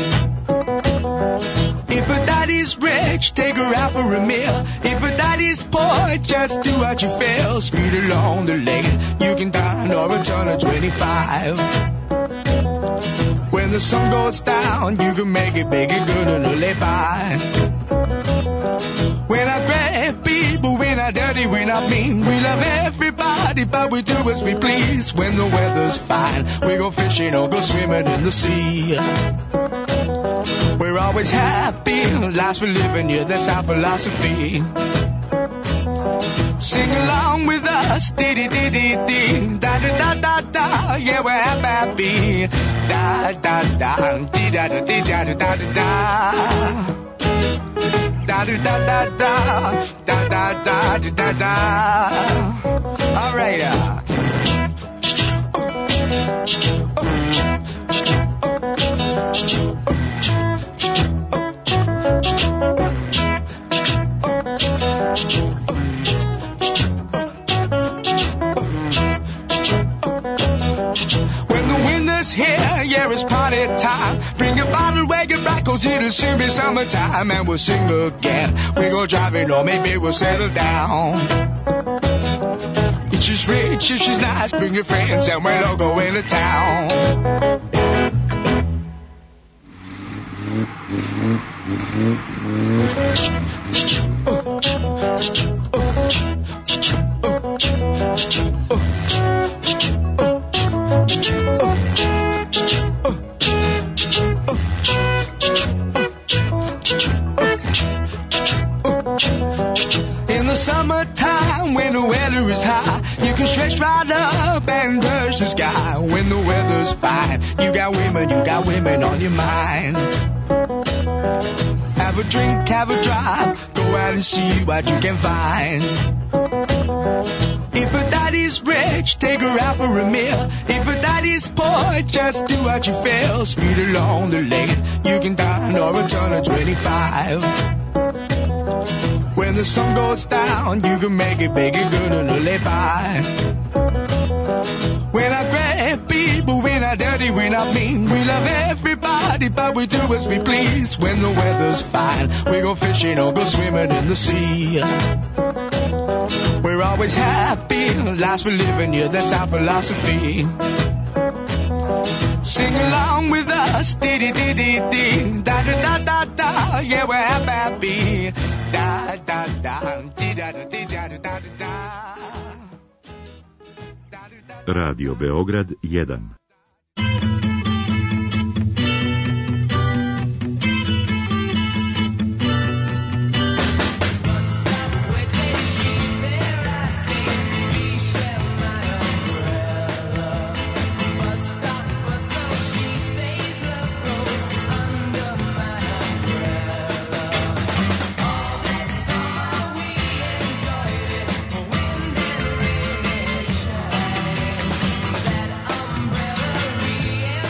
If a daddy's rich, take her out for a meal. If a daddy's poor, just do what you feel. Speed along the lane, you can dine or a ton of 25. When the sun goes down, you can make it good and lay by. We're not great people, we're not dirty, we're not mean. We love everybody, but we do as we please. When the weather's fine, we go fishing or go swimming in the sea. We're always happy, lives we're living, yeah, that's our philosophy. Sing along with us, dee-dee-dee-dee-dee, da-da-da-da-da, yeah, we're happy. Da-da-da, dee-da-da-dee-da-da-da-da-da. Da-da-da-da-da, da-da-da-da-da-da. All right, here, yeah, it's party time. Bring a bottle, wag it back, 'cause it'll soon be summertime. And we'll sing again. We go driving, or maybe we'll settle down. If she's rich, if she's nice, bring your friends, and we'll all go into town. In the summertime, when the weather is high, you can stretch right up and touch the sky. When the weather's fine, you got women on your mind. Have a drink, have a drive, go out and see what you can find. If a daddy's rich, take her out for a meal. If a daddy's poor, just do what you feel. Speed along the lane, you can dine or a ton of 25. When the sun goes down, you can make it good and lay by. We're not great people, we're not dirty, we're not mean. We love everybody, but we do as we please. When the weather's fine, we go fishing or go swimming in the sea. We're always happy, lives we're living, yeah, that's our philosophy. Sing along with us, dee-dee-dee-dee-dee, da-da-da-da-da, yeah, we're happy. Da-da-da, dee-da-da-dee-da-da-da-da. Radio Beograd 1. Umbrella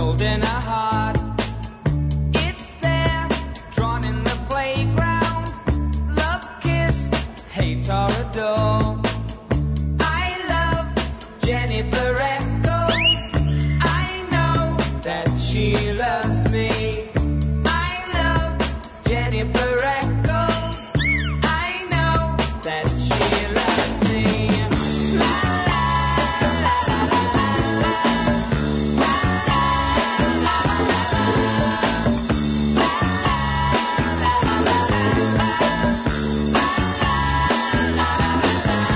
holding a heart. It's there, drawn in the playground. Love, kiss, hate or adore. I love Jennifer Echoes. I know that she loves me. I love Jennifer Echoes. I know that she loves me. La la la la la la la la la la la la.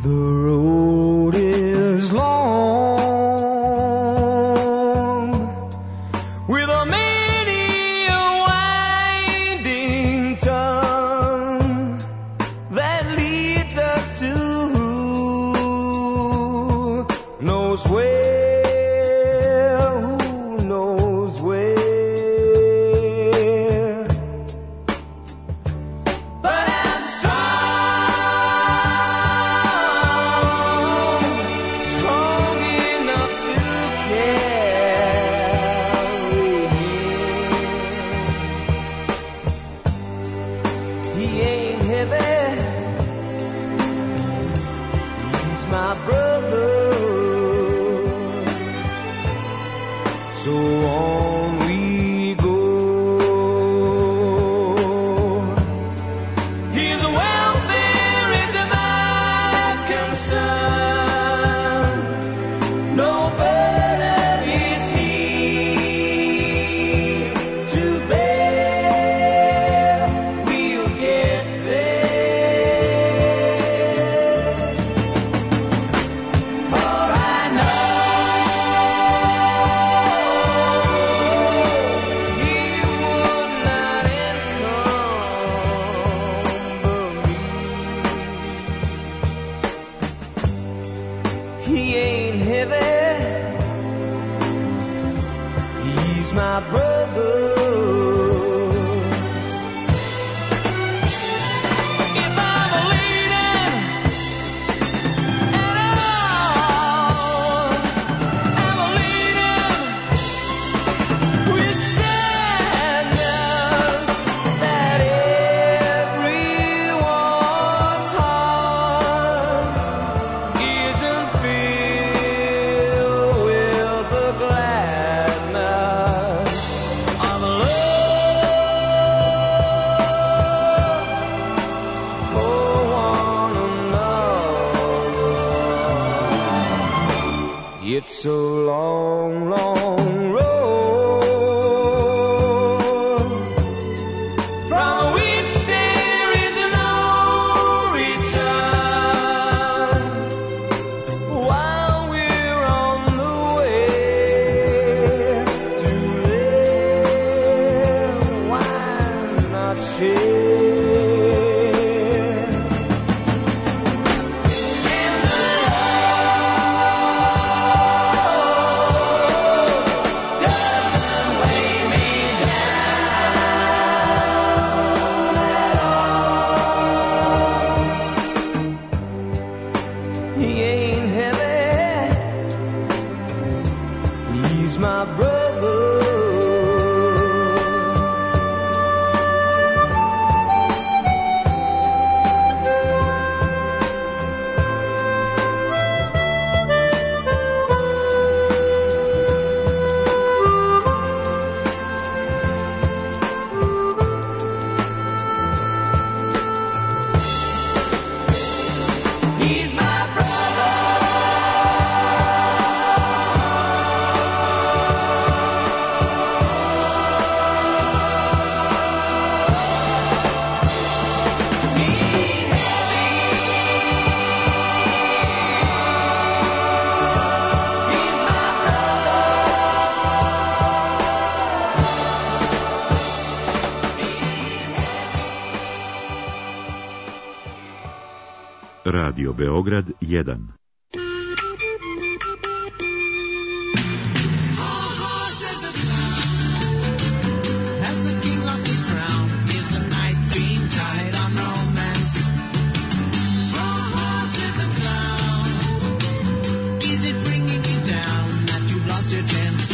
The road is long, with a many a winding tongue that leads us to who knows where, who knows where. But I'm strong enough to carry him. He ain't heavy, he's my brother. So on we go. His welfare is my concern. No burden is he to bear. We'll get there. For I know he would not encumber me. He ain't heavy, he's my brother. If I'm a leader at all, I'm a leader with standards that everyone's heart isn't filled with the gladness of love for one another. It's a long, long road from which there is no return. While we're on the way to there, why not share? In the road doesn't weigh me down at all. He ain't heavy, he's my brother. He's my brother. Radio Beograd 1. Has the king lost his crown? Is the night being tied on romance? Oh, said the clown. Is it bringing you down that you've lost your chance?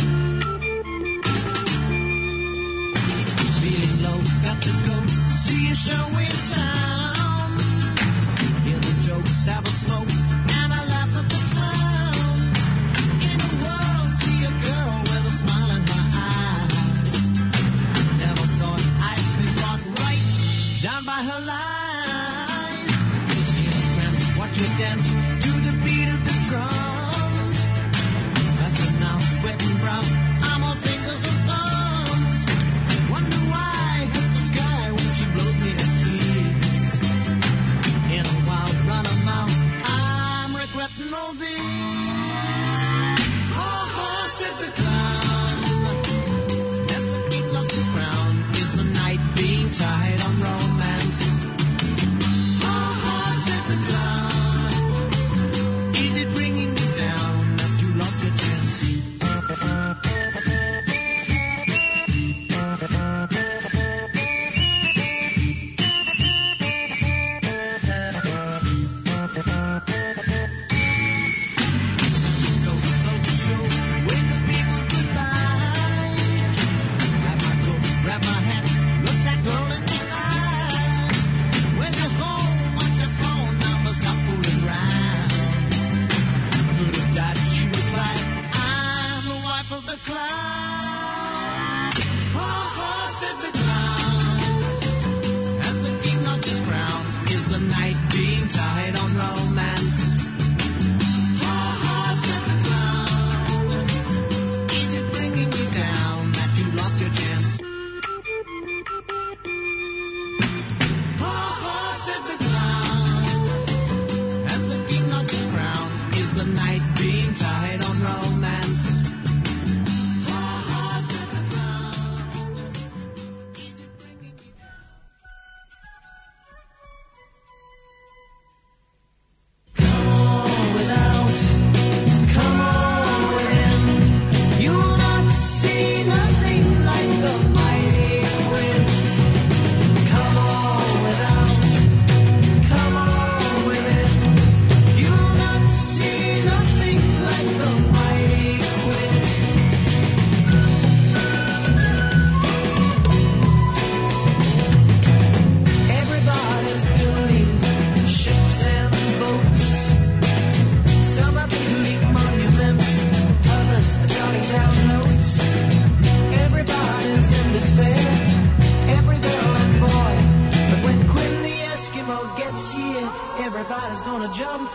Feeling low, got to go see a show in town. Hear the jokes, have a smoke, and I laugh at the clown. In a world, see a girl with a smile in her eyes. Never thought I'd be brought right down by her lies. In a trance, watch her dance to the beat of the drums. Faster now, sweating brown, I'm on fingers and thumbs. Wonder why I hit the sky when she blows me a kiss. In a wild run of mouth, I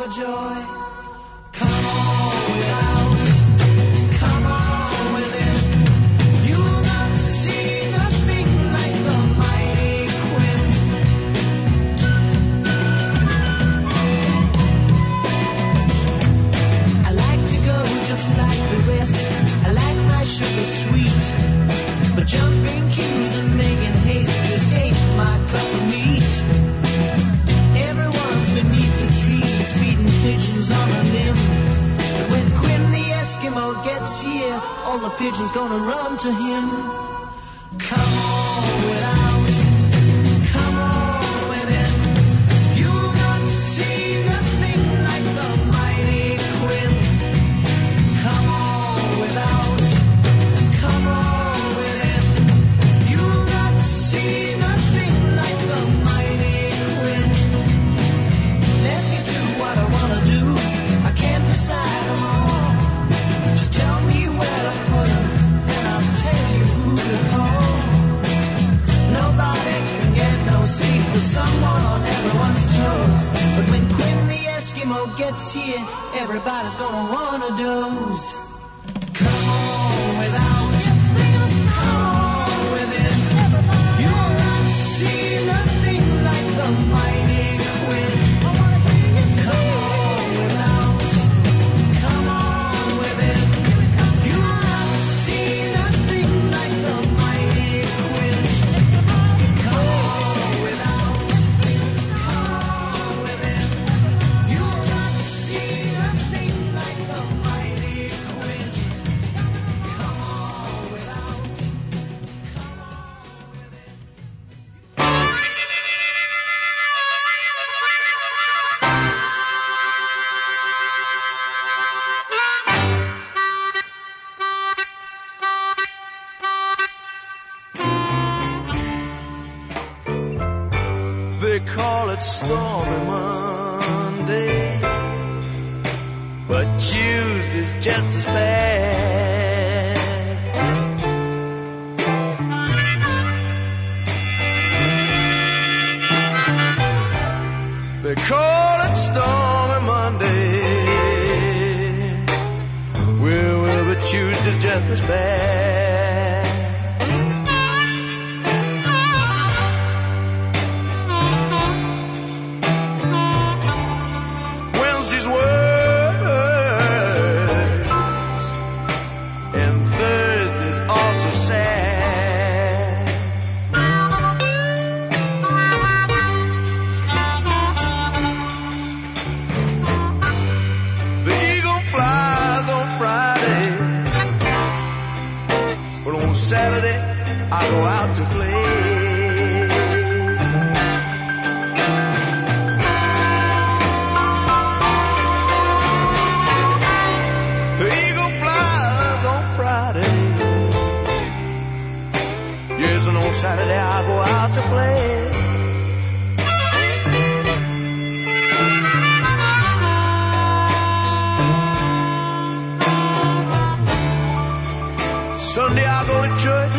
for joy. Come on without, come on within. You'll not see nothing like the mighty Quinn. I like to go just like the rest. I like my sugar sweet, but jumping queues and making haste just ain't my cup of meat. Everyone's beneath the trees feeding pigeons on a limb. But when Quinn the Eskimo gets here, all the pigeons gonna run to him. Come on without, come on within. You'll not see nothing like the mighty Quinn. Come on without, come on within. You'll not see nothing like the mighty Quinn. Let me do what I wanna do. I can't decide them all. Just tell me where to put them, and I'll tell you who to call. Nobody can get no sleep with someone on everyone's toes. But when Quinn the Eskimo gets here, everybody's gonna wanna doze. Come on without, come on within. You'll not see nothing like the mighty Quinn. Come on without, come on within. You'll not see nothing like the mighty Quinn. Come on without, come on within. You'll not see nothing like the mighty Quinn. Come on without, come on within. They call it Stormy Monday, but Tuesday's just as bad. They call it Stormy Monday, well, but Tuesday's just as bad. Wednesday's worse, and Thursday's also sad. The eagle flies on Friday, but on Saturday I go out to play. The eagle flies on Friday. Yes, and on Saturday I go out to play. Sunday I go to church.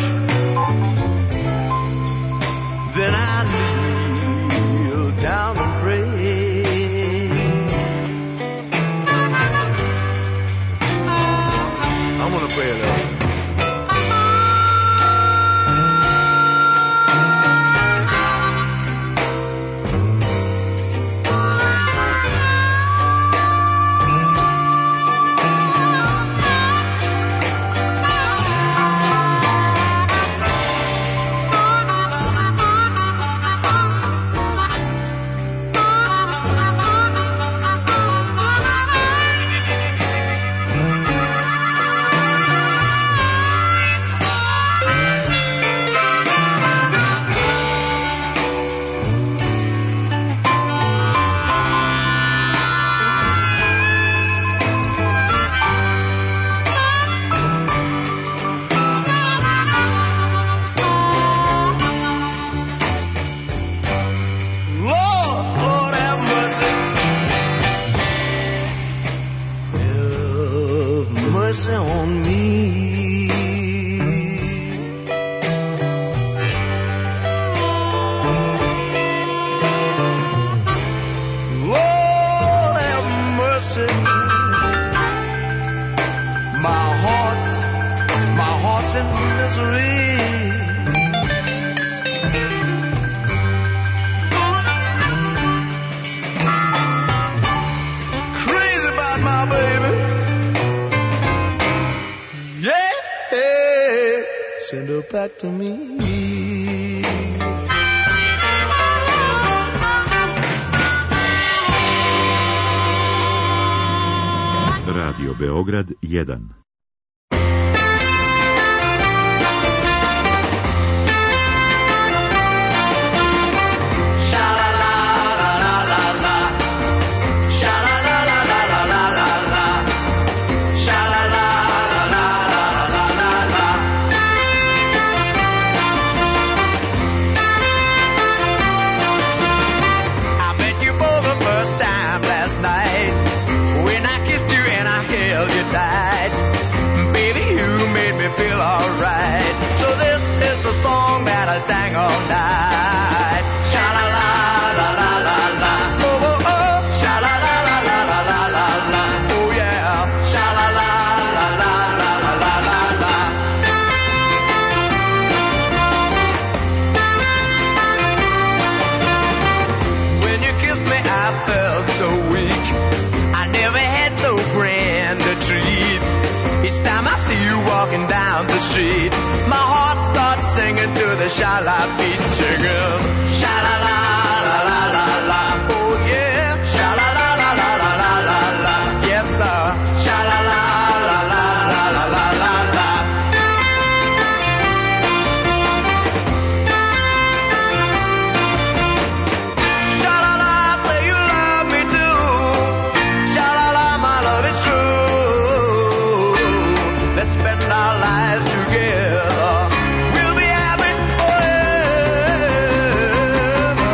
Then I kneel down and pray. I'm gonna pray it out. you back to me. Radio Beograd 1. Sang all night. Sha la la la la la la. Oh oh oh. Sha la la la la la la la la. Oh yeah. Sha la la la la la la la la la. When you kissed me, I felt so weak. I never had so grand a treat. Each time I see you walking down the street, my heart starts singing to the sha-la beat, singing sha-la-la, la-la-la-la, oh yeah, sha-la-la-la-la-la-la-la, yes sir, sha-la-la-la-la-la-la-la-la. Sha-la-la, say you love me too, sha-la-la, my love is true, let's spend our lives together. We'll be happy forever.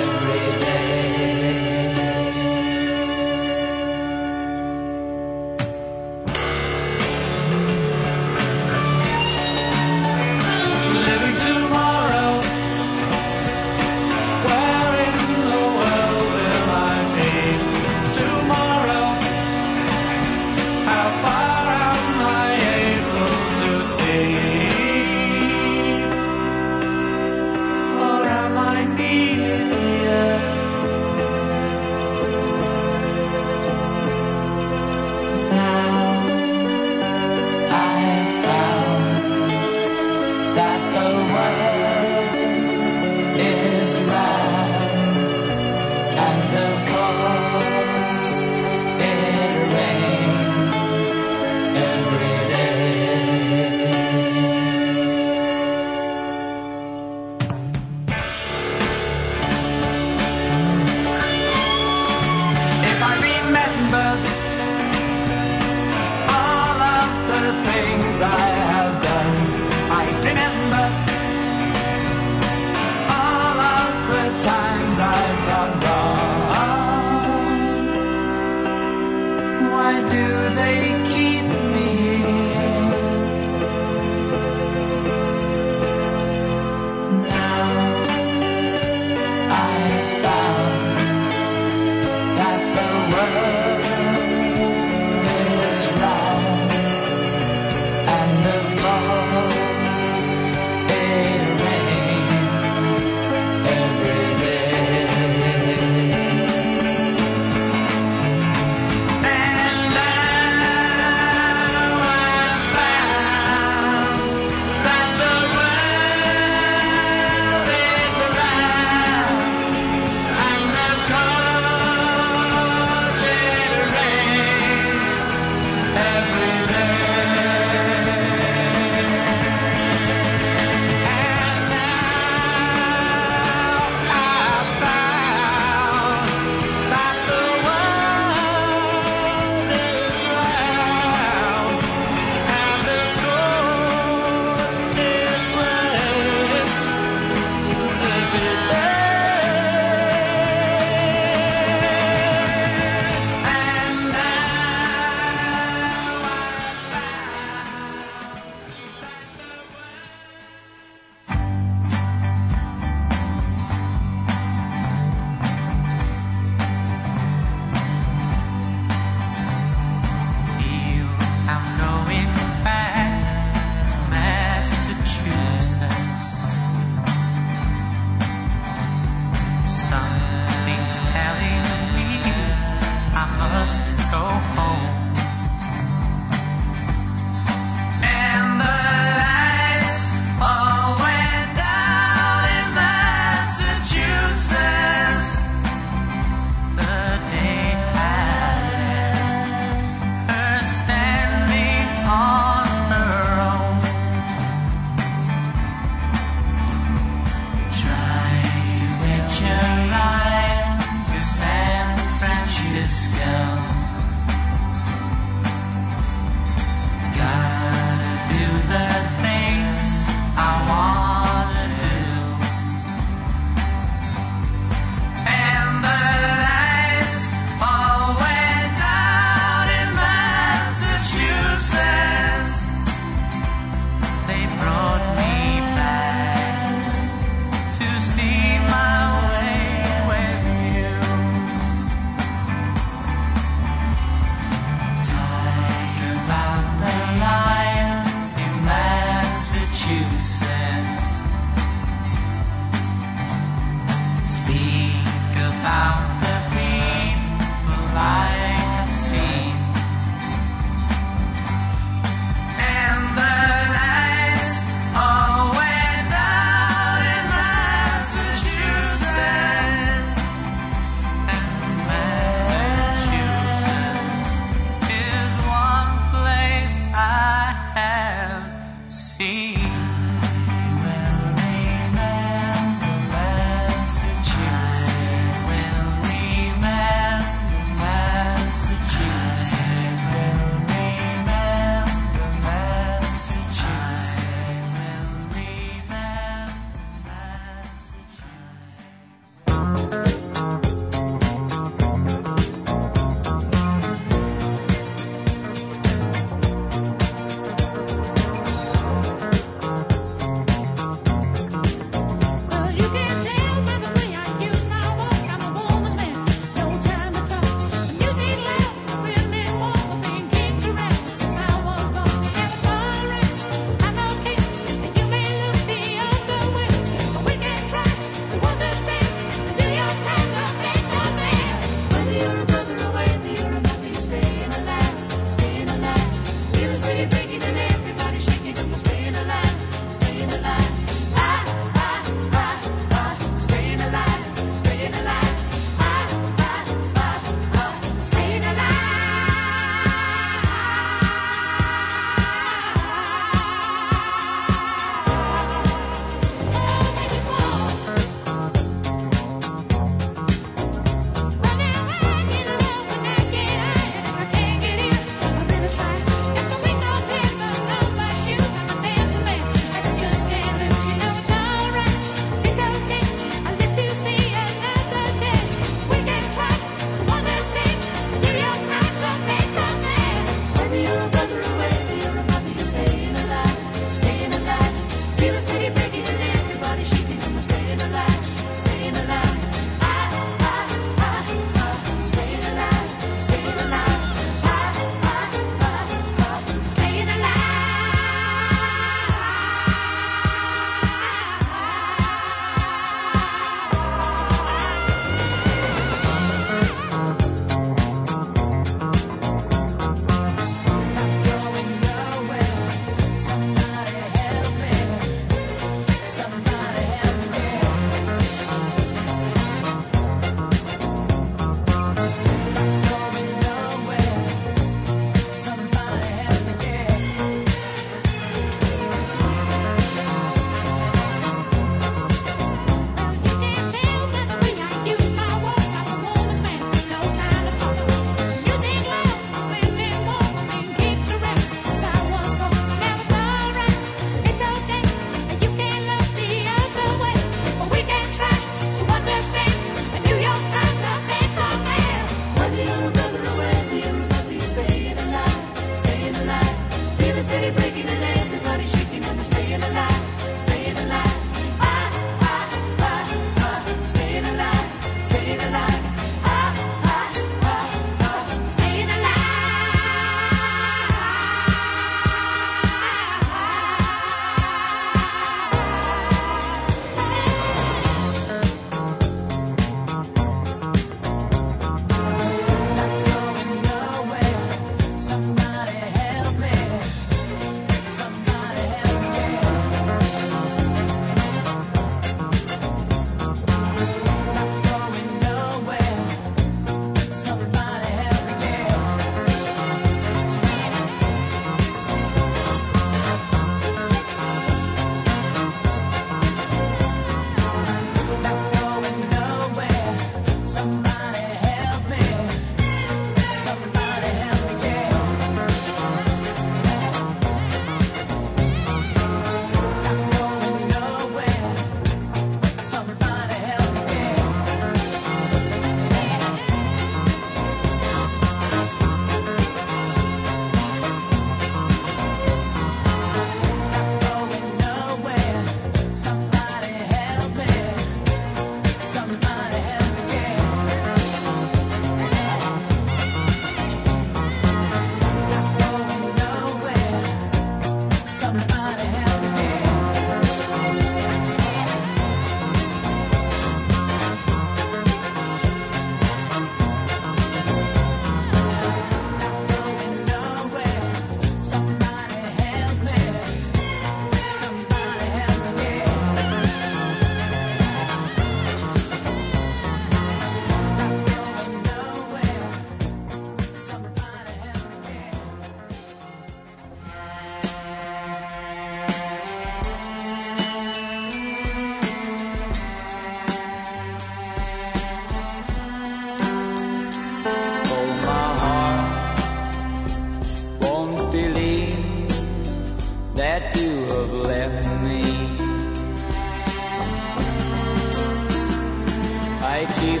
keep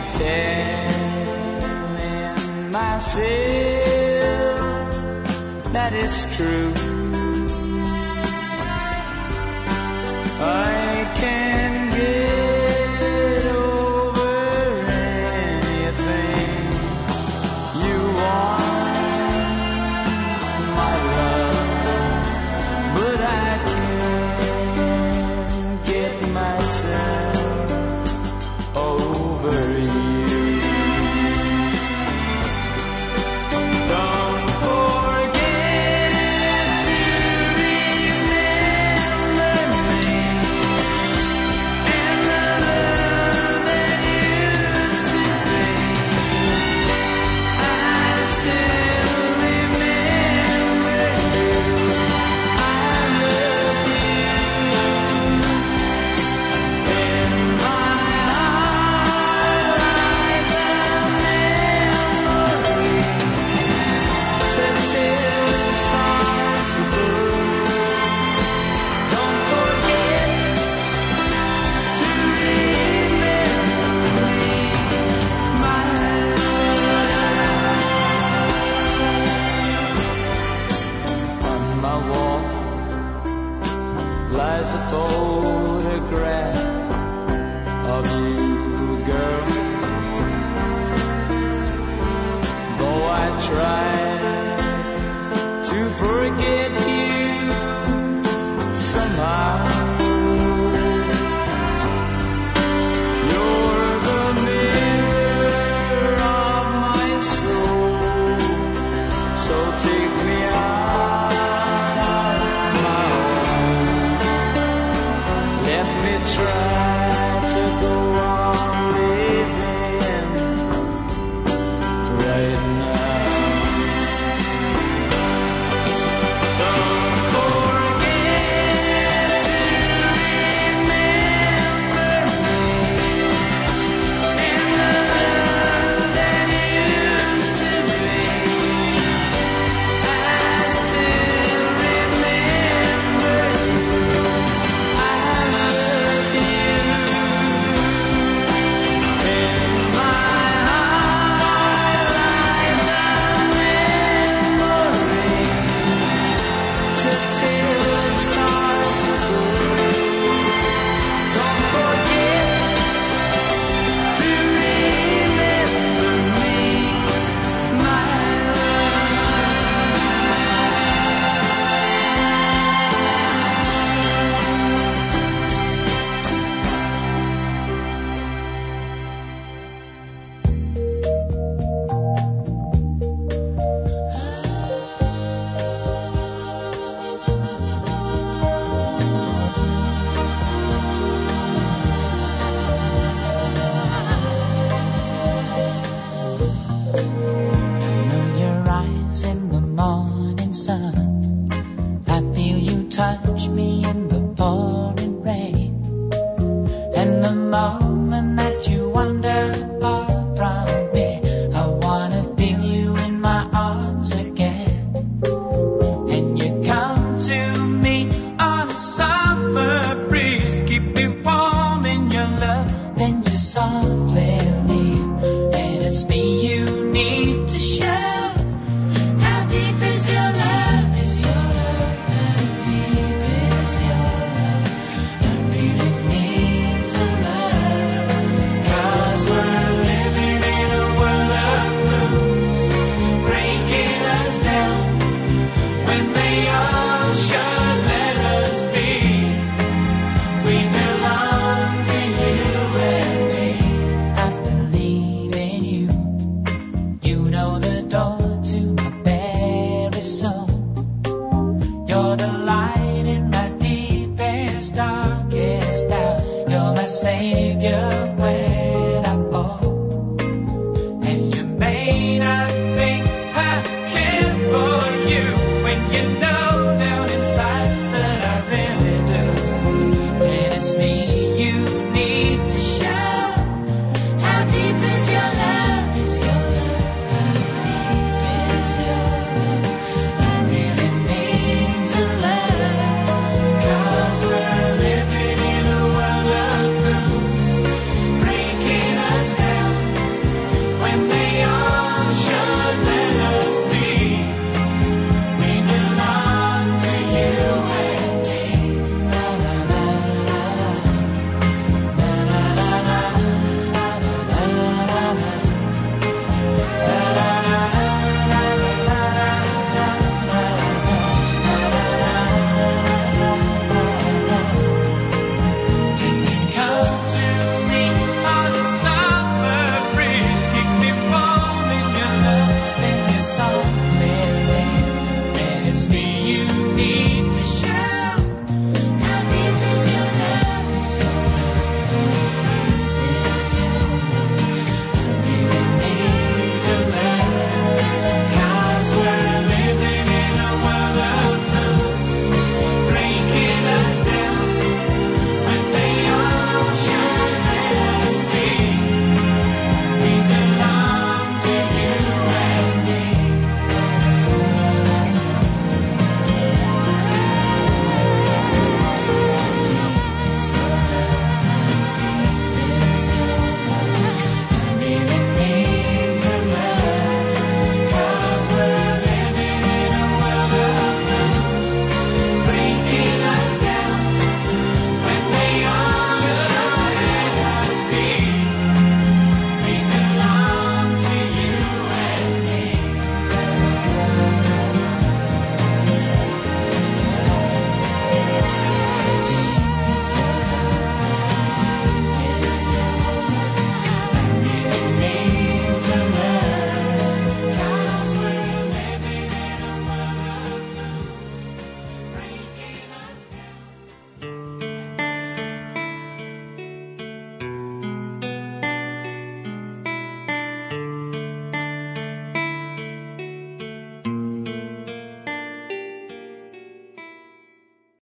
telling myself that it's true. I can get over anything you want, my love, but I can't get myself over you. Don't forget to remember me and the love that used to be. I still remember you. I love you. In my heart lies a memory to till the stars above. Don't forget to remember me, my love. On my wall lies a photograph of you, girl. Though I try to forget you somehow, you're the mirror of my soul. So take me out of my home. Let me try to go on living right now. Don't forget to remember me and the love that used to be. I still remember you. I love you. In my heart lies a memory to till the stars above. Don't forget to remember me, my know your eyes in the morning sun. I feel you touch me in the pouring rain. And the moment that you wander far from me, I wanna feel you in my arms again. And you come to me on a summer breeze, keep me warm in your love, then you softly leave. And it's me you need to show. How deep is your love? Is your love? How deep is your love? I really need to learn. 'Cause we're living in a world of fools, breaking us down when they all should let us be. We belong to you and me. I believe in you. You know the door to my very soul. You're the light in my deepest, darkest doubt. You're my savior when I fall. And you may not think I care for you when you know down inside that I really do. And it's me